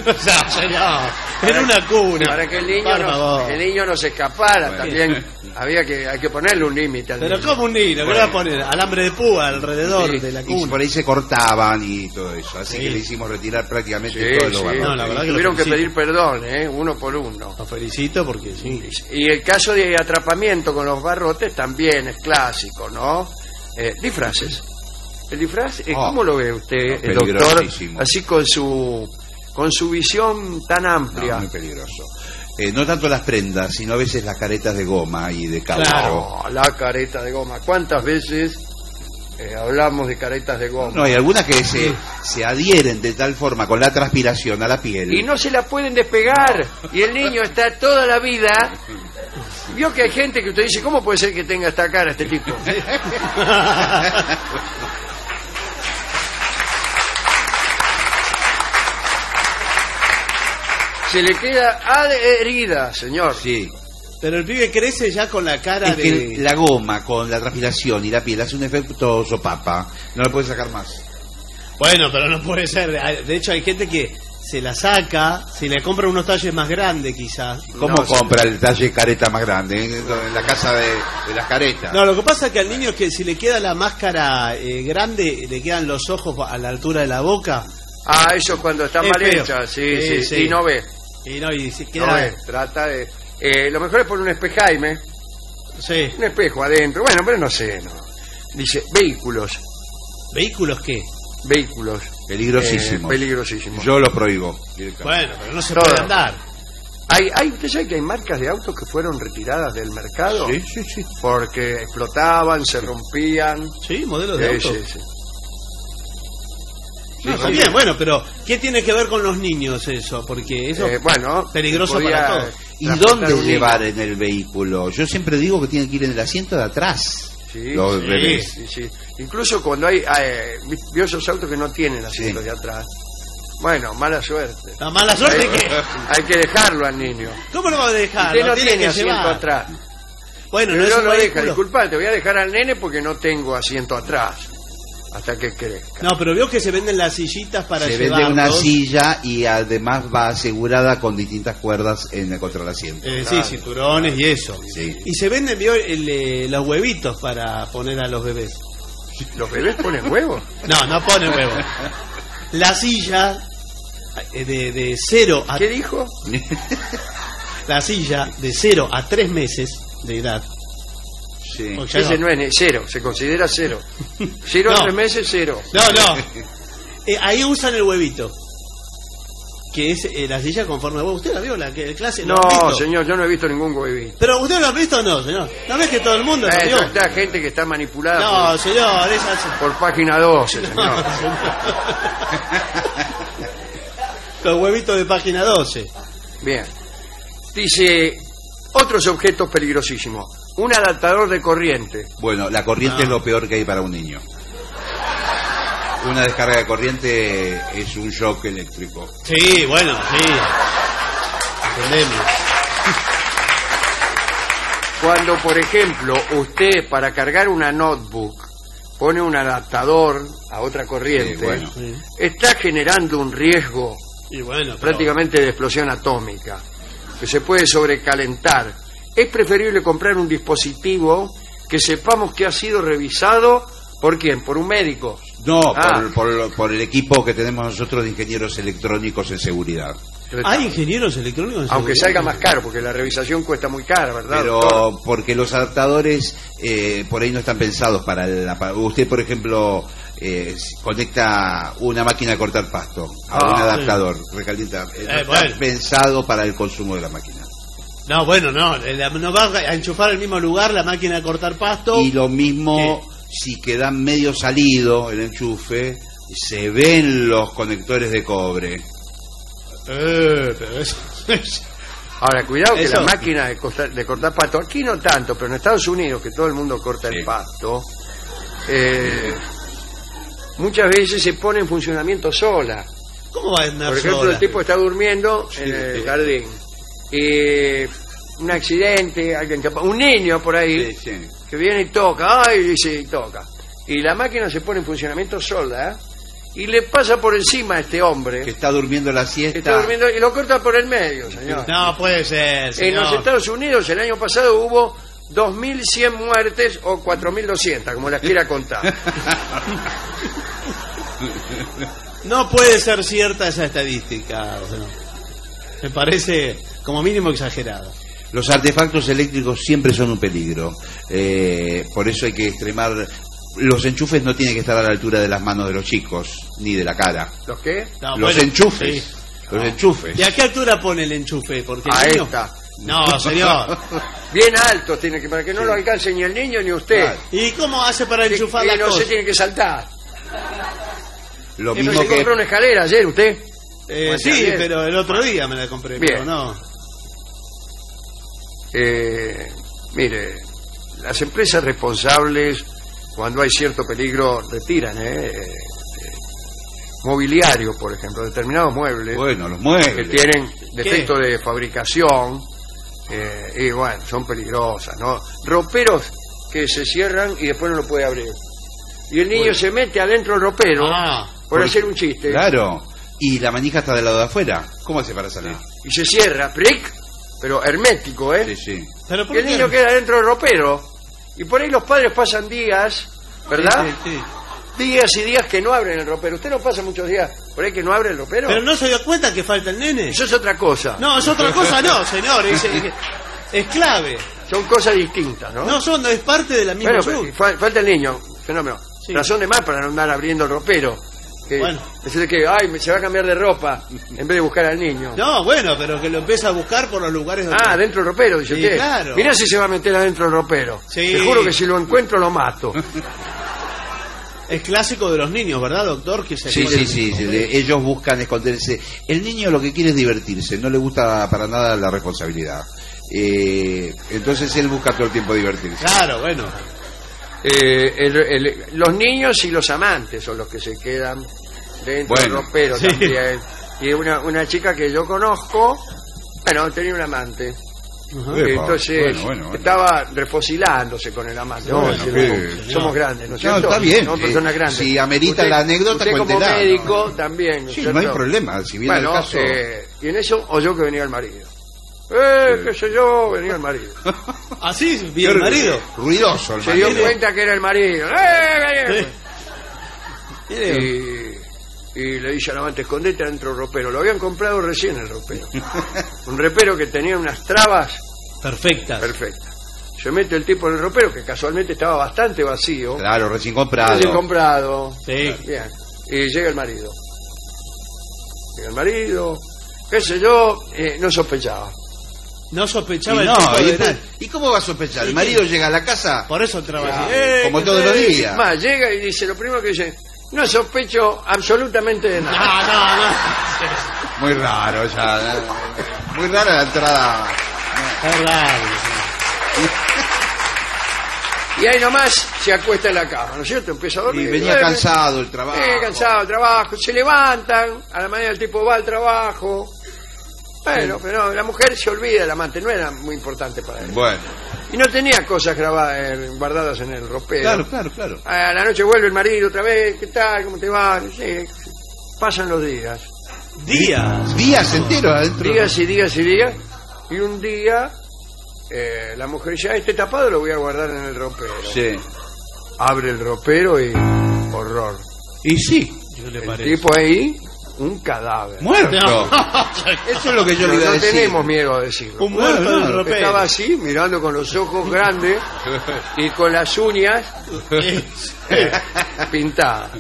Speaker 5: Era una cuna.
Speaker 4: Para que el niño,
Speaker 5: Por favor.
Speaker 4: el niño no se escapara,
Speaker 6: Bueno.
Speaker 4: también hay que ponerle un límite al
Speaker 5: Pero
Speaker 4: niño.
Speaker 5: como un niño, ¿qué le va a poner? Alambre de púa alrededor
Speaker 4: Sí,
Speaker 5: de la
Speaker 6: Y
Speaker 5: cuna.
Speaker 6: por ahí se cortaban y todo eso. Así
Speaker 5: Sí.
Speaker 6: que le hicimos retirar prácticamente
Speaker 4: Sí,
Speaker 6: todos los
Speaker 4: sí.
Speaker 6: barrotes.
Speaker 5: No, la verdad que lo
Speaker 4: Tuvieron que
Speaker 5: felicito.
Speaker 4: pedir perdón, uno por uno.
Speaker 5: Lo felicito porque sí.
Speaker 4: Y el caso de atrapamiento con los barrotes también es clásico, ¿no? Disfraces. El disfraz, ¿cómo lo ve usted, el doctor?
Speaker 6: Peligrosísimo.
Speaker 4: Así con su visión tan amplia.
Speaker 6: No, muy peligroso. No tanto las prendas, sino a veces las caretas de goma y de caucho.
Speaker 4: Claro, la careta de goma. ¿Cuántas veces hablamos de caretas de goma?
Speaker 6: No, hay algunas que se adhieren de tal forma con la transpiración a la piel.
Speaker 4: Y no se la pueden despegar. Y el niño está toda la vida. Vio que hay gente que usted dice, ¿cómo puede ser que tenga esta cara este tipo? Se le queda adherida, señor.
Speaker 6: Sí.
Speaker 5: Pero el pibe crece ya con la cara
Speaker 6: Es
Speaker 5: de...
Speaker 6: que la goma con la transpiración y la piel hace un efecto sopapa. No la puede sacar más.
Speaker 5: Bueno, pero no puede ser. De hecho, hay gente que se la saca, si le compra unos talles más grandes quizás.
Speaker 6: ¿Cómo
Speaker 4: No,
Speaker 6: compra el talle careta más grande? En la casa de las caretas.
Speaker 5: No, lo que pasa es que al niño, que si le queda la máscara grande, le quedan los ojos a la altura de la boca.
Speaker 4: Ah, eso cuando está
Speaker 5: Es
Speaker 4: mal
Speaker 5: feo.
Speaker 4: hecha, sí. Y no ve.
Speaker 5: Y se
Speaker 4: No
Speaker 5: queda...
Speaker 4: ve. Trata de... lo mejor es poner un espejaime.
Speaker 5: Sí.
Speaker 4: Un espejo adentro. Bueno, pero no sé, no. Dice, vehículos.
Speaker 5: ¿Vehículos qué?
Speaker 4: Vehículos.
Speaker 6: Peligrosísimo.
Speaker 4: Peligrosísimo.
Speaker 6: Yo lo prohíbo.
Speaker 5: Bueno, pero no se
Speaker 4: Todo.
Speaker 5: puede andar.
Speaker 4: ¿Usted sabe que hay marcas de autos que fueron retiradas del mercado?
Speaker 6: Sí.
Speaker 4: Porque explotaban, se rompían.
Speaker 5: Sí, modelos de autos.
Speaker 4: Sí.
Speaker 5: No, está bien, bueno, pero ¿qué tiene que ver con los niños eso? Porque eso es peligroso
Speaker 4: podía
Speaker 5: para todos.
Speaker 6: ¿Y
Speaker 4: transportar
Speaker 6: dónde
Speaker 4: un
Speaker 6: llevar en el vehículo? Yo siempre digo que tienen que ir en el asiento de atrás.
Speaker 4: Sí,
Speaker 6: los
Speaker 4: sí,
Speaker 6: bebés.
Speaker 4: sí. Incluso cuando vio esos autos que no tienen asientos de atrás. Bueno, mala suerte.
Speaker 5: La mala suerte
Speaker 4: hay,
Speaker 5: que...
Speaker 4: hay que dejarlo al niño.
Speaker 5: ¿Cómo lo va a dejar?
Speaker 4: Usted no
Speaker 5: tiene
Speaker 4: tiene
Speaker 5: que
Speaker 4: asiento
Speaker 5: llevar.
Speaker 4: atrás.
Speaker 5: Bueno,
Speaker 4: Pero
Speaker 5: no es
Speaker 4: no
Speaker 5: un
Speaker 4: lo deja,
Speaker 5: vehículo.
Speaker 4: disculpa, te voy a dejar al nene porque no tengo asiento atrás. Hasta que crezca.
Speaker 5: No, pero veo que se venden las sillitas para
Speaker 6: Se
Speaker 5: llevarlos.
Speaker 6: vende una silla y además va asegurada con distintas cuerdas contra el asiento.
Speaker 5: Sí, cinturones y eso.
Speaker 6: Sí.
Speaker 5: Y se venden los huevitos para poner a los bebés.
Speaker 4: ¿Los bebés ponen huevos?
Speaker 5: No ponen huevos. La silla de 0 a...
Speaker 4: ¿Qué dijo?
Speaker 5: La silla de 0 a 3 meses de edad.
Speaker 6: Sí.
Speaker 5: Porque ya
Speaker 4: Ese no es cero, se considera cero. 0
Speaker 5: No.
Speaker 4: a 3 meses, cero.
Speaker 5: No. Ahí usan el huevito. Que es la silla conforme a huevo. ¿Usted la vio? La clase. ¿Lo ha
Speaker 4: No,
Speaker 5: visto?
Speaker 4: señor, yo no he visto ningún huevito.
Speaker 5: ¿Pero usted lo ha visto o no, señor? ¿No ves que todo el mundo lo vio?
Speaker 4: Eso está gente que está manipulada
Speaker 5: No, señor, es así.
Speaker 4: por página 12, señor.
Speaker 5: No, señor. Los huevitos de página 12.
Speaker 4: Bien. Dice, otros objetos peligrosísimos. Un adaptador de corriente.
Speaker 6: Bueno, la corriente es lo peor que hay para un niño. una descarga de corriente es un shock eléctrico.
Speaker 5: Sí, bueno, sí. Entendemos.
Speaker 4: Cuando, por ejemplo, usted para cargar una notebook pone un adaptador a otra corriente,
Speaker 6: Sí, bueno.
Speaker 4: está generando un riesgo
Speaker 5: Y bueno,
Speaker 4: prácticamente de explosión atómica, que se puede sobrecalentar. Es preferible comprar un dispositivo que sepamos que ha sido revisado ¿por quién? ¿Por un médico?
Speaker 6: No,
Speaker 4: Ah.
Speaker 6: por el equipo que tenemos nosotros de ingenieros electrónicos en seguridad.
Speaker 5: ¿Hay ingenieros electrónicos?
Speaker 4: Aunque salga más caro, porque la revisación cuesta muy cara, ¿verdad?
Speaker 6: Pero
Speaker 4: doctor?
Speaker 6: porque los adaptadores por ahí no están pensados para usted, por ejemplo, conecta una máquina de cortar pasto a un adaptador, recalienta. No está pensado para el consumo de la máquina.
Speaker 5: No, bueno, no va a enchufar al mismo lugar la máquina de cortar pasto.
Speaker 6: Y lo mismo si queda medio salido el enchufe, se ven los conectores de cobre.
Speaker 5: Pero eso...
Speaker 4: Ahora, cuidado que
Speaker 5: Eso.
Speaker 4: la máquina de cortar pasto, aquí no tanto, pero en Estados Unidos, que todo el mundo corta el pasto, muchas veces se pone en funcionamiento sola.
Speaker 5: ¿Cómo va a andar
Speaker 4: Por ejemplo,
Speaker 5: sola?
Speaker 4: el tipo está durmiendo en el jardín y un accidente, un niño por ahí que viene y toca, y toca. Y la máquina se pone en funcionamiento sola y le pasa por encima a este hombre.
Speaker 6: Que está durmiendo la siesta.
Speaker 4: Está durmiendo y lo corta por el medio, señor.
Speaker 5: No puede ser, señor.
Speaker 4: En los Estados Unidos el año pasado hubo 2.100 muertes o 4.200, como las quiera contar.
Speaker 5: No puede ser cierta esa estadística. O sea, me parece como mínimo exagerada.
Speaker 6: Los artefactos eléctricos siempre son un peligro. Por eso hay que extremar. Los enchufes no tienen que estar a la altura de las manos de los chicos, ni de la cara.
Speaker 4: ¿Los qué?
Speaker 5: No,
Speaker 6: Los
Speaker 5: bueno,
Speaker 6: enchufes.
Speaker 5: sí.
Speaker 6: Los enchufes.
Speaker 5: ¿Y a qué altura pone el enchufe? Porque
Speaker 4: A
Speaker 5: el niño-
Speaker 4: esta.
Speaker 5: No, señor.
Speaker 4: Bien alto tiene que, para que no lo alcance ni el niño ni usted.
Speaker 6: Claro.
Speaker 5: ¿Y cómo hace para enchufar
Speaker 4: y
Speaker 5: la
Speaker 4: no
Speaker 5: cosa?
Speaker 4: se tiene que saltar.
Speaker 6: Lo
Speaker 4: ¿Y no
Speaker 6: mismo
Speaker 4: se
Speaker 6: que
Speaker 4: compró una escalera ayer usted?
Speaker 5: Sí,
Speaker 4: ayer.
Speaker 5: pero el otro día me la compré.
Speaker 4: Bien.
Speaker 5: Pero no.
Speaker 4: Mire, las empresas responsables, cuando hay cierto peligro, retiran mobiliario, por ejemplo, determinados muebles.
Speaker 6: Bueno, los muebles.
Speaker 4: Que tienen defecto de fabricación, y bueno, son peligrosas, ¿no? Roperos que se cierran y después no lo puede abrir. Y el niño se mete adentro del ropero por hacer un chiste.
Speaker 6: Claro. Y la manija está del lado de afuera. ¿Cómo hace para salir?
Speaker 4: Y se cierra, ¡pric! Pero hermético, ¿eh?
Speaker 6: Sí, sí.
Speaker 5: ¿Pero por
Speaker 4: Y el
Speaker 5: qué?
Speaker 4: niño queda dentro del ropero. Y por ahí los padres pasan días, ¿verdad?
Speaker 5: Sí, sí.
Speaker 4: Días y días que no abren el ropero. ¿Usted no pasa muchos días por ahí que no abre el ropero?
Speaker 5: ¿Pero no se dio cuenta que falta el nene?
Speaker 4: Eso es otra cosa.
Speaker 5: No, es otra cosa, no, señor. Es clave.
Speaker 4: Son cosas distintas, ¿no?
Speaker 5: No es parte de la misma
Speaker 4: Bueno,
Speaker 5: asunto.
Speaker 4: pero falta el niño. Fenómeno.
Speaker 5: Sí.
Speaker 4: Razón de más para no andar abriendo el ropero.
Speaker 5: Bueno.
Speaker 4: Decirle que, se va a cambiar de ropa en vez de buscar al niño.
Speaker 5: No, bueno, pero que lo empieza a buscar por los lugares donde...
Speaker 4: Dentro del ropero, dice
Speaker 5: Sí,
Speaker 4: usted.
Speaker 5: claro.
Speaker 4: Mirá si se va a meter adentro del ropero.
Speaker 5: Sí.
Speaker 4: Te juro que si lo encuentro lo mato.
Speaker 5: Es clásico de los niños, ¿verdad, doctor? Que se
Speaker 6: Sí,
Speaker 5: esconden-
Speaker 6: sí. Ellos buscan esconderse. El niño lo que quiere es divertirse, no le gusta para nada la responsabilidad. Entonces él busca todo el tiempo divertirse.
Speaker 5: Claro, bueno.
Speaker 4: Los niños y los amantes son los que se quedan dentro del
Speaker 6: Bueno,
Speaker 4: ropero
Speaker 5: sí.
Speaker 4: también. Y una chica que yo conozco, tenía un amante.
Speaker 6: Epa,
Speaker 4: Entonces
Speaker 6: bueno.
Speaker 4: estaba refocilándose con el amante. Vamos a decirlo, somos grandes, ¿no es cierto?
Speaker 6: está bien.
Speaker 4: Somos personas grandes.
Speaker 6: Si amerita la anécdota,
Speaker 4: usted como
Speaker 6: cuéntela,
Speaker 4: médico
Speaker 6: ¿no?
Speaker 4: también, ¿no es
Speaker 6: Sí,
Speaker 4: cierto?
Speaker 6: no hay problema. Si viene el caso.
Speaker 4: Y en eso oyó que venía el marido. Qué sé yo, venía el marido.
Speaker 5: ¿Así vio el marido?
Speaker 6: Ruidoso el
Speaker 4: Se dio
Speaker 6: marido.
Speaker 4: cuenta que era el marido. Y le dice al amante, escondete dentro del ropero. Lo habían comprado recién el ropero. Un ropero que tenía unas trabas
Speaker 5: Perfectas.
Speaker 4: Se mete el tipo en el ropero, que casualmente estaba bastante vacío.
Speaker 6: Claro, recién comprado.
Speaker 4: Recién comprado.
Speaker 5: Sí.
Speaker 4: Bien. Y llega el marido. Qué sé yo, no sospechaba.
Speaker 5: No sospechaba
Speaker 6: Y
Speaker 5: el tipo de nada.
Speaker 6: ¿Y cómo va a sospechar? El marido llega a la casa
Speaker 5: Por eso trabaja.
Speaker 6: como todos los días.
Speaker 4: Más, llega y dice, lo primero que dice, no sospecho absolutamente de nada.
Speaker 5: No.
Speaker 6: Muy raro ya. Muy rara la entrada.
Speaker 5: Es raro.
Speaker 4: Y ahí nomás se acuesta en la cama, ¿no es cierto? Empieza a dormir.
Speaker 6: Y venía cansado del trabajo.
Speaker 4: Cansado del trabajo. Se levantan, a la mañana el tipo va al trabajo. Bueno, pero la mujer se olvida, la amante, no era muy importante para él.
Speaker 6: Bueno.
Speaker 4: Y no tenía cosas grabadas, guardadas en el ropero.
Speaker 6: Claro.
Speaker 4: A la noche vuelve el marido otra vez. ¿Qué tal? ¿Cómo te va? Sí. Pasan los días.
Speaker 6: Días enteros adentro.
Speaker 4: Días y días y días. Y un día la mujer dice, este tapado lo voy a guardar en el ropero.
Speaker 6: Sí.
Speaker 4: Abre el ropero y horror.
Speaker 6: Y sí.
Speaker 4: El tipo ahí, un cadáver.
Speaker 6: ¡Muerto! Eso es lo que yo le iba a decir.
Speaker 4: No tenemos miedo a decirlo.
Speaker 5: Un muerto en el ropero.
Speaker 4: Estaba así, mirando con los ojos grandes y con las uñas pintadas.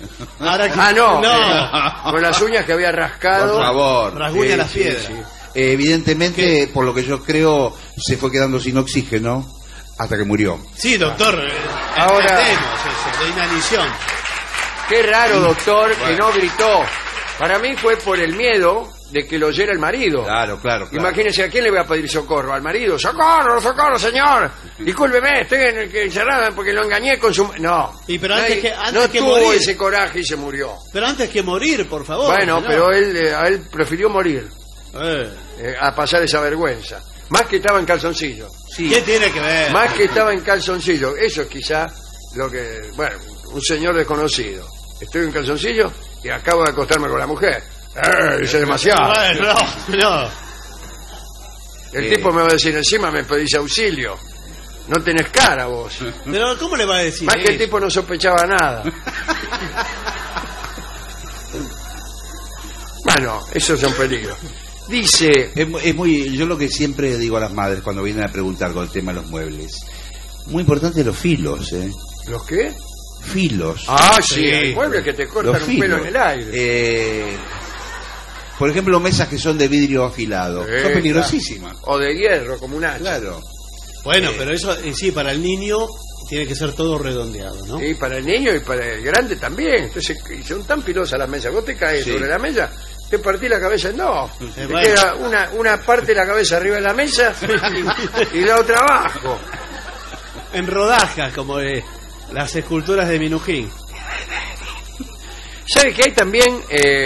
Speaker 4: Con las uñas que había rascado.
Speaker 6: Por favor.
Speaker 5: Rasguña las piedras.
Speaker 4: Sí.
Speaker 6: Evidentemente, por lo que yo creo, se fue quedando sin oxígeno hasta que murió.
Speaker 5: Sí, doctor.
Speaker 4: Ahora,
Speaker 5: de inanición.
Speaker 4: Qué raro, doctor, que no gritó. Para mí fue por el miedo de que lo oyera el marido.
Speaker 6: Claro.
Speaker 4: Imagínese, ¿a quién le voy a pedir socorro? ¿Al marido? ¡Socorro, señor! Discúlpeme, estoy en el que encerrado porque lo engañé con su... No.
Speaker 5: Pero antes
Speaker 4: no
Speaker 5: que
Speaker 4: tuvo
Speaker 5: morir.
Speaker 4: ese coraje y se murió.
Speaker 5: Pero antes que morir, por favor.
Speaker 4: Bueno,
Speaker 5: señor.
Speaker 4: pero él prefirió morir a pasar esa vergüenza. Más que estaba en calzoncillo.
Speaker 5: Sí. ¿Qué tiene que ver?
Speaker 4: Más que estaba en calzoncillo. Eso es quizá lo que... Bueno, un señor desconocido. Estoy en calzoncillo y acabo de acostarme con la mujer. Eso es demasiado.
Speaker 5: No.
Speaker 4: El tipo me va a decir, encima me pedís auxilio. No tenés cara vos.
Speaker 5: Pero ¿cómo le va a decir?
Speaker 4: Más que el tipo no sospechaba nada. Bueno, eso es un peligro. Dice...
Speaker 6: Es muy... Yo lo que siempre digo a las madres cuando vienen a preguntar con el tema de los muebles. Muy importante los filos,
Speaker 4: ¿Los qué?
Speaker 6: Filos.
Speaker 4: Sí, hay muebles que te cortan un pelo en el aire.
Speaker 6: Por ejemplo, mesas que son de vidrio afilado. Son peligrosísimas.
Speaker 4: O de hierro, como un hacha.
Speaker 6: Claro.
Speaker 5: Bueno, pero eso en sí, para el niño tiene que ser todo redondeado, ¿no?
Speaker 4: Sí, para el niño y para el grande también. Entonces, son tan pilosas las mesas. Vos te caes sobre la mesa, te partís la cabeza en dos. Te queda una parte de la cabeza arriba de la mesa y la otra abajo.
Speaker 5: En rodajas, como las esculturas de Minujín.
Speaker 4: ¿Sabe que hay también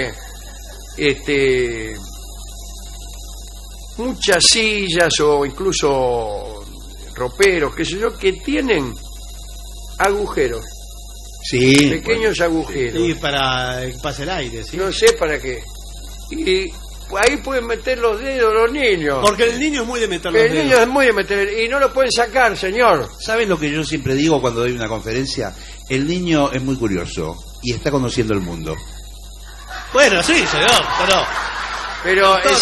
Speaker 4: muchas sillas o incluso roperos, qué sé yo, que tienen agujeros?
Speaker 6: Sí.
Speaker 4: Pequeños agujeros.
Speaker 5: Sí, para que pase el aire, ¿sí?
Speaker 4: No sé para qué. Y ahí pueden meter los dedos los niños.
Speaker 5: Porque el niño es muy de meter los dedos.
Speaker 4: El niño es muy de meter y no lo pueden sacar, señor.
Speaker 6: ¿Sabes lo que yo siempre digo cuando doy una conferencia? El niño es muy curioso y está conociendo el mundo.
Speaker 5: Bueno, sí, señor,
Speaker 4: pero el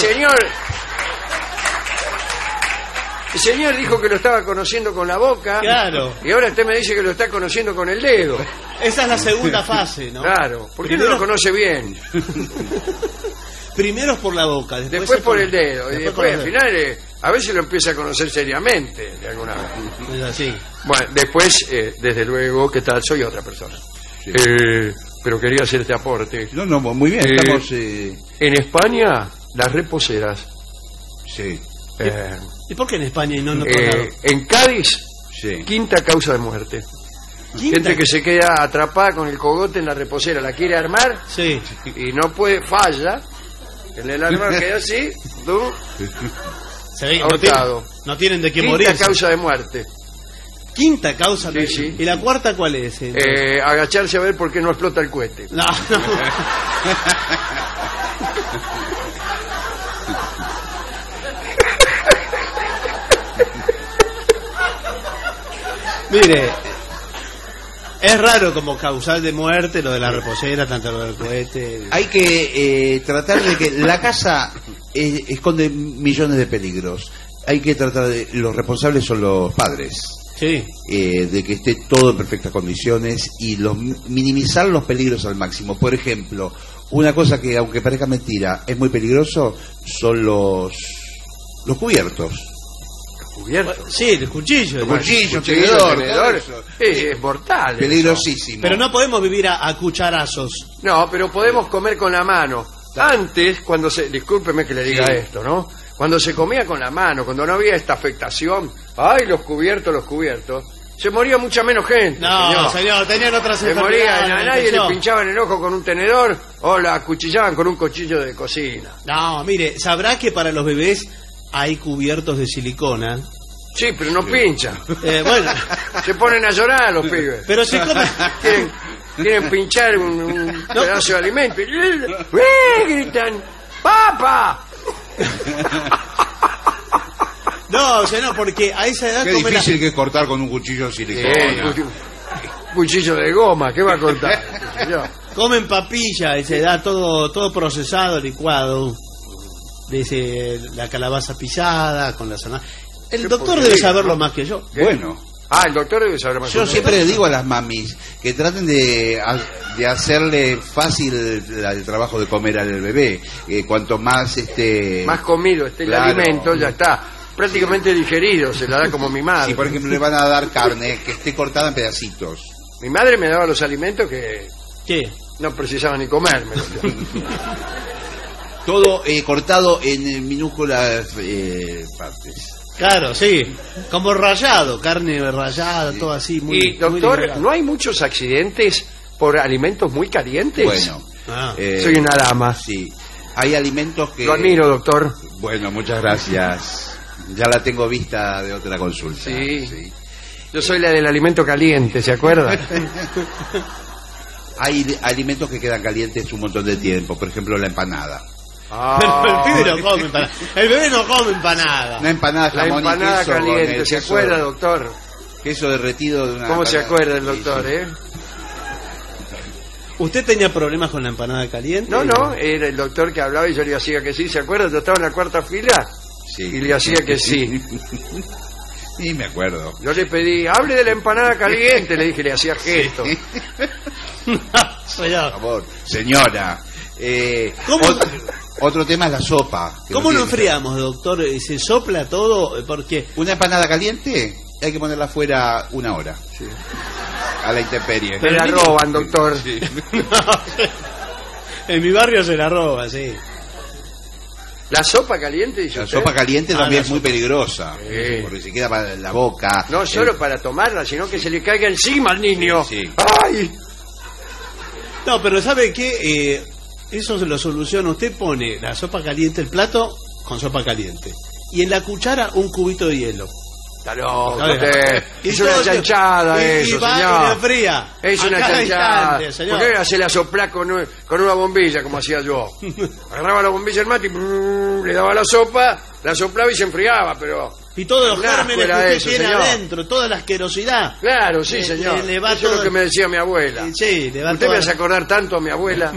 Speaker 4: señor dijo que lo estaba conociendo con la boca.
Speaker 5: Claro.
Speaker 4: Y ahora usted me dice que lo está conociendo con el dedo.
Speaker 5: Esa es la segunda fase, ¿no?
Speaker 4: Claro. ¿Por qué no lo conoce bien?
Speaker 5: Primero es por la boca,
Speaker 4: después por el dedo. Y después al final a veces lo empieza a conocer seriamente de alguna vez.
Speaker 5: Es así.
Speaker 4: Bueno, después, desde luego, ¿qué tal? Soy otra persona. Sí. Pero quería hacer este aporte.
Speaker 6: No, muy bien. Estamos
Speaker 4: en España, las reposeras.
Speaker 6: Sí.
Speaker 5: ¿Y por qué en España y no en otro lado?
Speaker 4: En Cádiz, quinta causa de muerte. Gente que se queda atrapada con el cogote en la reposera, la quiere armar y no puede, falla. En el armar queda así, ahorcado.
Speaker 5: No tienen de qué morir.
Speaker 4: Quinta causa de muerte.
Speaker 5: Quinta causa.
Speaker 4: Sí.
Speaker 5: ¿Y la cuarta cuál es?
Speaker 4: Agacharse a ver por qué no explota el cohete.
Speaker 5: No. Mire, es raro como causal de muerte lo de la reposera, tanto lo del cohete.
Speaker 6: Hay que tratar de que la casa esconde millones de peligros. Hay que tratar de... Los responsables son los padres.
Speaker 5: Sí.
Speaker 6: De que esté todo en perfectas condiciones y minimizar los peligros al máximo. Por ejemplo, una cosa que, aunque parezca mentira, es muy peligroso, son los cubiertos.
Speaker 4: ¿Cubiertos?
Speaker 5: Sí, el cuchillo.
Speaker 6: El cuchillo, tenedor.
Speaker 4: Es mortal.
Speaker 6: Peligrosísimo.
Speaker 5: Pero no podemos vivir a cucharazos.
Speaker 4: No, pero podemos comer con la mano. Antes, cuando discúlpeme que le diga esto, ¿no? Cuando se comía con la mano, cuando no había esta afectación, los cubiertos, se moría mucha menos gente.
Speaker 5: No, señor, tenían otras
Speaker 4: se moría,
Speaker 5: enfermedades.
Speaker 4: a nadie le pinchaban el ojo con un tenedor o la acuchillaban con un cuchillo de cocina.
Speaker 5: No, mire, sabrá que para los bebés hay cubiertos de silicona.
Speaker 4: Sí, pero no pinchan.
Speaker 5: Bueno,
Speaker 4: se ponen a llorar los pibes.
Speaker 5: Pero se come...
Speaker 4: quieren pinchar un pedazo de alimento y gritan, ¡Papa!
Speaker 5: No, señor, porque a esa edad...
Speaker 6: Qué difícil que es cortar con un cuchillo de silicona.
Speaker 4: Cuchillo de goma, ¿qué va a cortar?
Speaker 5: Comen papilla a esa edad, todo procesado, licuado. Dice la calabaza pisada con la zanahoria. El doctor debe saberlo más que yo.
Speaker 6: Bueno.
Speaker 4: El doctor debe saber más que yo.
Speaker 6: Yo siempre le digo a las mamis que traten de hacerle fácil el trabajo de comer al bebé. Cuanto más
Speaker 4: más comido esté el alimento, ya está prácticamente digerido, se la da como mi madre.
Speaker 6: Si por ejemplo le van a dar carne, que esté cortada en pedacitos.
Speaker 4: Mi madre me daba los alimentos que
Speaker 5: ¿qué?
Speaker 4: No precisaba ni comérmelo.
Speaker 6: Todo cortado en minúsculas partes.
Speaker 5: Claro, sí, como rallado, carne rallada, todo así.
Speaker 4: Y doctor, ¿no hay muchos accidentes por alimentos muy calientes?
Speaker 6: Bueno,
Speaker 4: soy una dama.
Speaker 6: Sí, hay alimentos que...
Speaker 4: Lo admiro, doctor.
Speaker 6: Bueno, muchas gracias. Ya la tengo vista de otra consulta.
Speaker 4: Sí. Yo soy la del alimento caliente, ¿se acuerda?
Speaker 6: Hay alimentos que quedan calientes un montón de tiempo, por ejemplo la empanada.
Speaker 5: El bebé no come empanada. El bebé no come empanada.
Speaker 6: Una empanada,
Speaker 4: la
Speaker 6: jamón
Speaker 4: empanada
Speaker 6: y queso,
Speaker 4: caliente, ¿se acuerda, doctor?
Speaker 6: Queso derretido de una...
Speaker 4: ¿Cómo se acuerda el doctor,
Speaker 5: ¿Usted tenía problemas con la empanada caliente?
Speaker 4: No, era el doctor que hablaba y yo le hacía que sí, ¿se acuerda? Yo estaba en la cuarta fila y le hacía que sí.
Speaker 6: Sí, me acuerdo.
Speaker 4: Yo le pedí, hable de la empanada caliente, le dije, le hacía gesto.
Speaker 6: Por favor, señora. Otro tema es la sopa.
Speaker 5: ¿Cómo lo enfriamos, doctor? ¿Se sopla todo? Porque
Speaker 6: una empanada caliente hay que ponerla afuera 1 hora. Sí. A la intemperie.
Speaker 4: Me la roban, doctor.
Speaker 6: Sí.
Speaker 5: En mi barrio se la roba, sí.
Speaker 4: La sopa caliente, dice usted.
Speaker 6: Sopa caliente también es muy peligrosa. Porque se queda para la boca.
Speaker 4: No solo para tomarla, sino que se le caiga encima al niño.
Speaker 6: Sí.
Speaker 4: ¡Ay!
Speaker 5: No, pero ¿sabe qué? Eso se lo soluciona. Usted pone la sopa caliente, el plato con sopa caliente. Y en la cuchara un cubito de hielo.
Speaker 4: Está loco, usted. Es una chanchada eso,
Speaker 5: va
Speaker 4: señor.
Speaker 5: Y la fría.
Speaker 4: Es una chanchada. ¿Por qué hace la sopla con una bombilla, como hacía yo? Agarraba la bombilla el mate y le daba la sopa, la soplaba y se enfriaba, pero...
Speaker 5: Y todos los gérmenes que usted tiene
Speaker 4: señor.
Speaker 5: Adentro, toda la asquerosidad.
Speaker 4: Claro, sí, señor. Eso es lo que me decía mi abuela.
Speaker 5: Sí, le va
Speaker 4: usted me hace acordar tanto a mi abuela.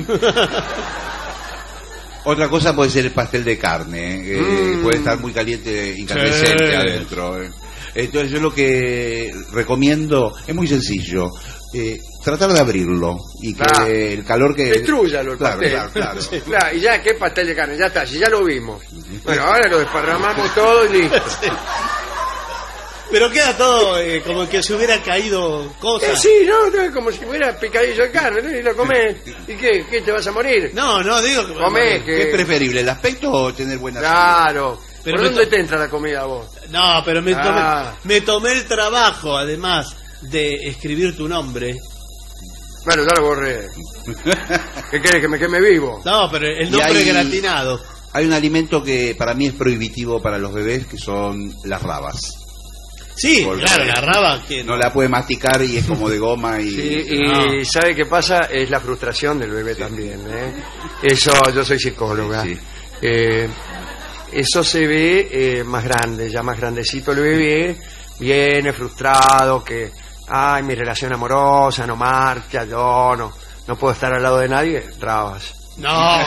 Speaker 6: Otra cosa puede ser el pastel de carne. Puede estar muy caliente, incandescente adentro. Entonces yo lo que recomiendo es muy sencillo. Tratar de abrirlo y que el calor que...
Speaker 4: Destrúyalo el pastel.
Speaker 6: Claro.
Speaker 4: Sí. Claro, y ya, ¿qué pastel de carne? Ya está, si ya lo vimos. Bueno, ahora lo desparramamos todo y listo.
Speaker 5: Sí. Pero queda todo como que se hubiera caído cosas.
Speaker 4: Sí, no, como si hubiera picadillo de carne, ¿no? Y lo comés. ¿Y qué? ¿Te vas a morir?
Speaker 5: No, digo que...
Speaker 4: Comés,
Speaker 6: ¿Qué es preferible, el aspecto o tener buena
Speaker 4: Claro.
Speaker 5: Pero
Speaker 4: ¿Por dónde te entra la comida vos?
Speaker 5: No, pero me tomé el trabajo, además, de escribir tu nombre.
Speaker 4: Bueno, ya lo borré. ¿Qué querés, que me queme vivo?
Speaker 5: No, pero el nombre gratinado.
Speaker 6: Hay un alimento que para mí es prohibitivo para los bebés, que son las rabas.
Speaker 5: Sí, claro, la raba que
Speaker 6: no la puede masticar y es como de goma y...
Speaker 4: Sí, y ¿sabe qué pasa? Es la frustración del bebé también, Eso, yo soy psicóloga.
Speaker 6: Sí.
Speaker 4: Eso se ve más grande, ya más grandecito el bebé, viene frustrado, que, ay, mi relación amorosa no marcha, yo no puedo estar al lado de nadie, rabas.
Speaker 5: No.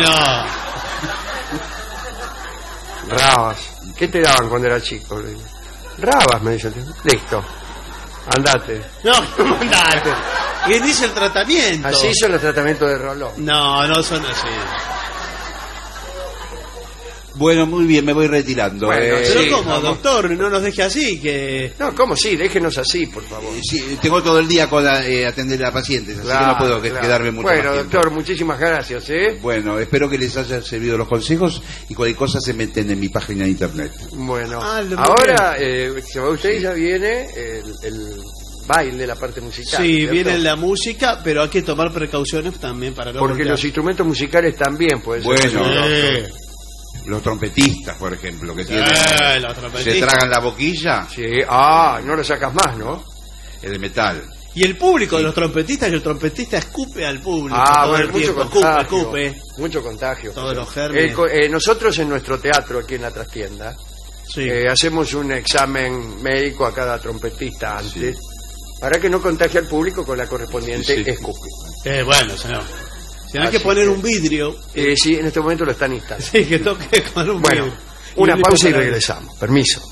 Speaker 4: Rabas. ¿Qué te daban cuando era chico? Rabas, me dice. Listo. Andate.
Speaker 5: No, andate. Y dice el tratamiento.
Speaker 4: Así son los tratamientos de Rolón.
Speaker 5: No son así.
Speaker 6: Bueno, muy bien, me voy retirando.
Speaker 4: Bueno,
Speaker 5: Pero
Speaker 4: sí,
Speaker 5: ¿cómo,
Speaker 4: vamos.
Speaker 5: doctor? No nos deje así, que...
Speaker 4: No, ¿cómo sí? Déjenos así, por favor.
Speaker 6: Sí, tengo todo el día con atender a pacientes, así que no puedo quedarme mucho
Speaker 4: Bueno,
Speaker 6: más tiempo.
Speaker 4: doctor, muchísimas gracias, ¿eh?
Speaker 6: Bueno, espero que les hayan servido los consejos y cualquier cosa se meten en mi página de internet.
Speaker 4: Bueno,
Speaker 5: lo
Speaker 4: ahora, se va usted y ya viene el baile, la parte musical.
Speaker 5: Sí,
Speaker 4: ¿cierto?
Speaker 5: viene la música, pero hay que tomar precauciones también para no
Speaker 4: Porque
Speaker 5: golpear.
Speaker 4: los instrumentos musicales también pueden ser.
Speaker 6: Bueno, los trompetistas, por ejemplo, que tienen,
Speaker 5: los trompetistas.
Speaker 6: se tragan la boquilla,
Speaker 4: Sí, no lo sacas más, ¿no?
Speaker 6: es de metal.
Speaker 5: Y el público de los trompetistas, que el trompetista escupe al público. todo
Speaker 4: Bueno,
Speaker 5: el
Speaker 4: mucho
Speaker 5: tiempo.
Speaker 4: contagio.
Speaker 5: Escupe.
Speaker 4: Mucho contagio.
Speaker 5: Todos los gérmenes.
Speaker 4: Nosotros en nuestro teatro, aquí en la trastienda, hacemos un examen médico a cada trompetista antes, para que no contagie al público con la correspondiente escupe.
Speaker 5: Bueno, señor. Si no hay que poner un vidrio.
Speaker 4: Sí, en este momento lo están instalando.
Speaker 5: Sí, que toque con un
Speaker 4: Bueno,
Speaker 5: vidrio.
Speaker 4: una
Speaker 5: un
Speaker 4: pausa y
Speaker 5: para-
Speaker 4: regresamos. Permiso.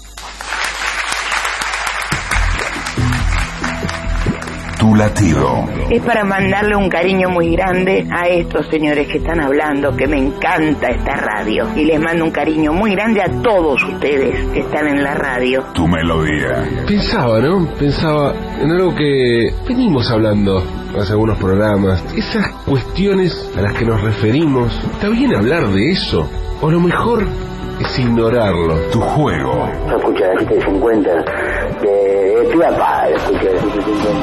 Speaker 2: Tu latido.
Speaker 8: Es para mandarle un cariño muy grande a estos señores que están hablando, que me encanta esta radio. Y les mando un cariño muy grande a todos ustedes que están en la radio.
Speaker 2: Tu melodía.
Speaker 9: Pensaba en algo que venimos hablando hace algunos programas. Esas cuestiones a las que nos referimos. ¿Está bien hablar de eso? O lo mejor es ignorarlo.
Speaker 2: Tu juego.
Speaker 10: Escucha la cita de 50 de tu papá, escucha la cita de 50.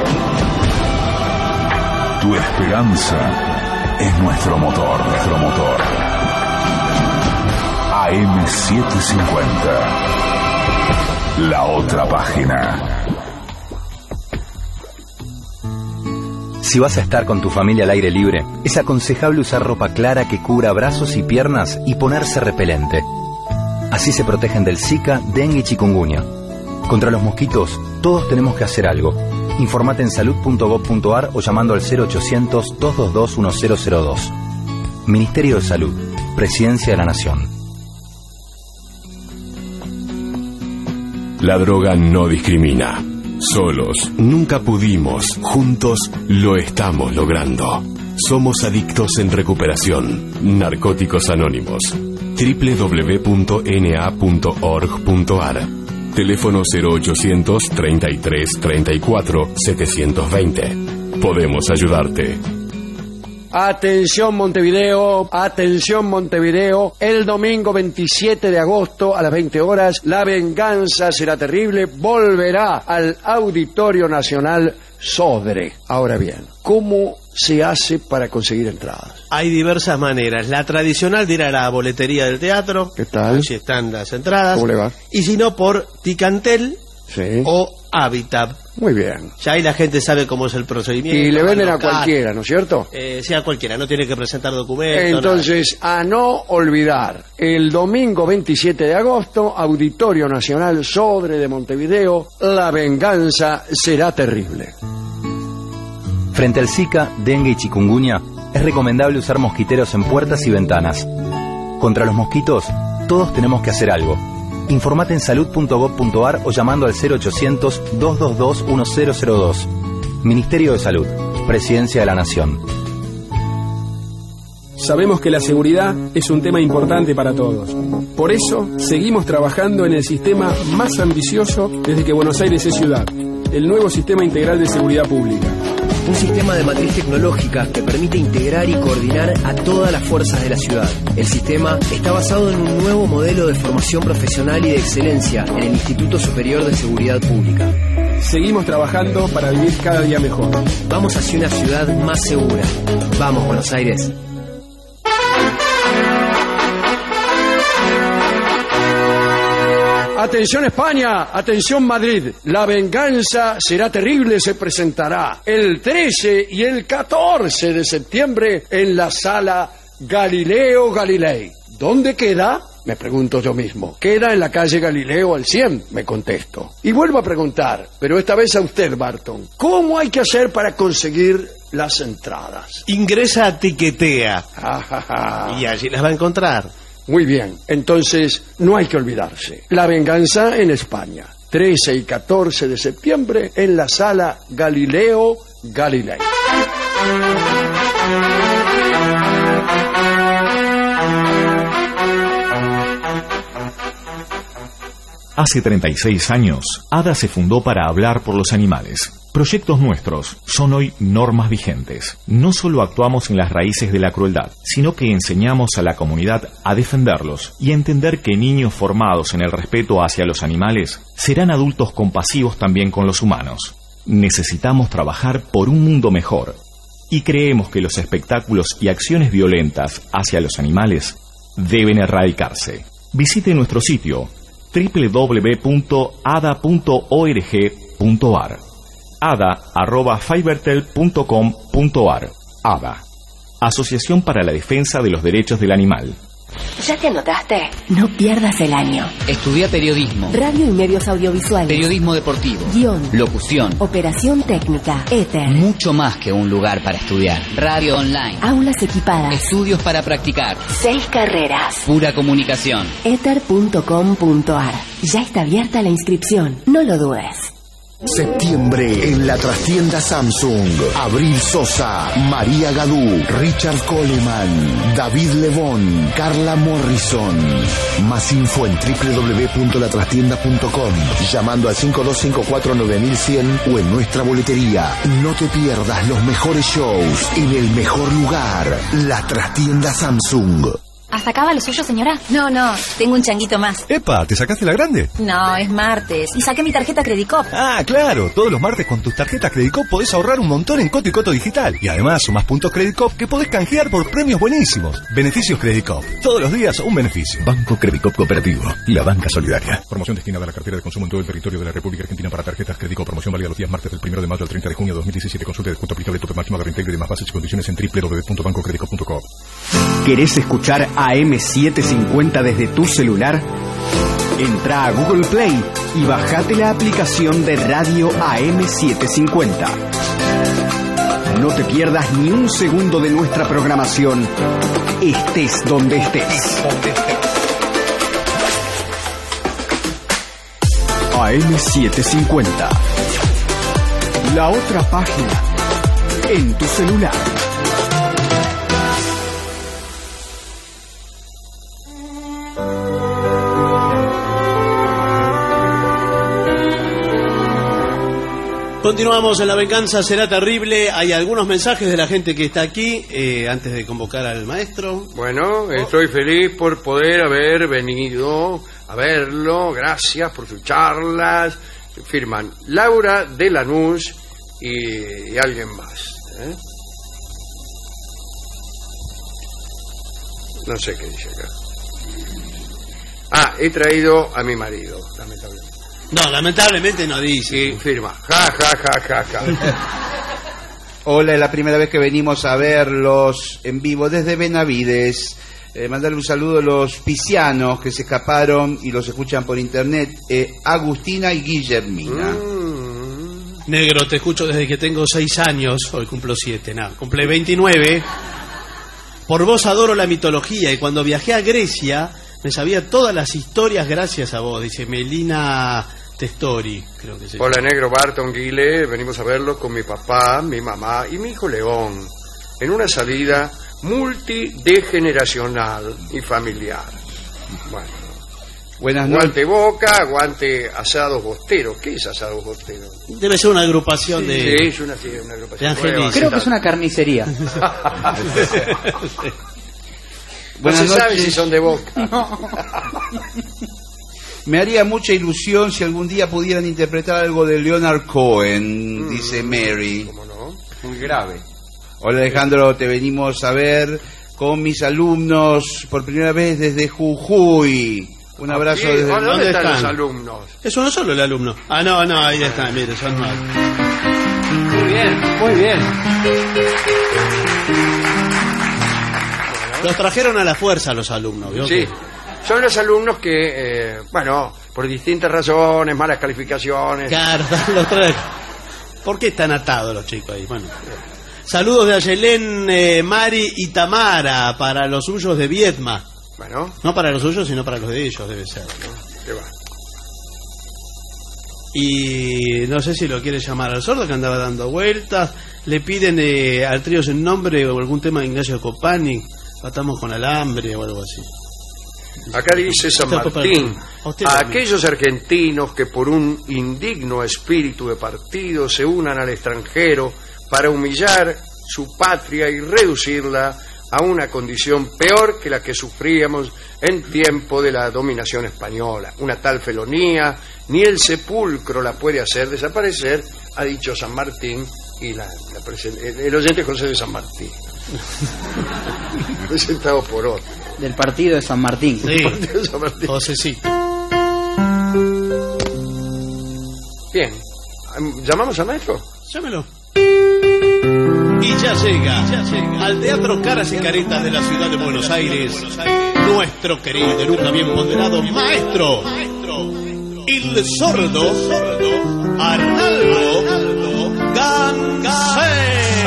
Speaker 2: Tu esperanza es nuestro motor. AM750. La otra página.
Speaker 3: Si vas a estar con tu familia al aire libre, es aconsejable usar ropa clara que cubra brazos y piernas y ponerse repelente. Así se protegen del Zika, dengue y chikungunya. Contra los mosquitos, todos tenemos que hacer algo. Informate en salud.gov.ar o llamando al 0800-222-1002. Ministerio de Salud, Presidencia de la Nación.
Speaker 11: La droga no discrimina. Solos nunca pudimos, juntos lo estamos logrando. Somos adictos en recuperación. Narcóticos Anónimos. www.na.org.ar. Teléfono 0800 33 34 720. Podemos ayudarte.
Speaker 4: Atención Montevideo, el domingo 27 de agosto a las 20 horas, La Venganza Será Terrible volverá al Auditorio Nacional Sodre. Ahora bien, ¿cómo se hace para conseguir entradas?
Speaker 5: Hay diversas maneras. La tradicional de ir a la boletería del teatro.
Speaker 4: ¿Qué tal?
Speaker 5: Si están las entradas.
Speaker 4: ¿Cómo le va?
Speaker 5: Y si no, por Ticantel
Speaker 4: Sí.
Speaker 5: o Habitat.
Speaker 4: Muy bien.
Speaker 5: Ya ahí la gente sabe cómo es el procedimiento.
Speaker 4: Y le venden a
Speaker 5: local.
Speaker 4: cualquiera, ¿no es cierto?
Speaker 5: Sí, a cualquiera. No tiene que presentar documentos.
Speaker 4: Entonces, a no olvidar, el domingo 27 de agosto, Auditorio Nacional Sodre de Montevideo, La Venganza Será Terrible.
Speaker 3: Frente al Zika, dengue y chikungunya, es recomendable usar mosquiteros en puertas y ventanas. Contra los mosquitos, todos tenemos que hacer algo. Informate en salud.gov.ar o llamando al 0800-222-1002. Ministerio de Salud, Presidencia de la Nación.
Speaker 13: Sabemos que la seguridad es un tema importante para todos. Por eso, seguimos trabajando en el sistema más ambicioso desde que Buenos Aires es ciudad, el nuevo Sistema Integral de Seguridad Pública.
Speaker 14: Un sistema de matriz tecnológica que permite integrar y coordinar a todas las fuerzas de la ciudad. El sistema está basado en un nuevo modelo de formación profesional y de excelencia en el Instituto Superior de Seguridad Pública.
Speaker 13: Seguimos trabajando para vivir cada día mejor.
Speaker 14: Vamos hacia una ciudad más segura. Vamos, Buenos Aires.
Speaker 4: Atención España, atención Madrid, La Venganza Será Terrible se presentará el 13 y el 14 de septiembre en la Sala Galileo Galilei. ¿Dónde queda? Me pregunto yo mismo. Queda en la calle Galileo al 100, me contesto. Y vuelvo a preguntar, pero esta vez a usted, Barton, ¿cómo hay que hacer para conseguir las entradas?
Speaker 5: Ingresa a Tiquetea y allí las va a encontrar.
Speaker 4: Muy bien, entonces no hay que olvidarse. La Venganza en España, 13 y 14 de septiembre en la Sala Galileo Galilei.
Speaker 12: Hace 36 años, ADA se fundó para hablar por los animales. Proyectos nuestros son hoy normas vigentes. No solo actuamos en las raíces de la crueldad, sino que enseñamos a la comunidad a defenderlos y a entender que niños formados en el respeto hacia los animales serán adultos compasivos también con los humanos. Necesitamos trabajar por un mundo mejor y creemos que los espectáculos y acciones violentas hacia los animales deben erradicarse. Visite nuestro sitio www.ada.org.ar ada@fibertel.com.ar. ADA, Asociación para la Defensa de los Derechos del Animal.
Speaker 15: ¿Ya te anotaste? No pierdas el año.
Speaker 17: Estudia periodismo,
Speaker 15: Radio y medios audiovisuales,
Speaker 17: periodismo deportivo,
Speaker 15: guión,
Speaker 17: locución,
Speaker 15: operación técnica, éter.
Speaker 17: Mucho más que un lugar para estudiar. Radio online,
Speaker 15: aulas equipadas,
Speaker 17: estudios para practicar,
Speaker 15: 6 carreras.
Speaker 17: Pura comunicación.
Speaker 15: Ether.com.ar. Ya está abierta la inscripción. No lo dudes.
Speaker 18: Septiembre en la trastienda Samsung. Abril Sosa, María Gadú, Richard Coleman, David Lebón, Carla Morrison. Más info en www.latrastienda.com, llamando al 5254-9100 o en nuestra boletería. No te pierdas los mejores shows en el mejor lugar. La trastienda Samsung.
Speaker 25: ¿Hasta acá va lo suyo, señora? No, tengo un changuito más.
Speaker 26: ¡Epa! ¿Te sacaste la grande?
Speaker 25: No, es martes. Y saqué mi tarjeta Credicop.
Speaker 26: Ah, claro. Todos los martes con tus tarjetas Credicop podés ahorrar un montón en Coto y Coto Digital. Y además sumás puntos Credicop que podés canjear por premios buenísimos. Beneficios Credicop. Todos los días un beneficio.
Speaker 18: Banco Credicop Cooperativo. La banca solidaria.
Speaker 26: Promoción destinada a la cartera de consumo en todo el territorio de la República Argentina para tarjetas Credicop. Promoción válida los días martes del 1 de mayo al 30 de junio de 2017. Consulta de descuento aplicable tope máximo de reintegro y demás bases y condiciones en www.bancocredicop.com.
Speaker 7: ¿Querés escuchar AM750 desde tu celular? Entra a Google Play y bajate la aplicación de Radio AM750. No te pierdas ni un segundo de nuestra programación, estés donde estés. AM750. La otra página en tu celular.
Speaker 5: Continuamos en La Venganza Será Terrible. Hay algunos mensajes de la gente que está aquí antes de convocar al maestro.
Speaker 4: Bueno, estoy feliz por poder haber venido a verlo. Gracias por sus charlas. Firman Laura de Lanús y alguien más. No sé qué dice acá. Ah, he traído a mi marido, lamentablemente.
Speaker 5: No, lamentablemente no dice.
Speaker 4: Sí, firma. Ja, ja, ja, ja, ja.
Speaker 6: Hola, es la primera vez que venimos a verlos en vivo desde Benavides. Mandarle un saludo a los piscianos que se escaparon y los escuchan por internet. Agustina y Guillermina.
Speaker 5: Negro, te escucho desde que tengo 6 años. Hoy cumplo 7, cumple 29. Por vos adoro la mitología y cuando viajé a Grecia me sabía todas las historias gracias a vos, dice Melina Testori, creo que sí.
Speaker 4: Hola, negro Barton Guile, venimos a verlo con mi papá, mi mamá y mi hijo León, en una salida multidegeneracional y familiar. Bueno,
Speaker 6: buenas noches.
Speaker 4: Aguante Boca, aguante Asados Bosteros. ¿Qué es Asados Bosteros?
Speaker 5: Debe ser una agrupación
Speaker 4: sí,
Speaker 5: de...
Speaker 4: Sí, es una agrupación.
Speaker 17: Creo que es una carnicería.
Speaker 4: No se sabe si son de Boca.
Speaker 17: No.
Speaker 6: Me haría mucha ilusión si algún día pudieran interpretar algo de Leonard Cohen, dice Mary.
Speaker 4: ¿Cómo no?
Speaker 6: Muy grave. Hola Alejandro, te venimos a ver con mis alumnos por primera vez desde Jujuy. Un abrazo desde...
Speaker 4: ¿Dónde están los alumnos?
Speaker 5: Es uno solo el alumno. Ah, no, ahí están, mire, son 9.
Speaker 17: Muy bien, muy bien.
Speaker 5: Los trajeron a la fuerza los alumnos, ¿vio?
Speaker 4: Sí, son los alumnos que, bueno, por distintas razones, malas calificaciones.
Speaker 5: Claro, los traen. ¿Por qué están atados los chicos ahí? Bueno, saludos de Ayelén, Mari y Tamara para los suyos de Viedma.
Speaker 4: Bueno.
Speaker 5: No para los suyos, sino para los de ellos, debe ser, ¿no?
Speaker 4: ¿Qué va?
Speaker 5: Y no sé si lo quiere llamar al sordo que andaba dando vueltas. Le piden al trío sin nombre o algún tema de Ignacio Copani. Atamos con alambre o algo así.
Speaker 4: Acá dice San Martín: a aquellos argentinos que por un indigno espíritu de partido se unan al extranjero para humillar su patria y reducirla a una condición peor que la que sufríamos en tiempo de la dominación española. Una tal felonía ni el sepulcro la puede hacer desaparecer, ha dicho San Martín, y el oyente José de San Martín, presentado por otro.
Speaker 17: Del partido de San Martín.
Speaker 5: Sí,
Speaker 4: Partido de San Martín.
Speaker 5: José, sí.
Speaker 4: Bien, ¿llamamos al maestro?
Speaker 5: Llámelo. Y ya llega al Teatro Caras y Caretas de la ciudad de Buenos Aires nuestro querido y nunca bien ponderado maestro, el sordo Arnaldo Gansé.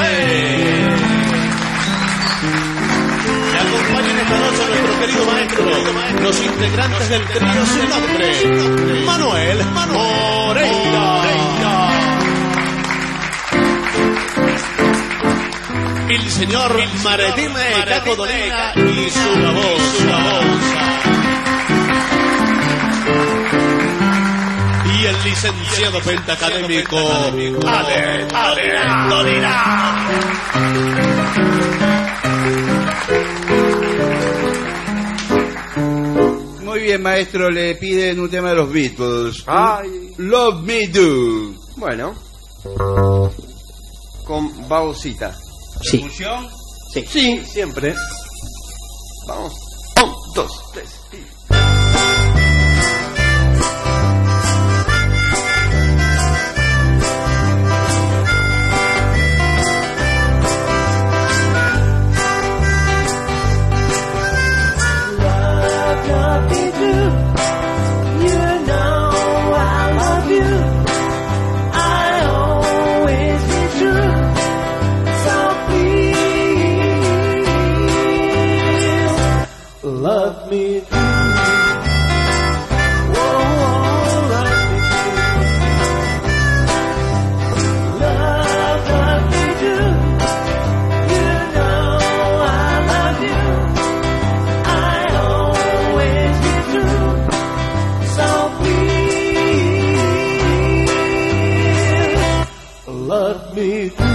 Speaker 5: Le acompañan esta noche a nuestro querido maestro, los integrantes del trío sin nombre, Manuel Moreira. El señor Maretime Capodolina y su voz. Y el licenciado pentacadémico Ale Dolina.
Speaker 6: Muy bien, maestro, le piden un tema de los Beatles.
Speaker 4: Ay.
Speaker 6: Love Me Do.
Speaker 4: Bueno, con Bausita.
Speaker 17: Sí.
Speaker 6: ¿Percusión?
Speaker 4: Sí, siempre. Vamos. 1, 2, 3.
Speaker 1: Love me do. Love me do.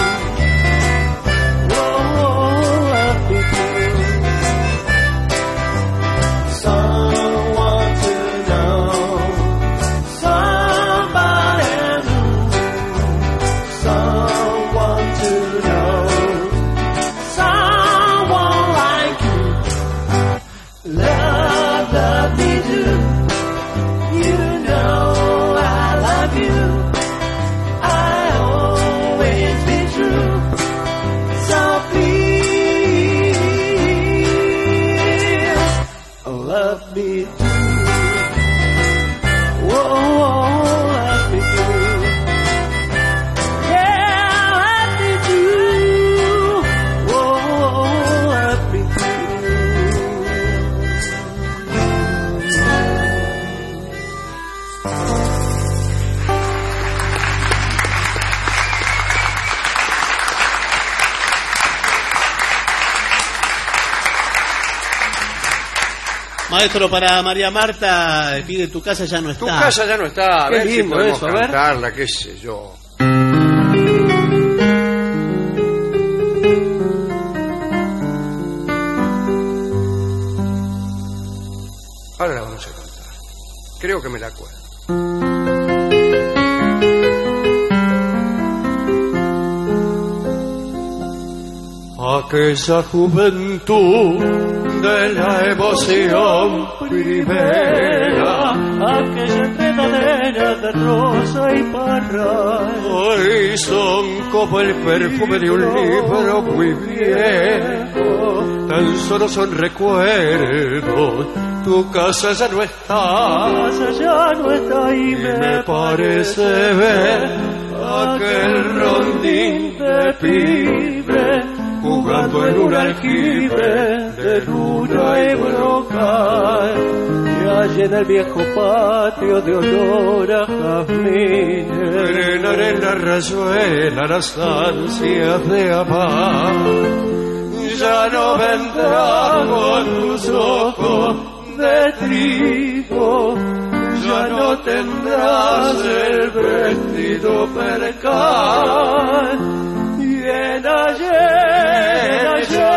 Speaker 5: Maestro, para María Marta, pide Tu casa ya no está.
Speaker 4: Tu casa ya no está. A
Speaker 17: Qué
Speaker 4: ver si
Speaker 17: lindo
Speaker 4: podemos
Speaker 17: eso, a ver.
Speaker 4: cantarla, qué sé yo. Ahora la vamos a cantar. Creo que me la acuerdo. Aquella juventud de la emoción primera,
Speaker 1: aquella enredadera de rosa y parral,
Speaker 4: hoy son como el perfume de un libro muy viejo, tan solo son recuerdos. Tu casa ya no está, y me parece ver aquel rondín de pibe jugando en un aljibe de luna y brocal, y allí en el viejo patio de olor a jazmines frenan en la rayuela las ansias de amar. Ya no vendrá con tus ojos
Speaker 16: de trigo, ya no tendrás el vestido percal. Y en ayer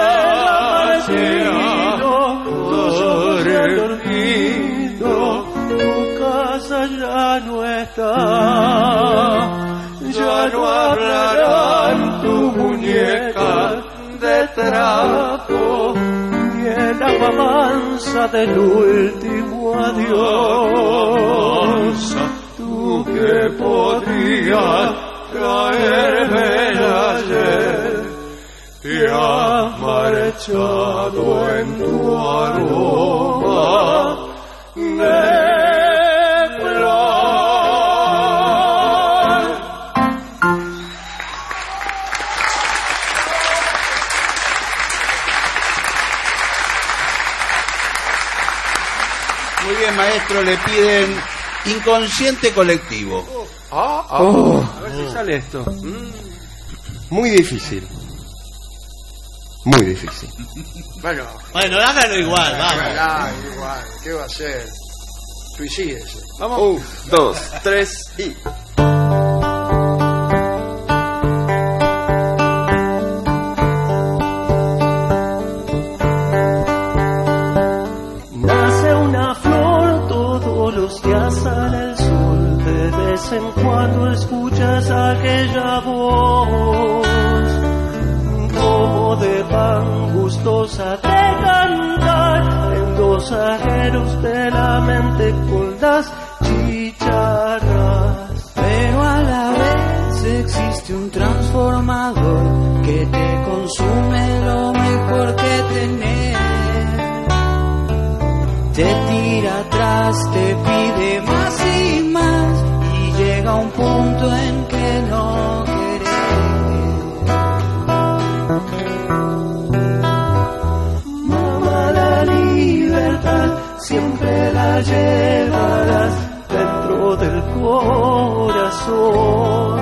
Speaker 16: dormido, tu casa ya no está, ya no hablarán tu muñeca de trapo, ni el alabanza del último adiós. Tú que podrías caerme ayer, te has marchado en tu aroma de
Speaker 6: Muy bien, maestro, le piden inconsciente colectivo.
Speaker 4: A ver si sale esto.
Speaker 19: Muy difícil. Muy difícil.
Speaker 4: Bueno,
Speaker 5: hágalo igual, vamos.
Speaker 4: Igual. ¿Qué va a hacer? Suicídese.
Speaker 19: Vamos. 1, 2, 3 y...
Speaker 16: Nace una flor todos los días sale el sol, de vez en cuando escuchas aquella voz como de pan gustosa de cantar en los ajeros de la mente con las chicharras.
Speaker 1: Pero a la vez existe un transformador que te consume lo mejor que tenés. Te tira atrás, te pide más y más, y llega un punto en que no querés.
Speaker 16: Mamá, la libertad siempre la llevarás dentro del corazón.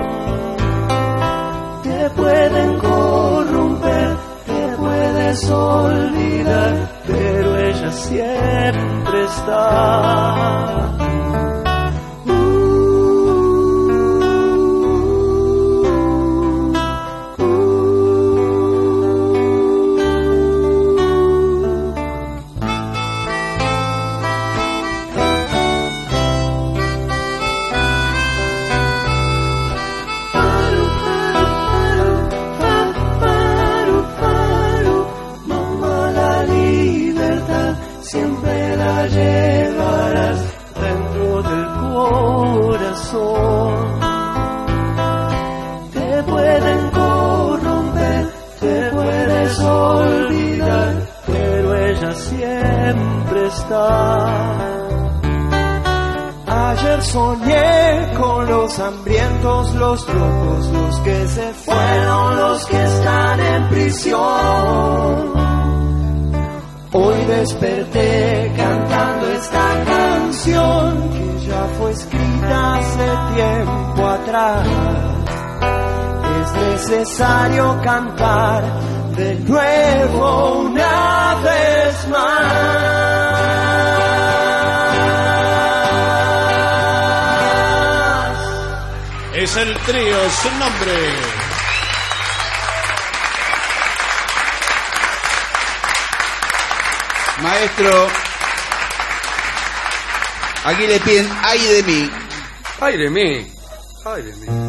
Speaker 16: Te pueden corromper, te puedes olvidar, pero ella siempre está. Siempre la llevarás dentro del corazón. Te pueden corromper, te puedes olvidar, pero ella siempre está. Ayer soñé con los hambrientos, los locos, los que se fueron, los que están en prisión. Hoy desperté cantando esta canción que ya fue escrita hace tiempo atrás. Es necesario cantar de nuevo una vez más.
Speaker 5: Es el trío sin nombre.
Speaker 6: Maestro, aquí le piden ay de mí.
Speaker 4: Ay de mí. Ay de mí.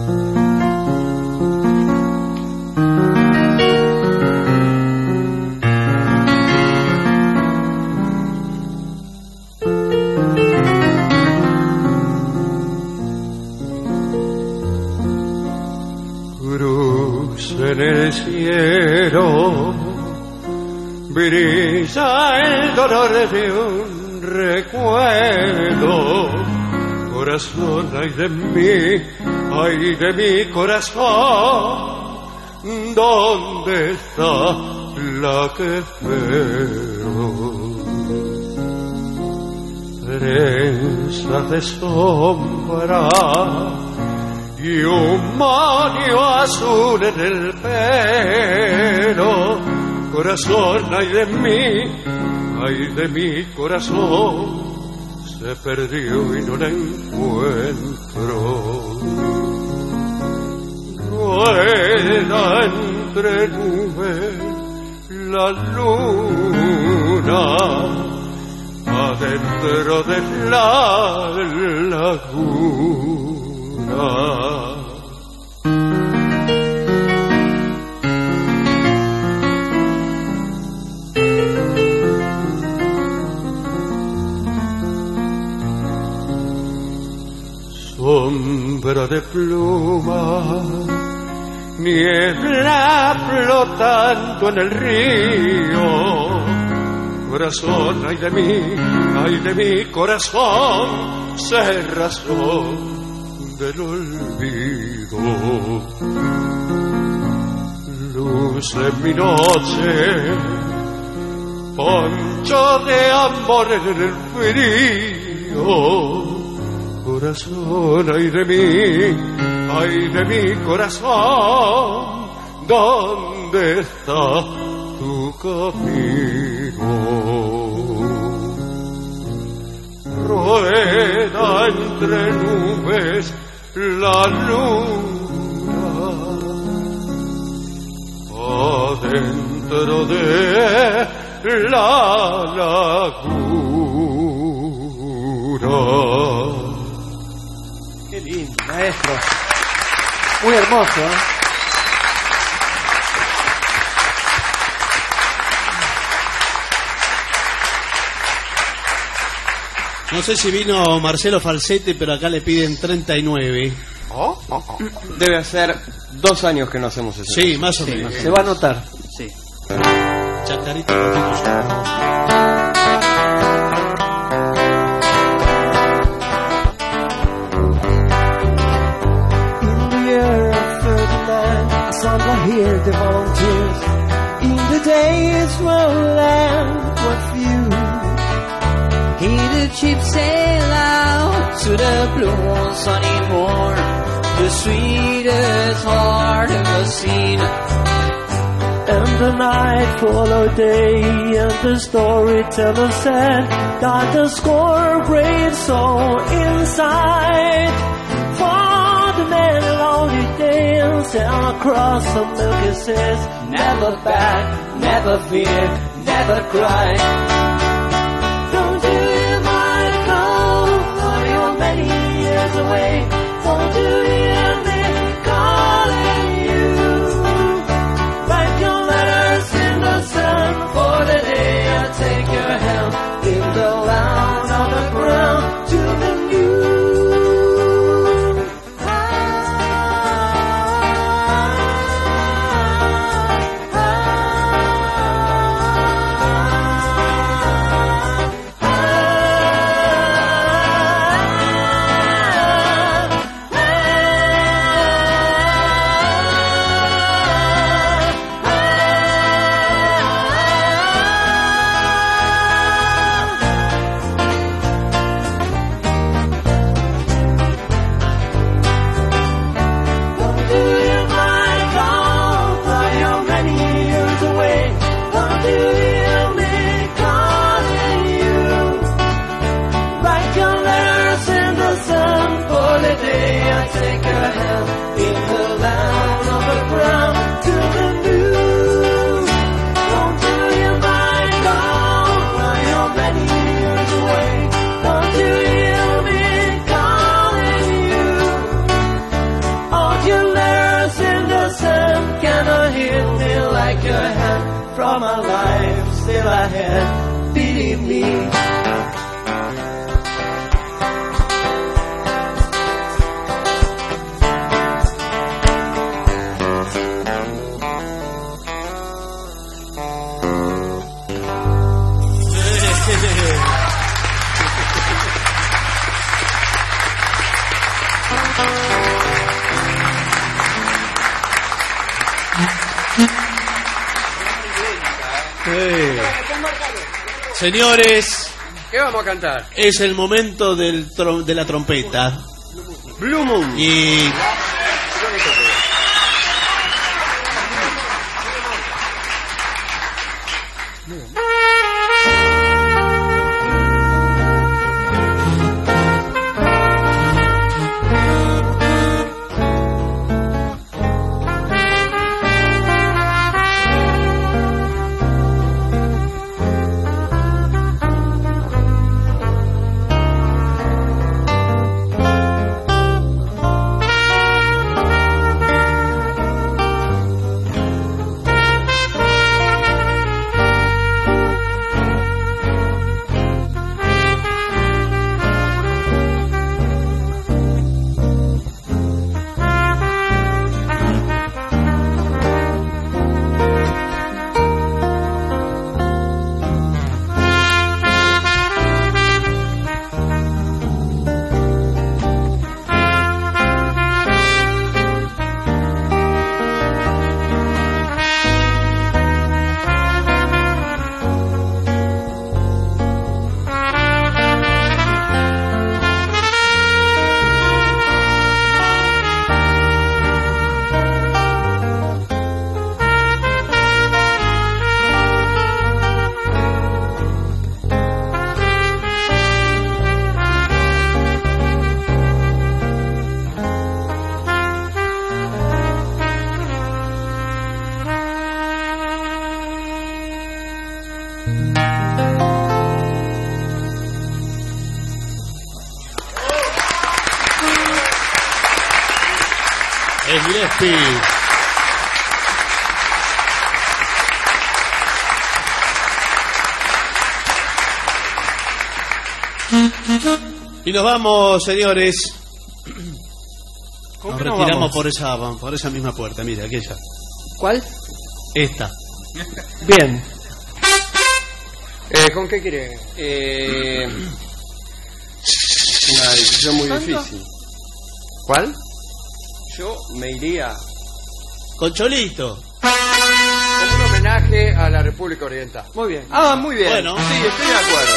Speaker 16: Cruz en el cielo, brilla el dolor de un recuerdo. Corazón, ay de mi corazón, ¿dónde está la que espero? Trenzas de sombra y un moño azul en el pelo. Corazón, ay de mí, ay de mi corazón, se perdió y no la encuentro. Rueda entre nubes la luna adentro de la laguna. Sombra de pluma, niebla flotando en el río. Corazón, ay de mi corazón, cerrazón del olvido. Luz en mi noche, poncho de amor en el frío. Corazón, ay de mi corazón, ¿dónde está tu camino? Rueda entre nubes la luna, adentro de la laguna.
Speaker 5: Qué lindo, maestro. Muy hermoso, ¿eh? No sé si vino Marcelo Falsetti, pero acá le piden 39.
Speaker 19: Debe hacer 2 años que no hacemos eso.
Speaker 5: Sí, más o menos.
Speaker 19: Se va a notar.
Speaker 5: Sí. Chacarita Constitución.
Speaker 16: Hear the volunteers in the days when land was few.
Speaker 1: Hear the ship sail out to the blue sunny morn, the sweetest heart ever seen.
Speaker 16: And the night followed day, and the storyteller said that the score brave soul inside. For the man along the dance and across the milky seas, never back, never fear, never cry. Don't you mind come, for you're many years away. Don't you hear me calling you? Write your letters in the sun for the day I take your hand. In the land of the ground to the new. From a life still ahead, believe me.
Speaker 5: Señores,
Speaker 4: ¿qué vamos a cantar?
Speaker 5: Es el momento de la trompeta.
Speaker 19: Blue Moon.
Speaker 5: Y Gillespie. Y nos vamos, señores. Nos retiramos por esa misma puerta, mire, aquella.
Speaker 4: ¿Cuál?
Speaker 5: Esta.
Speaker 19: Bien.
Speaker 4: ¿Con qué quiere?
Speaker 19: Una decisión muy
Speaker 4: ¿Cuánto?
Speaker 19: difícil.
Speaker 4: ¿Cuál?
Speaker 19: Yo me iría
Speaker 5: con Cholito.
Speaker 4: Como un homenaje a la República Oriental.
Speaker 19: Muy bien. Ah, muy bien.
Speaker 5: Bueno.
Speaker 19: Sí, estoy de acuerdo.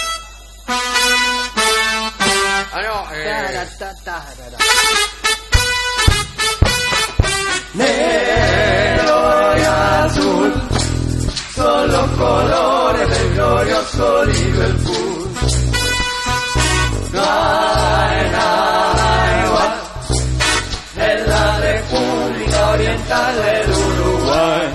Speaker 16: Negro y azul son los colores del glorioso Liverpool. No hay nada igual en la República Oriental del Uruguay.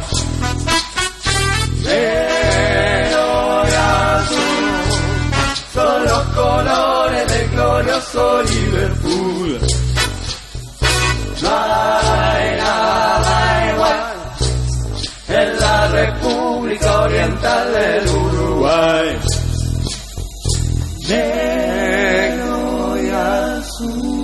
Speaker 16: Negro y azul son los colores del glorioso Liverpool. No hay nada igual en la República Oriental del Uruguay. Negro y azul.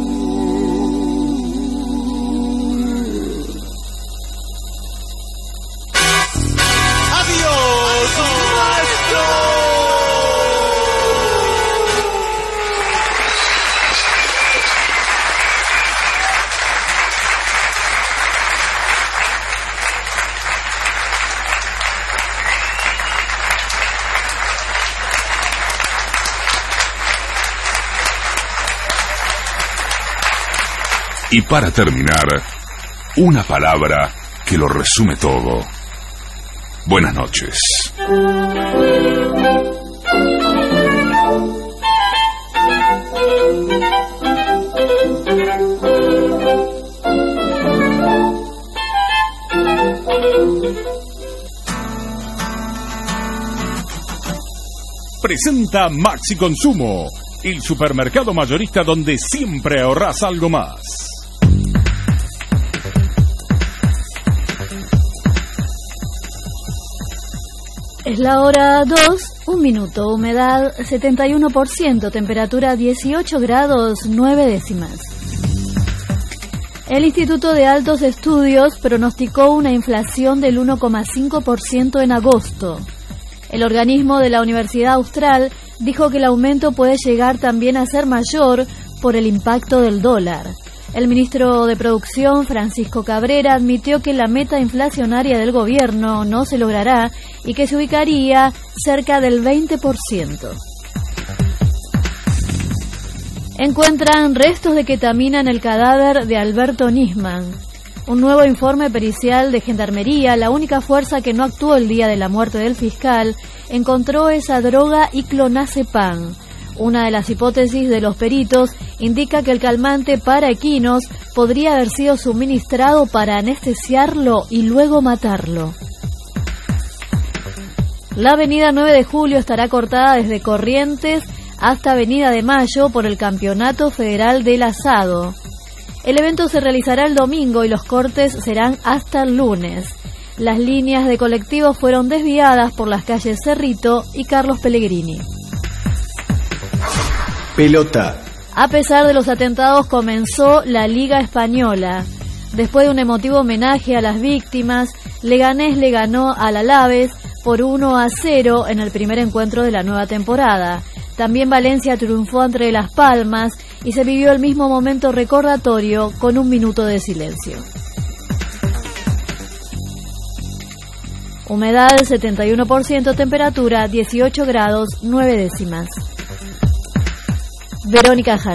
Speaker 5: ¡Adiós, maestro!
Speaker 2: Y para terminar, una palabra que lo resume todo. Buenas noches.
Speaker 8: Presenta Maxi Consumo, el supermercado mayorista donde siempre ahorrás algo más.
Speaker 20: Es la hora 2, 1 minuto, humedad 71%, temperatura 18 grados 9 décimas. El Instituto de Altos Estudios pronosticó una inflación del 1,5% en agosto. El organismo de la Universidad Austral dijo que el aumento puede llegar también a ser mayor por el impacto del dólar. El ministro de Producción, Francisco Cabrera, admitió que la meta inflacionaria del gobierno no se logrará y que se ubicaría cerca del 20%. Encuentran restos de ketamina en el cadáver de Alberto Nisman. Un nuevo informe pericial de Gendarmería, la única fuerza que no actuó el día de la muerte del fiscal, encontró esa droga y clonazepam. Una de las hipótesis de los peritos indica que el calmante para equinos podría haber sido suministrado para anestesiarlo y luego matarlo. La avenida 9 de Julio estará cortada desde Corrientes hasta Avenida de Mayo por el Campeonato Federal del Asado. El evento se realizará el domingo y los cortes serán hasta el lunes. Las líneas de colectivos fueron desviadas por las calles Cerrito y Carlos Pellegrini.
Speaker 7: Pelota.
Speaker 20: A pesar de los atentados, comenzó la Liga Española. Después de un emotivo homenaje a las víctimas, Leganés le ganó al Alavés por 1-0 en el primer encuentro de la nueva temporada. También Valencia triunfó ante Las Palmas y se vivió el mismo momento recordatorio con 1 minuto de silencio. Humedad 71%, temperatura 18 grados 9 décimas. Verónica Jara.